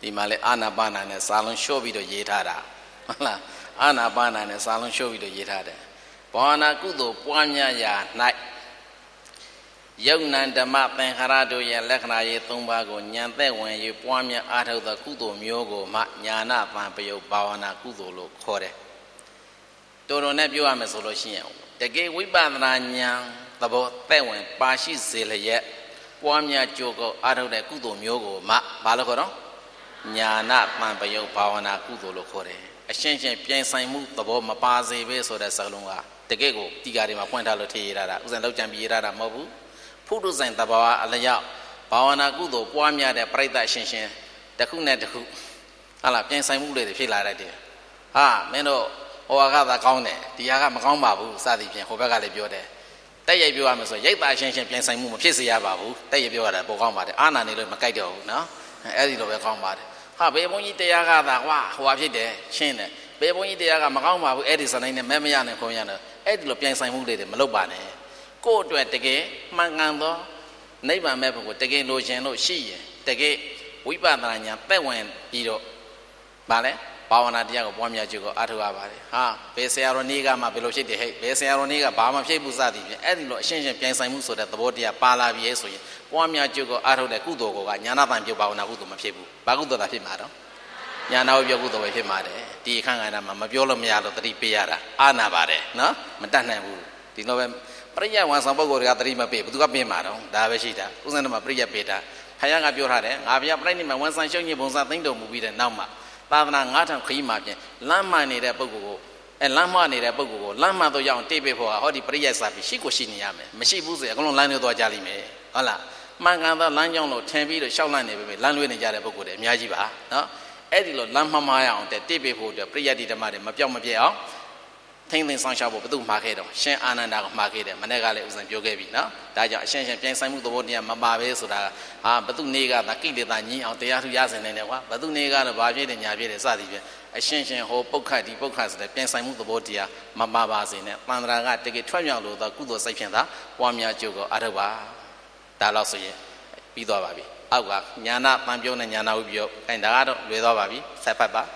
ဒီမှာလေအာနာပါနာနဲ့စာလုံးလျှော့ပြီးတော့ရေးထားတာဟုတ်လားအာနာပါနာနဲ့စာလုံးလျှော့ပြီးတော့ရေးထားတယ်ဘာဝနာကုသိုလ်ပွားများရာ၌ယုံနံဓမ္မသင်္ခါရတို့ရဲ့လက္ခဏာရေးသုံးပါးကိုဉာဏ်သက်ဝင်၍ပွားများအားထုတ်သောကုသိုလ်မျိုးကိုမှညာနာပံပယုတ်ဘာဝနာကုသိုလ်လို့ခေါ်တယ်တော်တော်နဲ့ပြောရမယ်ဆိုလို့ရှိရင်တကယ်ဝိပဿနာဉာဏ်သဘောသက်ဝင်ပါရှိစေလျက်ပွားများကြိုးကိုအားထုတ်တဲ့ကုသိုလ်မျိုးကိုမှဘာလို့ခေါ်တော့ညာနာပံပယုတ်ဘာဝနာကုသိုလ်လို့ခေါ်တယ်အရှင်းရှင်းပြိုင်ဆိုင်မှုသဘောမပါစေပဲဆိုတဲ့စကားလုံးကတကယ်ကိုဒီကားတွေမှာဖွင့်ထားလို့ထည့်ရတာဥစဉ်လောက်ကြံပြီးရတာမဟုတ်ဘူးဖုဒ္ဓဇင်တဘာဝအလျောက်ဘာဝနာကုသိုလ်ပွားများတဲ့ပြိဿအရှင်းရှင်းတစ်ခုနဲ့တစ်ခုဟာလားပြိုင်ဆိုင်မှုတွေဖြစ်လာတတ်တယ်ဟာမင်းတို့ဟိုကသာကောင်းတယ်ဒီဟာကမကောင်းပါဘူးစသည်ဖြင့်ဟိုဘက်ကလည်းပြောတယ်တက်ရိုက်ပြောရမယ်ဆိုရိတ်သားရှင်းရှင်းပြိုင်ဆိုင်မှုမဖြစ်စေရပါဘူးတက်ရိုက်ပြောရတာပိုကောင်းပါတယ်အာနာနေလို့မကြိုက်တော့ဘူးနော်အဲ့ဒီလိုပဲကောင်းပါတယ်ဟာဘေးဘုန်းကြီးတရားကသာကွာဟိုဟာဖြစ်တယ်ရှင်းတယ်ဘေးဘုန်းကြီးတရားကမကောင်းပါဘူးအဲ့ဒီစနိုင်နဲ့မဲမရနဲ့ခွန်ရနဲ့အဲ့ဒီလိုပြိုင်ဆိုင်မှုတွေမလုပ်ပါနဲ့ကိုယ့်အတွက်တကယ်မှန်ကန်သောနိဗ္ဗာန်မဲ့ဘုကိုတကယ်လိုချင်လို့ရှိရင်တကယ်ဝိပဿနာဉာဏ်သက်ဝင်ပြီးတော့ဗာလဲဘာဝနာတရားကိုပွားများကြည့်ကိုအားထုတ်ရပါတယ်ဟာဘယ်ဆရာတော်နေ့ကမှဘယ်လိုဖြစ်တယ်ဟဲ့ဘယ်ဆရာတော်နေ့ကဘာမှဖြစ်ဘူးစသည်ဖြင့်အဲ့ဒီလိုအရှင်းရှင်းပြိုင်ဆိုင်မှုဆိုတဲ့သဘောတရားပါလာပြီဆိုရင်ပွားများကြည့်ကိုအားထုတ်တဲ့ကုသိုလ်ကညာနာတန်ပြုဘာဝနာကုသိုလ်မဖြစ်ဘူးဘာကုသိုလ်သာဖြစ်မှာတော့ညာနာဝိပ္ပယကုသိုလ်ပဲဖြစ်မှာတယ်ဒီအခန့်ကဏ္ဍမှာမပြောလို့မရလို့တတိပေးရတာအာနာပါတယ်နော်မတတ်နိုင်ဘူးဒီလိုပဲပရိယတ်ဝန်ဆောင်ပုဂ္ဂိုလ်တွေကတတိမပေးဘယ်သူကပေးမှာတော့ဒါပဲရှိတာဥစဉ်တော့ပရိယတ်ပေးတာဖယားကပြောထားတယ်ငါဘုရားပြိဋိနိဗ္ဗာန်ဝန်ဆောင်ရှုံးညစ်ဘုံစားသိမ့်တော်မူပြီးတဲ့နောက်မှာသာသနာငါးထောင်ခရီးမှာပြင်လမ်းမှန်နေတဲ့ပုဂ္ဂိုလ်ကိုအဲလမ်းမှန်နေတဲ့ပုဂ္ဂိုလ်ကိုလမ်းမှန်တော့ရအောင်တိပေးဖို့ကဟောဒီပရိယတ်စာပြီးရှိကိုရှိနေရမယ်မရှိဘူးဆိုရင်အကုန်လုံးလမ်းလွဲသွားကြလိမ့်မယ်ဟုတ်လားမှန်ကန်သောလမ်းကြောင်းလို့ထင်ပြီးတော့ရှောက်လန့်နေပြီလမ်းလွဲနေကြတဲ့ပုဂ္ဂိုလ်တွေအများကြီးပါနော်အဲ့ဒီလိုလမ်းမှန်မှရအောင်တဲ့တိပေးဖို့အတွက်ပရိယတ်ဒီဓမ္မတွေမပြောက်မပြဲအောင်ထိမ့်သိမ်းဆောင်ရှောက်ဖို့ဘုသူမှာခဲ့တော့ရှင်အာနန္ဒာကမှာခဲ့တယ်မနေ့ကလည်းဥစဉ်ပြောခဲ့ပြီနော်ဒါကြောင့်အရှင်းရှင်းပြိုင်ဆိုင်မှုသဘောတရားမပါပဲဆိုတာဟာဘုသူနေကသာကိလေသာညင်းအောင်တရားထူရစင်နေတယ်ကွာဘုသူနေကတော့ဘာဖြစ်တယ်ညာဖြစ်တယ်စသည်ဖြင့်အရှင်းရှင်းဟောပုတ်ခတ်ဒီပုတ်ခတ်ဆိုတဲ့ပြိုင်ဆိုင်မှုသဘောတရားမပါပါစေနဲ့တန်ត្រာကတကယ်ထွက်မြောက်လို့သောကုသိုလ်စိတ်ဖြင့်သာပွားများကြိုးကိုအားထုတ်ပါဒါတော့ဆိုရင်ပြီးသွားပါပြီအောက်ကညာနာတန်ပြုံးနဲ့ညာနာဝိပ္ပယအဲဒါကတော့လွယ်သွားပါပြီဆက်ဖတ်ပါ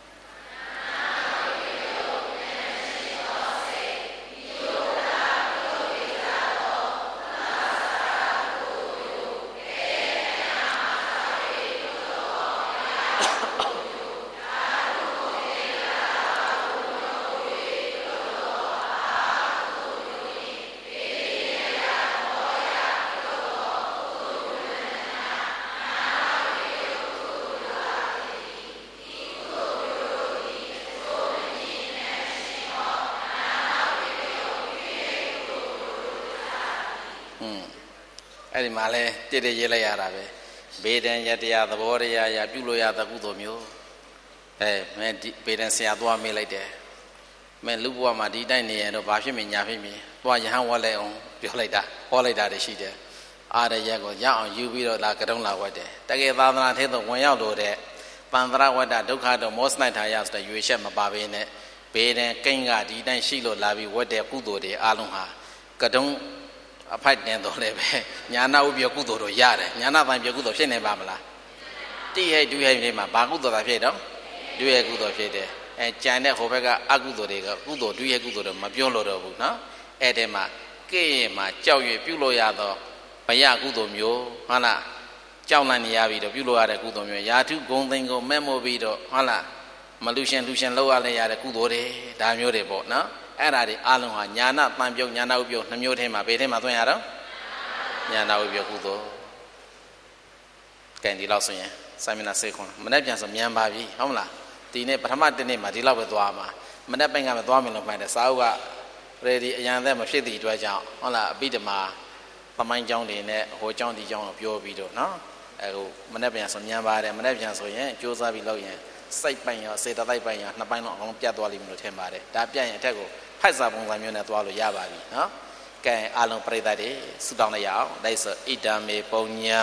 အဲ့ဒီမှာလဲတည်တည်ရေးလိုက်ရတာပဲဘေဒံယတရားသဘောတရားရပြုလို့ရတဲ့ကုသိုလ်မျိုးအဲမင်းဒီဘေဒံဆရာသွားမေးလိုက်တယ်မင်းလူဘဝမှာဒီတိုက်နေရင်တော့ဘာဖြစ်မညာဖြစ်မည်သွားယဟန်ဝတ်လိုက်အောင်ပြောလိုက်တာဟောလိုက်တာတည်းရှိတယ်အားရရက်ကိုရအောင်ယူပြီးတော့လာကတုံးလာဝတ်တယ်တကယ်သာသနာထဲသို့ဝင်ရောက်လို့တဲ့ပန္တရဝတ္တဒုက္ခတော့မောစနိုက်ထာယဆိုတဲ့ရွေချက်မပါဘဲနဲ့ဘေဒံကိန်းကဒီတိုင်းရှိလို့လာပြီးဝတ်တဲ့ကုသိုလ်တွေအားလုံးဟာကတုံးအဖိုက်တင်တော့လည်းပဲညာနာဥပ္ပယကုသိုလ်တို့ရတယ်ညာနာတန်ပြကုသိုလ်ဖြစ်နေပါမလားတိဟိတ်ဒုဟိတ်တွေမှာဘာကုသိုလ်သာဖြစ်တော့ဒုဟိတ်ကုသိုလ်ဖြစ်တယ်အဲကြံတဲ့ဟိုဘက်ကအကုသိုလ်တွေကကုသိုလ်ဒုဟိတ်ကုသိုလ်တွေမပြောလို့တော့ဘူးနော်အဲ့ဒီမှာကိရင်မှာကြောက်ရွံ့ပြုလို့ရတော့ဘယကုသိုလ်မျိုးဟုတ်လားကြောက်လန့်နေရပြီးတော့ပြုလို့ရတဲ့ကုသိုလ်မျိုးယာထုဂုံသိန်းကိုမဲ့မို့ပြီးတော့ဟုတ်လားမလူရှင်လူရှင်လောက်ရလဲရတဲ့ကုသိုလ်တွေဒါမျိုးတွေပေါ့နော်အဲ့ဒါတွေအလုံးဟာညာနာတန်ပြုတ်ညာနာဥပ္ပယနှမျိုးထဲမှာဘယ်ထဲမှာသွင်းရတော့ညာနာဥပ္ပယကုသိုလ်ကဲဒီလောက်ဆိုရင်စိုင်းမနာစေခွန်မနေ့ပြန်ဆိုမြန်ပါပြီဟုတ်မလားဒီနေ့ပထမတစ်နေ့မှာဒီလောက်ပဲသွားမှာမနေ့ပိုင်းကမသွားမလို့မှန်တယ်စာအုပ်က ready အရန်သက်မဖြစ်သည့်အတွက်ကြောင့်ဟုတ်လားအပိဓမ္မာသမိုင်းကျောင်းတွေနဲ့ဟိုကျောင်းဒီကျောင်းကိုပြောပြီးတော့နော်အဲဟိုမနေ့ပြန်ဆိုမြန်ပါတယ်မနေ့ပြန်ဆိုရင်စူးစမ်းပြီးလုပ်ရင်စိတ်ပိုင်းရောစေတသိက်ပိုင်းရောနှစ်ပိုင်းတော့အကုန်ပြတ်သွားလိမ့်မယ်လို့ထင်ပါတယ်ဒါပြတ်ရင်အထက်ကိုဖတ်စာပုံစံမျိုးနဲ့သွားလို့ရပါပြီနော်ကဲအားလုံးပရိသတ်တွေဆုတောင်းလိုက်ရအောင်ဒါဆိုဣဒံမေပုံညာ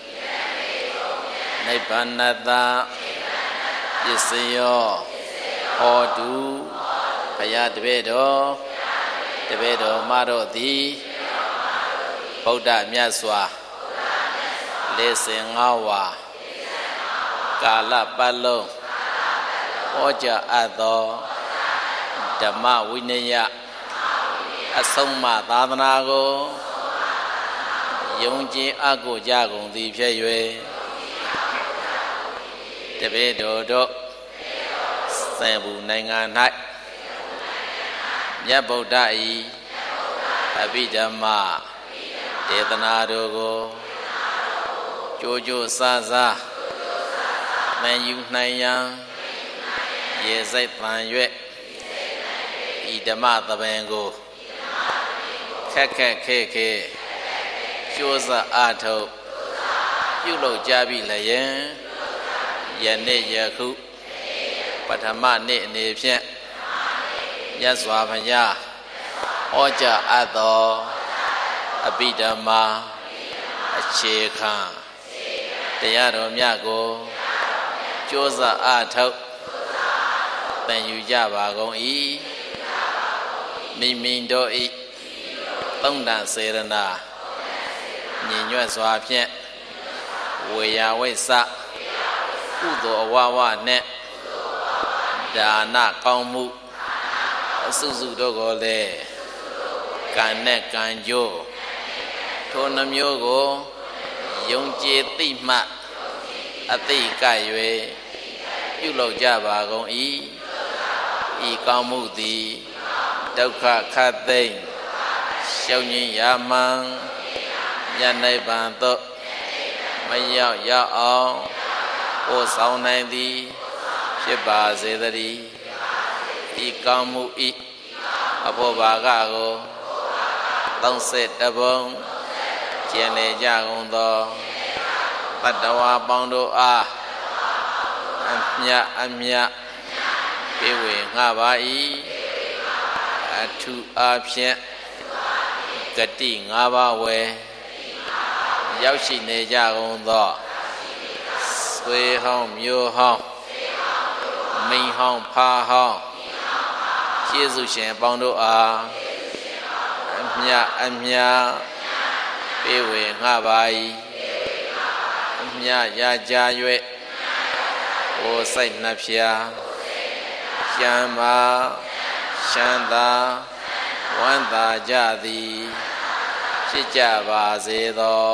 နိဗ္ဗာနတပစ္စယောဟောတုဘုရားတပည့်တော်တပည့်တော်မတော်သည်ဗုဒ္ဓမြတ်စွာလေးစင်ငါးဝါကာလပတ်လုံးဟောကြားအပ်သောဓမ္မဝိနည်းအဆုံးအမသာသနာကိုယုံကြည်အပ်ကိုကြကုန်သည်ဖြစ်၍တပည့်တော်တို့စံဘူနိုင်ငံ၌မြတ်ဗုဒ္ဓ၏အဘိဓမ္မာဒေသနာတို့ကိုကြိုးကြိုးစားစားမှန်ယူနိုင်ရန်ရေစိတ်ပန်၍ဤဓမ္မသဘင်ကိုခက်ခက်ခဲခဲကြိုးစားအားထုတ်ပြုလုပ်ကြပြီလည်းယနေ့ယခုပထမနေ့အနေဖြင့်မြတ်စွာဘုရားဟောကြားအပ်သောအဘိဓမ္မာအခြေခံတရားတော်မြတ်ကိုကြိုးစားအားထုတ်သင်ယူကြပါကုန်၏မိမိတို့၏သုံးတန်စေရနာညီညွတ်စွာဖြင့်ဝေယဝိဆကုသိုလ်အဝဝနှင့်ဒါနကောင်းမှုအစုစုတို့ကိုလည်းကံနဲ့ကံကြိုးထိုနှမျိုးကိုယုံကြည်သိမှတ်အသိကပ်၍ပြုလုပ်ကြပါကုန်၏ဤကောင်းမှုသည်ဒုက္ခခတ်သိမ်းရှုံးငြိမ်းရာမှန်ဉာဏ်နိဗ္ဗာန်သို့မရောက်ရောက်အောင်ပို့ဆောင်နိုင်သည်ဖြစ်ပါစေတည်းဤကောင်းမှုဤအဖို့ဘာကကိုသုံးစစ်တပုံကျင်လေကြကုန်သောတတ္တဝါပေါင်းတို့အားအမြတ်အမြတ်ပြေဝေငှပါ၏အထုအားဖြင့်ဂတိငါးပါးဝယ်ရောက်ရှိနေကြကုန်သောဆွေဟောင်းမျိုးဟောင်းမိန်ဟောင်းဖားဟောင်းကျေးဇူးရှင်ပေါင်းတို့အားအမြတ်အမြတ်ပြေဝေငှပါ၏အမြတ်ရကြ၍ဟိုစိတ်နှဖျားရှမ်းပါရှမ်းသာဝမ်းသာကြသည်ဖြစ်ကြပါစေသော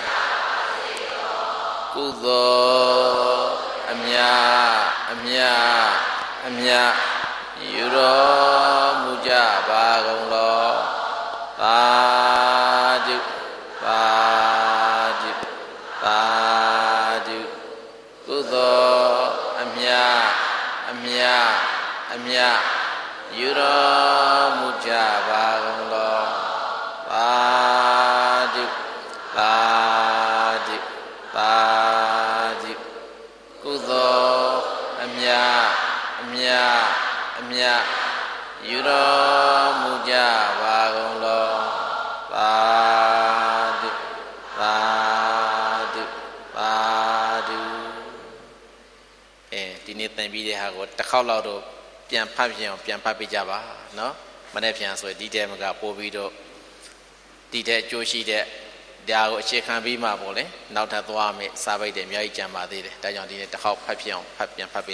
ကုသိုလ်အမြတ်အမြတ်အမြတ်ယူတော်မူကြပါကုန်လောသာဓုသာဓုသာဓုကုသိုလ်အမြတ်အမြတ်အမြတ်ယူတော်မူကြပါကုန်လောသာဓုသာဓုသာဓုကုသိုလ်အမြတ်အမြတ်အမြတ်ယူတော်မူကြပါကုန်လောသာဓုသာဓုသာဓုအဲဒီနေ့သင်ပြီးတဲ့ဟာကိုတစ်ခေါက်လောက်တော့ပြန်ဖတ်ပြန်အောင်ပြန်ဖတ်ပေးကြပါနော်မနေ့ပြန်ဆိုရင်ဒီတဲမကပို့ပြီးတော့ဒီတဲ့အကျိုးရှိတဲ့ဒါကိုအခြေခံပြီးမှပေါ့လေနောက်ထပ်သွားမယ်စာပိတ်တယ်အများကြီးကြံပါသေးတယ်ဒါကြောင့်ဒီနေ့တစ်ခေါက်ဖတ်ပြန်အောင်ဖတ်ပြန်ဖတ်ပေး